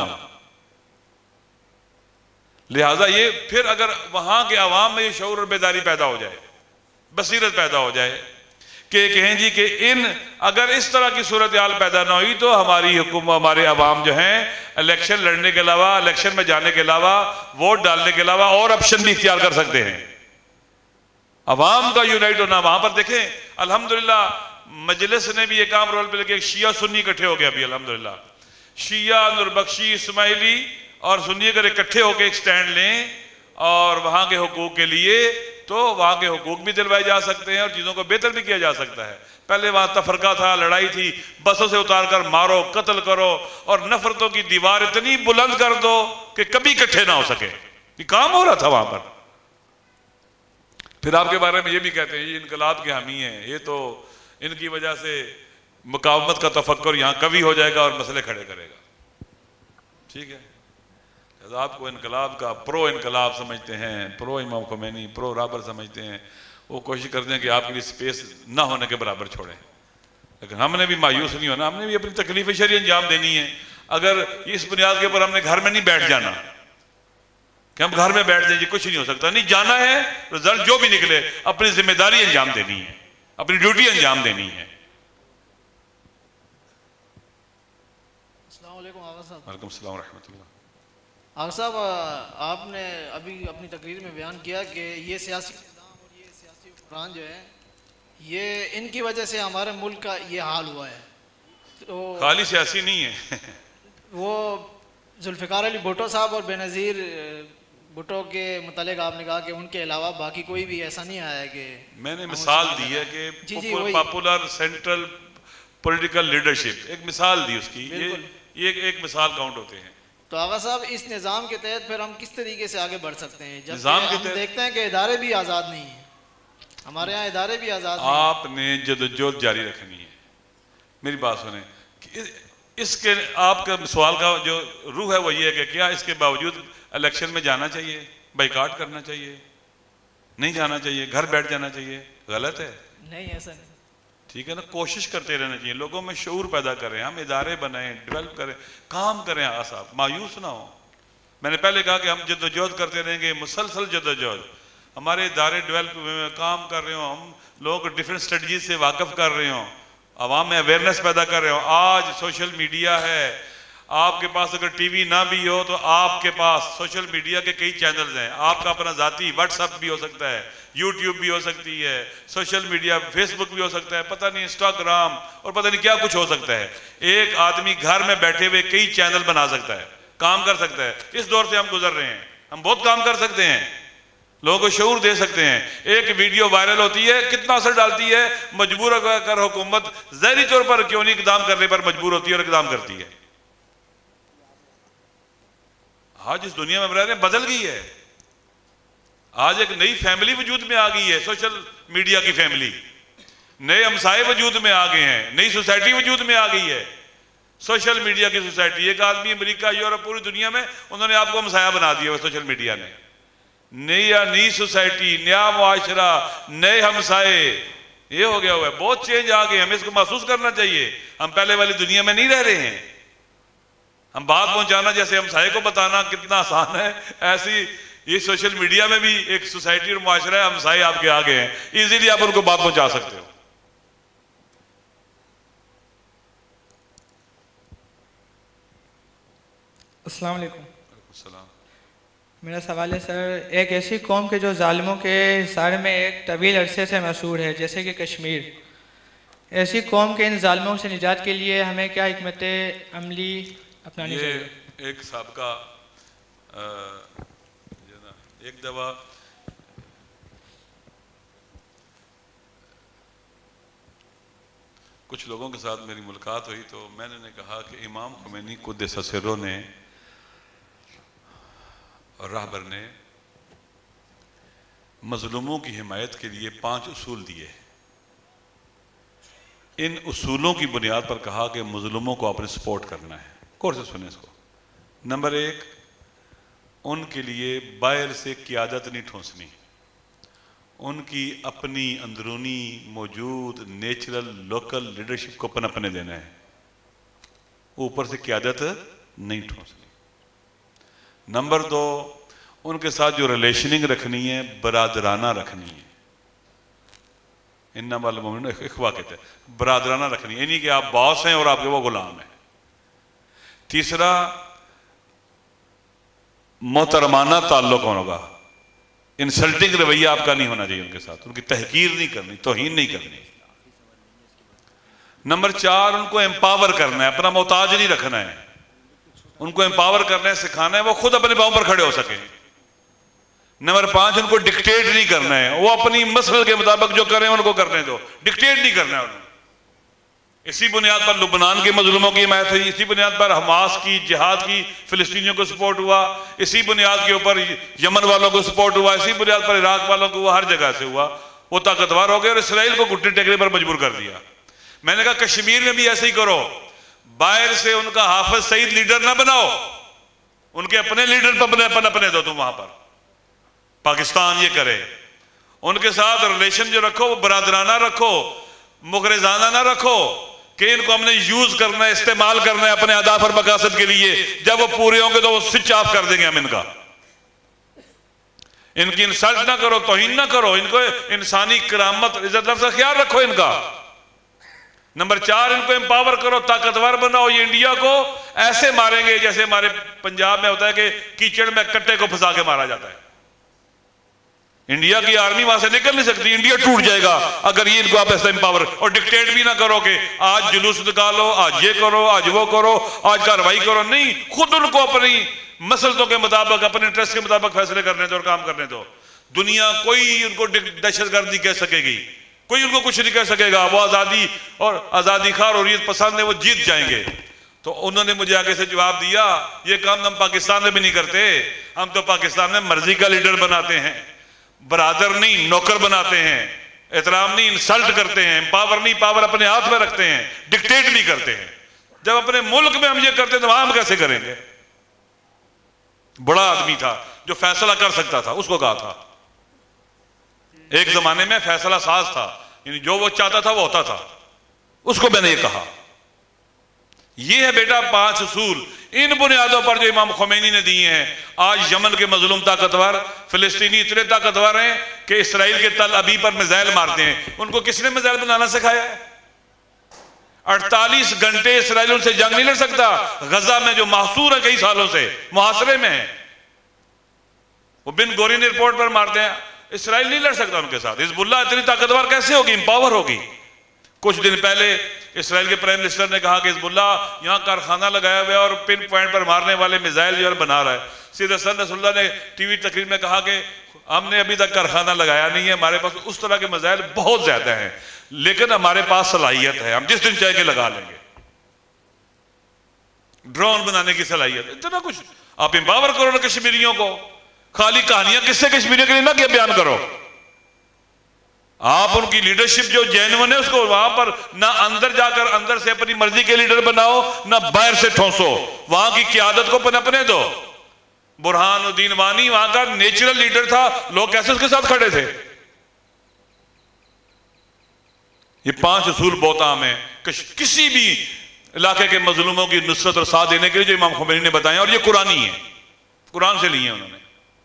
لہٰذا یہ پھر اگر وہاں کے عوام میں یہ شعور اور بیداری پیدا ہو جائے, بصیرت پیدا ہو جائے کہ کہیں جی کہ اگر اس طرح کی صورتحال پیدا نہ ہوئی تو ہماری حکومت, ہمارے عوام جو ہیں الیکشن لڑنے کے علاوہ, الیکشن میں جانے کے علاوہ, ووٹ ڈالنے کے علاوہ اور آپشن بھی اختیار کر سکتے ہیں. عوام کا یونائٹ ہونا. وہاں پر دیکھیں الحمدللہ مجلس نے بھی یہ کام رول پہ لے, شیعہ سنی اکٹھے ہو گیا ابھی الحمدللہ. شیعہ, نوربخشی, اسماعیلی اور سنی اگر اکٹھے ہو کے ایک سٹینڈ لیں اور وہاں کے حقوق کے لیے, تو وہاں کے حقوق بھی دلوائے جا سکتے ہیں اور چیزوں کو بہتر بھی کیا جا سکتا ہے. پہلے وہاں تفرقہ تھا, لڑائی تھی, بسوں سے اتار کر مارو, قتل کرو اور نفرتوں کی دیوار اتنی بلند کر دو کہ کبھی اکٹھے نہ ہو سکے. یہ کام ہو رہا تھا وہاں پر. پھر آپ کے بارے میں یہ بھی کہتے ہیں یہ انقلاب کے حامی ہیں, یہ تو ان کی وجہ سے مقاومت کا تفکر یہاں کبھی ہو جائے گا اور مسئلے کھڑے کرے گا. ٹھیک ہے, آپ کو انقلاب کا پرو انقلاب سمجھتے ہیں, پرو امام خمینی, پرو رابر سمجھتے ہیں, وہ کوشش کرتے ہیں کہ آپ کے لیے سپیس نہ ہونے کے برابر چھوڑیں. لیکن ہم نے بھی مایوس نہیں ہونا, ہم نے بھی اپنی تکلیف شرعی انجام دینی ہے. اگر اس بنیاد کے اوپر ہم نے گھر میں نہیں بیٹھ جانا کہ ہم گھر میں بیٹھ جائیں, یہ کچھ نہیں ہو سکتا. نہیں, جانا ہے, رزلٹ جو بھی نکلے اپنی ذمہ داری انجام دینی ہے, اپنی ڈیوٹی انجام دینی ہے. السلام علیکم آغا صاحب. وعلیکم السلام ورحمۃ اللہ. آغا صاحب, آپ نے ابھی اپنی تقریر میں بیان کیا کہ یہ سیاسی نظام اور یہ سیاسی حکمران جو ہے یہ ان کی وجہ سے ہمارے ملک کا یہ حال ہوا ہے. تو خالی سیاسی نہیں ہے وہ ذوالفقار علی بھٹو صاحب اور بے نظیر بھٹو کے متعلق آپ نے کہا کہ ان کے علاوہ باقی کوئی بھی ایسا نہیں آیا کہ میں نے مثال دی ہے کہ پاپولر سینٹرل پولیٹیکل لیڈرشپ ایک مثال دی اس کی، یہ ایک مثال کاؤنٹ ہوتے ہیں. تو آغا صاحب اس نظام کے تحت پھر ہم کس طریقے سے آگے بڑھ سکتے ہیں جب ہم دیکھتے ہیں کہ ادارے بھی آزاد نہیں ہیں، ہمارے یہاں ادارے بھی آزاد نہیں ہیں؟ آپ نے جدوجہد جاری رکھنی ہے. میری بات سنیں، اس کے آپ کا سوال کا جو روح ہے وہ یہ ہے کہ کیا اس کے باوجود الیکشن میں جانا چاہیے، بائیکاٹ کرنا چاہیے، نہیں جانا چاہیے، گھر بیٹھ جانا چاہیے؟ غلط ہے. نہیں ایسا نہیں. ٹھیک ہے نا، کوشش کرتے رہنا چاہیے، لوگوں میں شعور پیدا کریں، ہم ادارے بنائیں، ڈیولپ کریں، کام کریں. صاحب مایوس نہ ہو. میں نے پہلے کہا کہ ہم جدوجہد کرتے رہیں گے، مسلسل جدوجہد. ہمارے ادارے ڈیولپ ہوئے ہیں، کام کر رہے ہوں، ہم لوگوں کو ڈیفرنٹ اسٹریٹجیز سے واقف کر رہے ہوں، عوام میں اویئرنیس پیدا کر رہے ہوں. آج سوشل میڈیا ہے، آپ کے پاس اگر ٹی وی نہ بھی ہو تو آپ کے پاس سوشل میڈیا کے کئی چینلز ہیں. آپ کا اپنا ذاتی واٹس ایپ بھی ہو سکتا ہے، یوٹیوب بھی ہو سکتی ہے، سوشل میڈیا فیس بک بھی ہو سکتا ہے، پتہ نہیں انسٹاگرام اور پتہ نہیں کیا کچھ ہو سکتا ہے. ایک آدمی گھر میں بیٹھے ہوئے کئی چینل بنا سکتا ہے، کام کر سکتا ہے. اس دور سے ہم گزر رہے ہیں، ہم بہت کام کر سکتے ہیں، لوگوں کو شعور دے سکتے ہیں. ایک ویڈیو وائرل ہوتی ہے، کتنا اثر ڈالتی ہے. مجبور کر حکومت ظاہری طور پر کیوں نہیں اقدام کرنے پر مجبور ہوتی ہے اور اقدام کرتی ہے. آج اس دنیا میں رہ رہے ہیں بدل گئی ہے. آج ایک نئی فیملی وجود میں آ گئی ہے، سوشل میڈیا کی فیملی. نئے ہمسائے وجود میں آ گئے ہیں، نئی سوسائٹی وجود میں آ گئی ہے، سوشل میڈیا کی سوسائٹی. ایک آدمی امریکہ، یورپ، پوری دنیا میں انہوں نے آپ کو ہمسایہ بنا دیا ہے سوشل میڈیا نے. نئی سوسائٹی، نیا معاشرہ، نئے ہمسائے، یہ ہو گیا ہوا ہے. بہت چینج آ گئے، ہمیں اس کو محسوس کرنا چاہیے. ہم پہلے والی دنیا میں نہیں رہ رہے ہیں. ہم بات پہنچانا جیسے ہمسائے کو بتانا کتنا آسان ہے، ایسی یہ سوشل میڈیا میں بھی ایک سوسائٹی اور معاشرہ ہے، ہمسائے آپ کے آگے ہیں، ایزیلی آپ ان کو بات پہنچا سکتے ہو. السلام علیکم. السلام. میرا سوال ہے سر، ایک ایسی قوم کے جو ظالموں کے سارے میں ایک طویل عرصے سے مشہور ہے جیسے کہ کشمیر، ایسی قوم کے ان ظالموں سے نجات کے لیے ہمیں کیا حکمت عملی اپنانی چاہیے؟ یہ ایک سابقہ ایک دفعہ کچھ لوگوں کے ساتھ میری ملاقات ہوئی تو میں نے کہا کہ امام خمینی قدس سرہ نے اور راہبر نے مظلوموں کی حمایت کے لیے 5 اصول دیے. ان اصولوں کی بنیاد پر کہا کہ مظلوموں کو آپ نے سپورٹ کرنا ہے. غور سے سنیں اس کو. نمبر 1، ان کے لیے باہر سے قیادت نہیں ٹھونسنی، ان کی اپنی اندرونی موجود نیچرل لوکل لیڈرشپ کو پنپنے دینا ہے، اوپر سے قیادت نہیں ٹھونسنی. نمبر 2، ان کے ساتھ جو ریلیشننگ رکھنی ہے برادرانہ رکھنی ہے. انما المؤمنون اخوہ کہتے ہیں، برادرانہ رکھنی ہے، یعنی کہ آپ باس ہیں اور آپ کے وہ غلام ہیں. تیسرا، محترمانہ تعلق ہوگا، انسلٹنگ رویہ آپ کا نہیں ہونا چاہیے ان کے ساتھ، ان کی تحقیر نہیں کرنی، توہین نہیں کرنی. نمبر 4، ان کو امپاور کرنا ہے، اپنا محتاج نہیں رکھنا ہے، ان کو امپاور کرنا ہے، سکھانا ہے وہ خود اپنے پاؤں پر کھڑے ہو سکیں. نمبر 5، ان کو ڈکٹیٹ نہیں کرنا ہے، وہ اپنی مسل کے مطابق جو کریں ان کو کرنے دو، ڈکٹیٹ نہیں کرنا ہے انہوں. اسی بنیاد پر لبنان کے مظلوموں کی حمایت ہوئی، اسی بنیاد پر حماس کی جہاد کی فلسطینیوں کو سپورٹ ہوا، اسی بنیاد کے اوپر یمن والوں کو سپورٹ ہوا، اسی بنیاد پر عراق والوں کو ہوا، ہر جگہ سے ہوا. وہ طاقتور ہو گئے اور اسرائیل کو گھٹنے ٹیکنے پر مجبور کر دیا. میں نے کہا کشمیر میں بھی ایسے ہی کرو، باہر سے ان کا حافظ سعید لیڈر نہ بناؤ، ان کے اپنے لیڈر اپنے دو تم وہاں پر. پاکستان یہ کرے، ان کے ساتھ ریلیشن جو رکھو وہ برادرانہ رکھو، مغرضانہ نہ رکھو کہ ان کو ہم نے یوز کرنا ہے، استعمال کرنا ہے اپنے اہداف اور مقاصد کے لیے. جب وہ پورے ہوں گے تو وہ سوئچ آف کر دیں گے ہم ان کا. ان کی انسلٹ نہ کرو، توہین نہ کرو، ان کو انسانی کرامت عزت لفظ کا خیال رکھو ان کا. نمبر 4، ان کو امپاور کرو، طاقتور بناؤ. یہ انڈیا کو ایسے ماریں گے جیسے ہمارے پنجاب میں ہوتا ہے کہ کیچڑ میں کٹے کو پھنسا کے مارا جاتا ہے. انڈیا کی آرمی وہاں سے نکل نہیں سکتی، انڈیا ٹوٹ جائے گا اگر یہ ان کو آپ ایسا امپاور اور ڈکٹیٹ بھی نہ کرو کہ آج جلوس نکالو، آج یہ کرو، آج وہ کرو، آج کارروائی کرو. نہیں، خود ان کو اپنی مسلطوں کے مطابق، اپنے انٹرسٹ کے مطابق فیصلے کرنے دو اور کام کرنے دو. دنیا کوئی ان کو دہشت گرد نہیں کہہ سکے گی، کوئی ان کو کچھ نہیں کہہ سکے گا. وہ آزادی اور آزادی خواہ اور حریت پسند ہے، وہ جیت جائیں گے. تو انہوں نے مجھے آگے سے جواب دیا، یہ کام ہم پاکستان میں بھی نہیں کرتے، ہم تو پاکستان میں مرضی کا لیڈر بناتے ہیں، برادر نہیں نوکر بناتے ہیں، احترام نہیں انسلٹ کرتے ہیں، پاور نہیں پاور اپنے ہاتھ میں رکھتے ہیں، ڈکٹیٹ نہیں کرتے ہیں. جب اپنے ملک میں ہم یہ کرتے ہیں تو وہاں ہم کیسے کریں گے؟ بڑا آدمی تھا جو فیصلہ کر سکتا تھا، اس کو کہا تھا. ایک زمانے میں فیصلہ ساز تھا، یعنی جو وہ چاہتا تھا وہ ہوتا تھا، اس کو میں نے یہ کہا. یہ ہے بیٹا 5 اصول، ان بنیادوں پر جو امام خمینی نے دیے ہیں. آج یمن کے مظلوم طاقتور فلسطینی اتنے طاقتور ہیں کہ اسرائیل کے تل ابیب پر میزائل مارتے ہیں. ان کو کس نے میزائل بنانا سکھایا ہے؟ 48 گھنٹے اسرائیل ان سے جنگ نہیں لڑ سکتا. غزہ میں جو محصور ہیں کئی سالوں سے محاصرے میں ہیں، وہ بن گورین ایئرپورٹ پر مارتے ہیں. اسرائیل نہیں لڑ سکتا ان کے ساتھ. حزب اللہ اتنی طاقتور کیسے ہوگی، امپاور ہوگی؟ کچھ دن پہلے اسرائیل کے پرائم منسٹر نے کہا کہ حزب اللہ یہاں کارخانہ لگایا ہوا ہے اور پن پوائنٹ پر مارنے والے میزائل جو ہے بنا رہا ہے. سید حسن نصر اللہ نے ٹی وی تقریر میں کہا کہ ہم نے ابھی تک کارخانہ لگایا نہیں ہے، ہمارے پاس اس طرح کے میزائل بہت زیادہ ہیں، لیکن ہمارے پاس صلاحیت ہے، ہم جس دن چاہے کے لگا لیں گے. ڈرون بنانے کی صلاحیت، اتنا کچھ. آپ امپاور کرو نا کشمیریوں کو. خالی کہانیاں کس سے کشمیریوں کے لیے نہ کیا بیان کرو. آپ ان کی لیڈرشپ جو جینون ہے اس کو وہاں پر نہ اندر جا کر اندر سے اپنی مرضی کے لیڈر بناؤ، نہ باہر سے ٹھونسو. وہاں کی قیادت کو پنپنے دو. برہان الدین وانی وہاں کا نیچرل لیڈر تھا، لوگ کیسے اس کے ساتھ کھڑے تھے. یہ 5 اصول بہت عام ہیں کسی بھی علاقے کے مظلوموں کی نصرت اور ساتھ دینے کے لیے جو امام خمینی نے بتائے، اور یہ قرآنی ہے، قرآن سے لیے ہیں انہوں نے.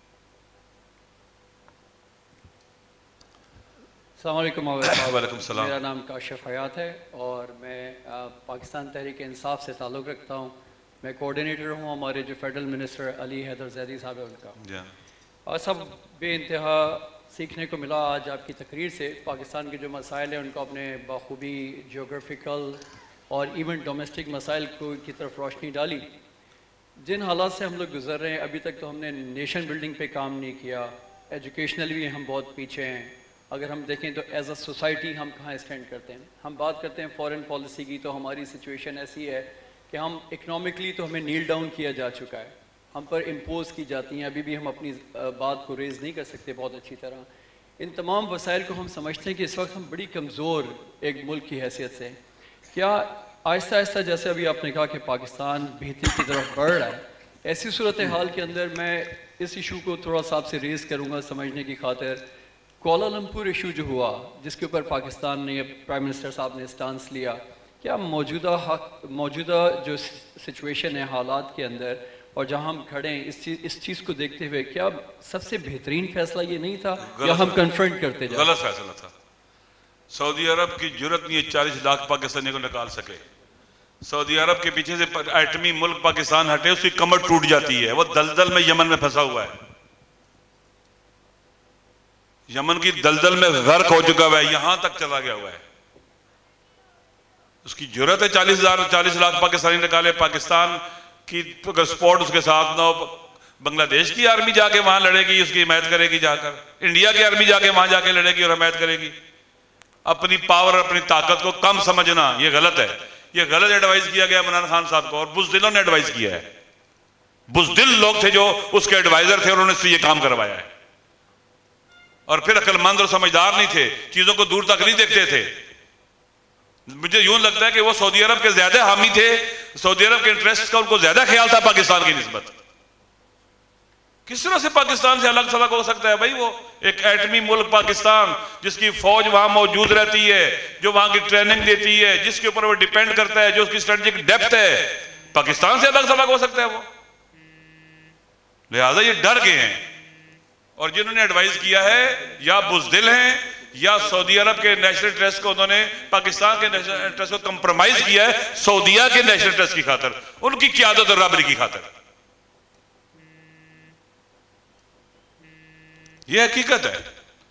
السلام علیکم. وعلیکم السلام. میرا نام کاشف حیات ہے اور میں پاکستان تحریک انصاف سے تعلق رکھتا ہوں. میں کوارڈینیٹر ہوں ہمارے جو فیڈرل منسٹر علی حیدر زیدی صاحب ہے ان کا. اور سب بے انتہا سیکھنے کو ملا آج آپ کی تقریر سے. پاکستان کے جو مسائل ہیں ان کو اپنے بخوبی جیوگرافیکل اور ایون ڈومیسٹک مسائل کی طرف روشنی ڈالی. جن حالات سے ہم لوگ گزر رہے ہیں، ابھی تک تو ہم نے نیشن بلڈنگ پہ کام نہیں کیا، ایجوکیشنلی بھی ہم بہت پیچھے ہیں. اگر ہم دیکھیں تو ایز اے سوسائٹی ہم کہاں اسٹینڈ کرتے ہیں. ہم بات کرتے ہیں فورن پالیسی کی تو ہماری سچویشن ایسی ہے کہ ہم اکنامکلی تو ہمیں نیل ڈاؤن کیا جا چکا ہے، ہم پر امپوز کی جاتی ہیں. ابھی بھی ہم اپنی بات کو ریز نہیں کر سکتے بہت اچھی طرح. ان تمام وسائل کو ہم سمجھتے ہیں کہ اس وقت ہم بڑی کمزور ایک ملک کی حیثیت سے. کیا آہستہ آہستہ جیسے ابھی آپ نے کہا کہ پاکستان بہتری کی طرف بڑھ رہا ہے، ایسی صورتحال کے اندر میں اس ایشو کو تھوڑا سا آپ سے ریز کروں گا سمجھنے کی خاطر. کوالالمپور ایشو جو ہوا جس کے اوپر پاکستان نے پرائم منسٹر صاحب نے اسٹانس لیا، کیا موجودہ جو سچویشن ہے حالات کے اندر اور جہاں ہم کھڑے ہیں اس چیز کو دیکھتے ہوئے کیا سب سے بہترین فیصلہ یہ نہیں تھا یا ہم کنفرنٹ کرتے جائیں؟ غلط فیصلہ تھا. سعودی عرب کی جرت نہیں ہے 40 لاکھ پاکستانی کو نکال سکے. سعودی عرب کے پیچھے سے ایٹمی ملک پاکستان ہٹے اس کی کمر ٹوٹ جاتی ہے. وہ دلدل میں یمن میں پھنسا ہوا ہے، یمن کی دلدل میں غرق ہو چکا ہوا ہے، یہاں تک چلا گیا ہوا ہے. اس کی جرت ہے 40 لاکھ پاکستانی نکالے. پاکستان کی اگر سپورٹ اس کے ساتھ نہ ہو، بنگلہ دیش کی آرمی جا کے وہاں لڑے گی، اس کی حمایت کرے گی جا کر. انڈیا کی آرمی جا کے وہاں جا کے لڑے گی اور حمایت کرے گی. اپنی پاور اپنی طاقت کو کم سمجھنا یہ غلط ہے. یہ غلط ایڈوائز کیا گیا عمران خان صاحب کو، اور بزدلوں نے ایڈوائز کیا ہے. بزدل لوگ تھے جو اس کے ایڈوائزر تھے اور انہوں نے اس سے یہ کام کروایا ہے. اور پھر عقل مند اور سمجھدار نہیں تھے، چیزوں کو دور تک نہیں دیکھتے تھے. مجھے یوں لگتا ہے کہ وہ سعودی عرب کے زیادہ حامی تھے، سعودی عرب کے انٹرسٹ کا ان کو زیادہ خیال تھا پاکستان کی نسبت. کس طرح سے پاکستان سے الگ تھلگ ہو سکتا ہے بھائی؟ وہ ایک ایٹمی ملک پاکستان جس کی فوج وہاں موجود رہتی ہے، جو وہاں کی ٹریننگ دیتی ہے، جس کے اوپر وہ ڈیپینڈ کرتا ہے، جو اس کی اسٹریٹجک ڈیپتھ ہے، پاکستان سے الگ تھلگ ہو سکتا ہے وہ؟ لہٰذا یہ ڈر گئے ہیں. اور جنہوں نے ایڈوائز کیا ہے یا بزدل ہیں یا سعودی عرب کے نیشنل انٹرسٹ کو انہوں نے پاکستان کے نیشنل انٹرسٹ کو کمپرومائز کیا ہے سعودیہ کے نیشنل انٹرسٹ کی خاطر، ان کی قیادت اور رہبری کی خاطر. یہ حقیقت ہے.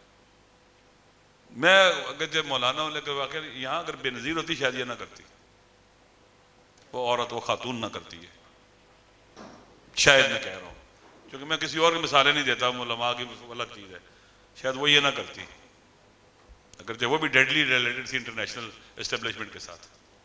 میں اگر جب مولانا ہوں لیکن واقعی یہاں اگر بے نظیر ہوتی شاید یہ نہ کرتی، وہ عورت وہ خاتون نہ کرتی ہے، شاید میں کہہ رہا ہوں، کیونکہ میں کسی اور کی مثالیں نہیں دیتا ہوں، علماء کی الگ چیز ہے، شاید وہ یہ نہ کرتی اگرچہ وہ بھی ڈیڈلی ریلیٹڈ تھی انٹرنیشنل اسٹیبلشمنٹ کے ساتھ.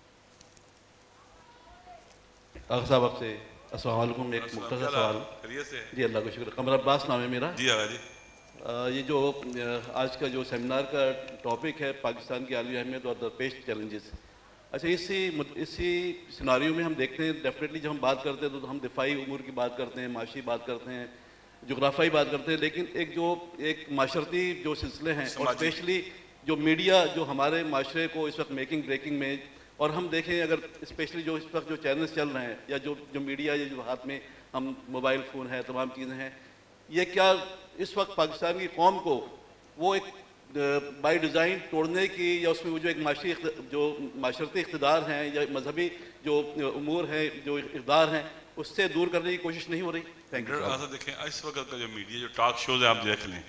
آغا صاحب آپ سے السلام علیکم. ایک مختصر سوال. جی اللہ کا شکر. قمر عباس نام ہے میرا. جی آغا جی. یہ جو آج کا جو سیمینار کا ٹاپک ہے پاکستان کی عالمی اہمیت اور درپیش چیلنجز، اچھا اسی سیناریو میں ہم دیکھتے ہیں ڈیفینیٹلی جب ہم بات کرتے ہیں تو ہم دفاعی امور کی بات کرتے ہیں، معاشی بات کرتے ہیں، جغرافیائی بات کرتے ہیں، لیکن ایک معاشرتی جو سلسلے ہیں اور اسپیشلی جو میڈیا جو ہمارے معاشرے کو اس وقت میکنگ بریکنگ میں، اور ہم دیکھیں اگر اسپیشلی جو اس وقت جو چینلز چل رہے ہیں یا جو میڈیا یہ جو ہاتھ میں ہم موبائل فون ہے تمام چیزیں ہیں، یہ کیا اس وقت پاکستان کی قوم کو وہ ایک بائی ڈیزائن توڑنے کی یا اس میں وہ جو ایک معاشرتی اقتدار ہیں یا مذہبی جو امور ہیں جو اقدار ہیں اس سے دور کرنے کی کوشش نہیں ہو رہی؟ Thank you. ایسا دیکھیں اس وقت کا جو میڈیا جو ٹاک شوز ہیں آپ دیکھ لیں،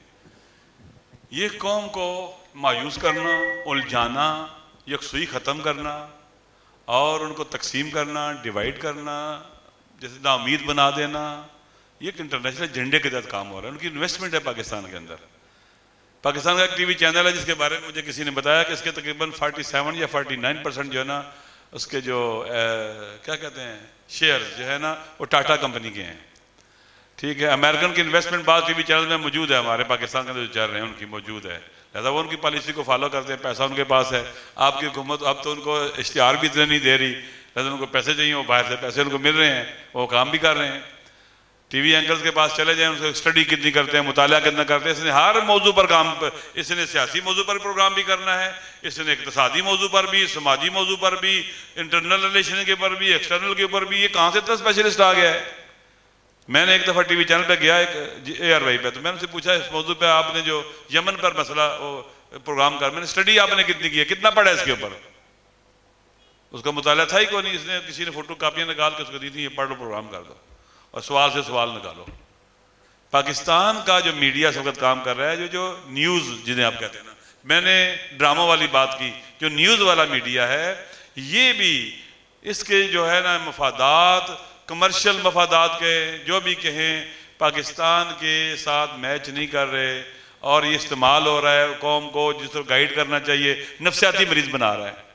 یہ قوم کو مایوس کرنا، الجھانا، یکسوئی ختم کرنا اور ان کو تقسیم کرنا، ڈیوائیڈ کرنا، جیسے نا امید بنا دینا، یہ ایک انٹرنیشنل ایجنڈے کے تحت کام ہو رہا ہے. ان کی انویسٹمنٹ ہے پاکستان کے اندر. پاکستان کا ایک ٹی وی چینل ہے جس کے بارے میں مجھے کسی نے بتایا کہ اس کے تقریباً 47 یا 49% جو ہے نا اس کے جو کیا کہتے ہیں شیئر جو ہے نا وہ ٹاٹا کمپنی کے ہیں. ٹھیک ہے، امریکن کی انویسٹمنٹ بعض ٹی وی چینل میں موجود ہے، ہمارے پاکستان کے اندر جو چل رہے ہیں ان کی موجود ہے، لہٰذا وہ ان کی پالیسی کو فالو کرتے ہیں، پیسہ ان کے پاس ہے. آپ کی حکومت اب تو ان کو اشتہار بھی اتنے نہیں دے رہی، لہٰذا ان کو پیسے چاہیے، وہ باہر سے پیسے ان کو مل رہے ہیں، وہ کام بھی کر رہے ہیں. ٹی وی اینکرز کے پاس چلے جائیں، ان سے اسٹڈی کتنی کرتے ہیں، مطالعہ کتنا کرتے ہیں. اس نے ہر موضوع پر کام، اس نے سیاسی موضوع پر پروگرام بھی کرنا ہے، اس نے اقتصادی موضوع پر بھی، سماجی موضوع پر بھی، انٹرنل ریلیشن کے پر بھی، ایکسٹرنل کے اوپر بھی. یہ کہاں سے اتنا اسپیشلسٹ آ گیا ہے؟ میں نے ایک دفعہ ٹی وی چینل پہ گیا ایک اے آر وائی پہ، تو میں نے ان سے پوچھا اس موضوع پہ آپ نے جو یمن پر مسئلہ پروگرام کر، میں نے اسٹڈی آپ نے کتنی کی ہے، کتنا پڑھا ہے اس کے اوپر؟ اس کا مطالعہ تھا ہی کوئی نہیں. اس نے کسی نے فوٹو کاپیاں نکال کے اس کو دی تھی، یہ پڑھ لو پروگرام کر دو اور سوال سے سوال نکالو. پاکستان کا جو میڈیا اس وقت کام کر رہا ہے، جو نیوز جنہیں آپ کہتے ہیں نا، میں نے ڈراموں والی بات کی، جو نیوز والا میڈیا ہے یہ بھی اس کے جو ہے نا مفادات، کمرشل مفادات کے جو بھی کہیں، پاکستان کے ساتھ میچ نہیں کر رہے اور یہ استعمال ہو رہا ہے قوم کو جس طرح گائیڈ کرنا چاہیے، نفسیاتی مریض بنا رہا ہے.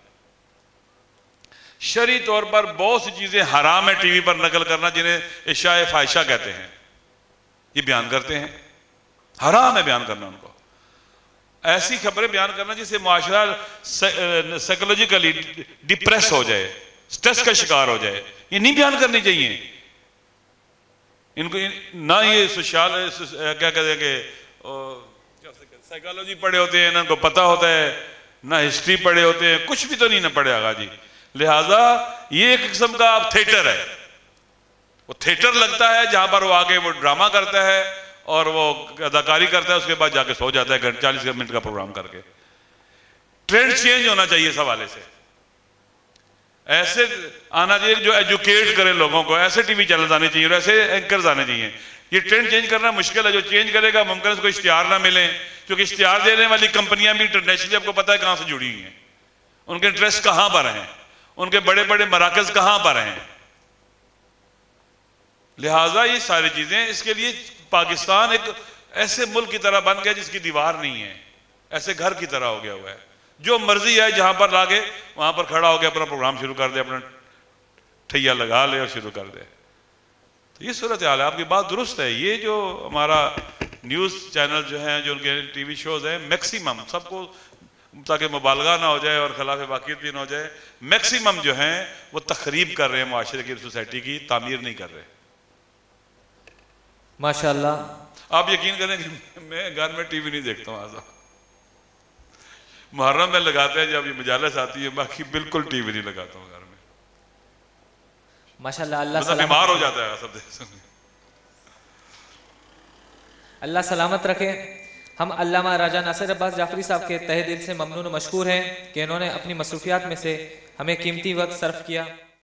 شرعی طور پر بہت سی چیزیں حرام ہے ٹی وی پر نقل کرنا، جنہیں اشاعہ فاحشہ کہتے ہیں، یہ بیان کرتے ہیں، حرام ہے بیان کرنا ان کو. ایسی خبریں بیان کرنا جس سے معاشرہ سائیکولوجیکلی ڈپریس ہو جائے، سٹریس کا شکار ہو جائے، یہ نہیں بیان کرنی چاہیے. ان کو نہ یہ سوشال کیا کہتے ہیں کہ سائیکالوجی پڑھے ہوتے ہیں، نہ ان کو پتہ ہوتا ہے، نہ ہسٹری پڑھے ہوتے ہیں، کچھ بھی تو نہیں نہ پڑھے آگا جی. لہٰذا یہ ایک قسم کا اب تھیٹر ہے، وہ تھیٹر لگتا ہے جہاں پر وہ آگے وہ ڈرامہ کرتا ہے اور وہ اداکاری کرتا ہے، اس کے بعد جا کے سو جاتا ہے 40 منٹ کا پروگرام کر کے. ٹرینڈ چینج ہونا چاہیے اس حوالے سے، ایسے آنا چاہیے جو ایجوکیٹ کرے لوگوں کو، ایسے ٹی وی چینلز آنے چاہیے اور ایسے اینکرز آنے چاہیے. یہ ٹرینڈ چینج کرنا مشکل ہے، جو چینج کرے گا ممکن ہے اس کو اشتہار نہ ملے، کیونکہ اشتہار دینے والی کمپنیاں بھی انٹرنیشنلی آپ کو پتہ ہے کہاں سے جڑی ہوئی ہیں، ان کے انٹرسٹ کہاں پر ہیں، ان کے بڑے بڑے مراکز کہاں پر ہیں. لہٰذا یہ ساری چیزیں، اس کے لیے پاکستان ایک ایسے ملک کی طرح بن گیا جس کی دیوار نہیں ہے، ایسے گھر کی طرح ہو گیا ہوا ہے، جو مرضی ہے جہاں پر لاگے وہاں پر کھڑا ہو کے اپنا پروگرام شروع کر دے، اپنا ٹھیا لگا لے اور شروع کر دے. تو یہ صورتحال ہے. آپ کی بات درست ہے. یہ جو ہمارا نیوز چینل جو ہیں، جو ان کے ٹی وی شوز ہیں، میکسیمم سب کو، تاکہ مبالغہ نہ ہو جائے اور خلاف واقعیت بھی نہ ہو جائے، میکسیمم جو ہیں وہ تخریب کر رہے ہیں معاشرے کی، سوسائٹی کی تعمیر نہیں کر رہے. ماشاءاللہ. آپ یقین کریں کہ میں گھر میں ٹی وی نہیں دیکھتا ہوں. آزا محرم میں لگاتے ہیں جب یہ مجالس آتی ہے، باقی بالکل ٹی وی نہیں لگاتا ہوں گھر میں. ماشاءاللہ. اللہ بیمار ہو جاتا ہے سب دیکھ. اللہ سلامت رکھے. ہم علامہ راجہ ناصر عباس جعفری صاحب کے تہہ دل سے ممنون و مشکور ہیں کہ انہوں نے اپنی مصروفیات میں سے ہمیں قیمتی وقت صرف کیا.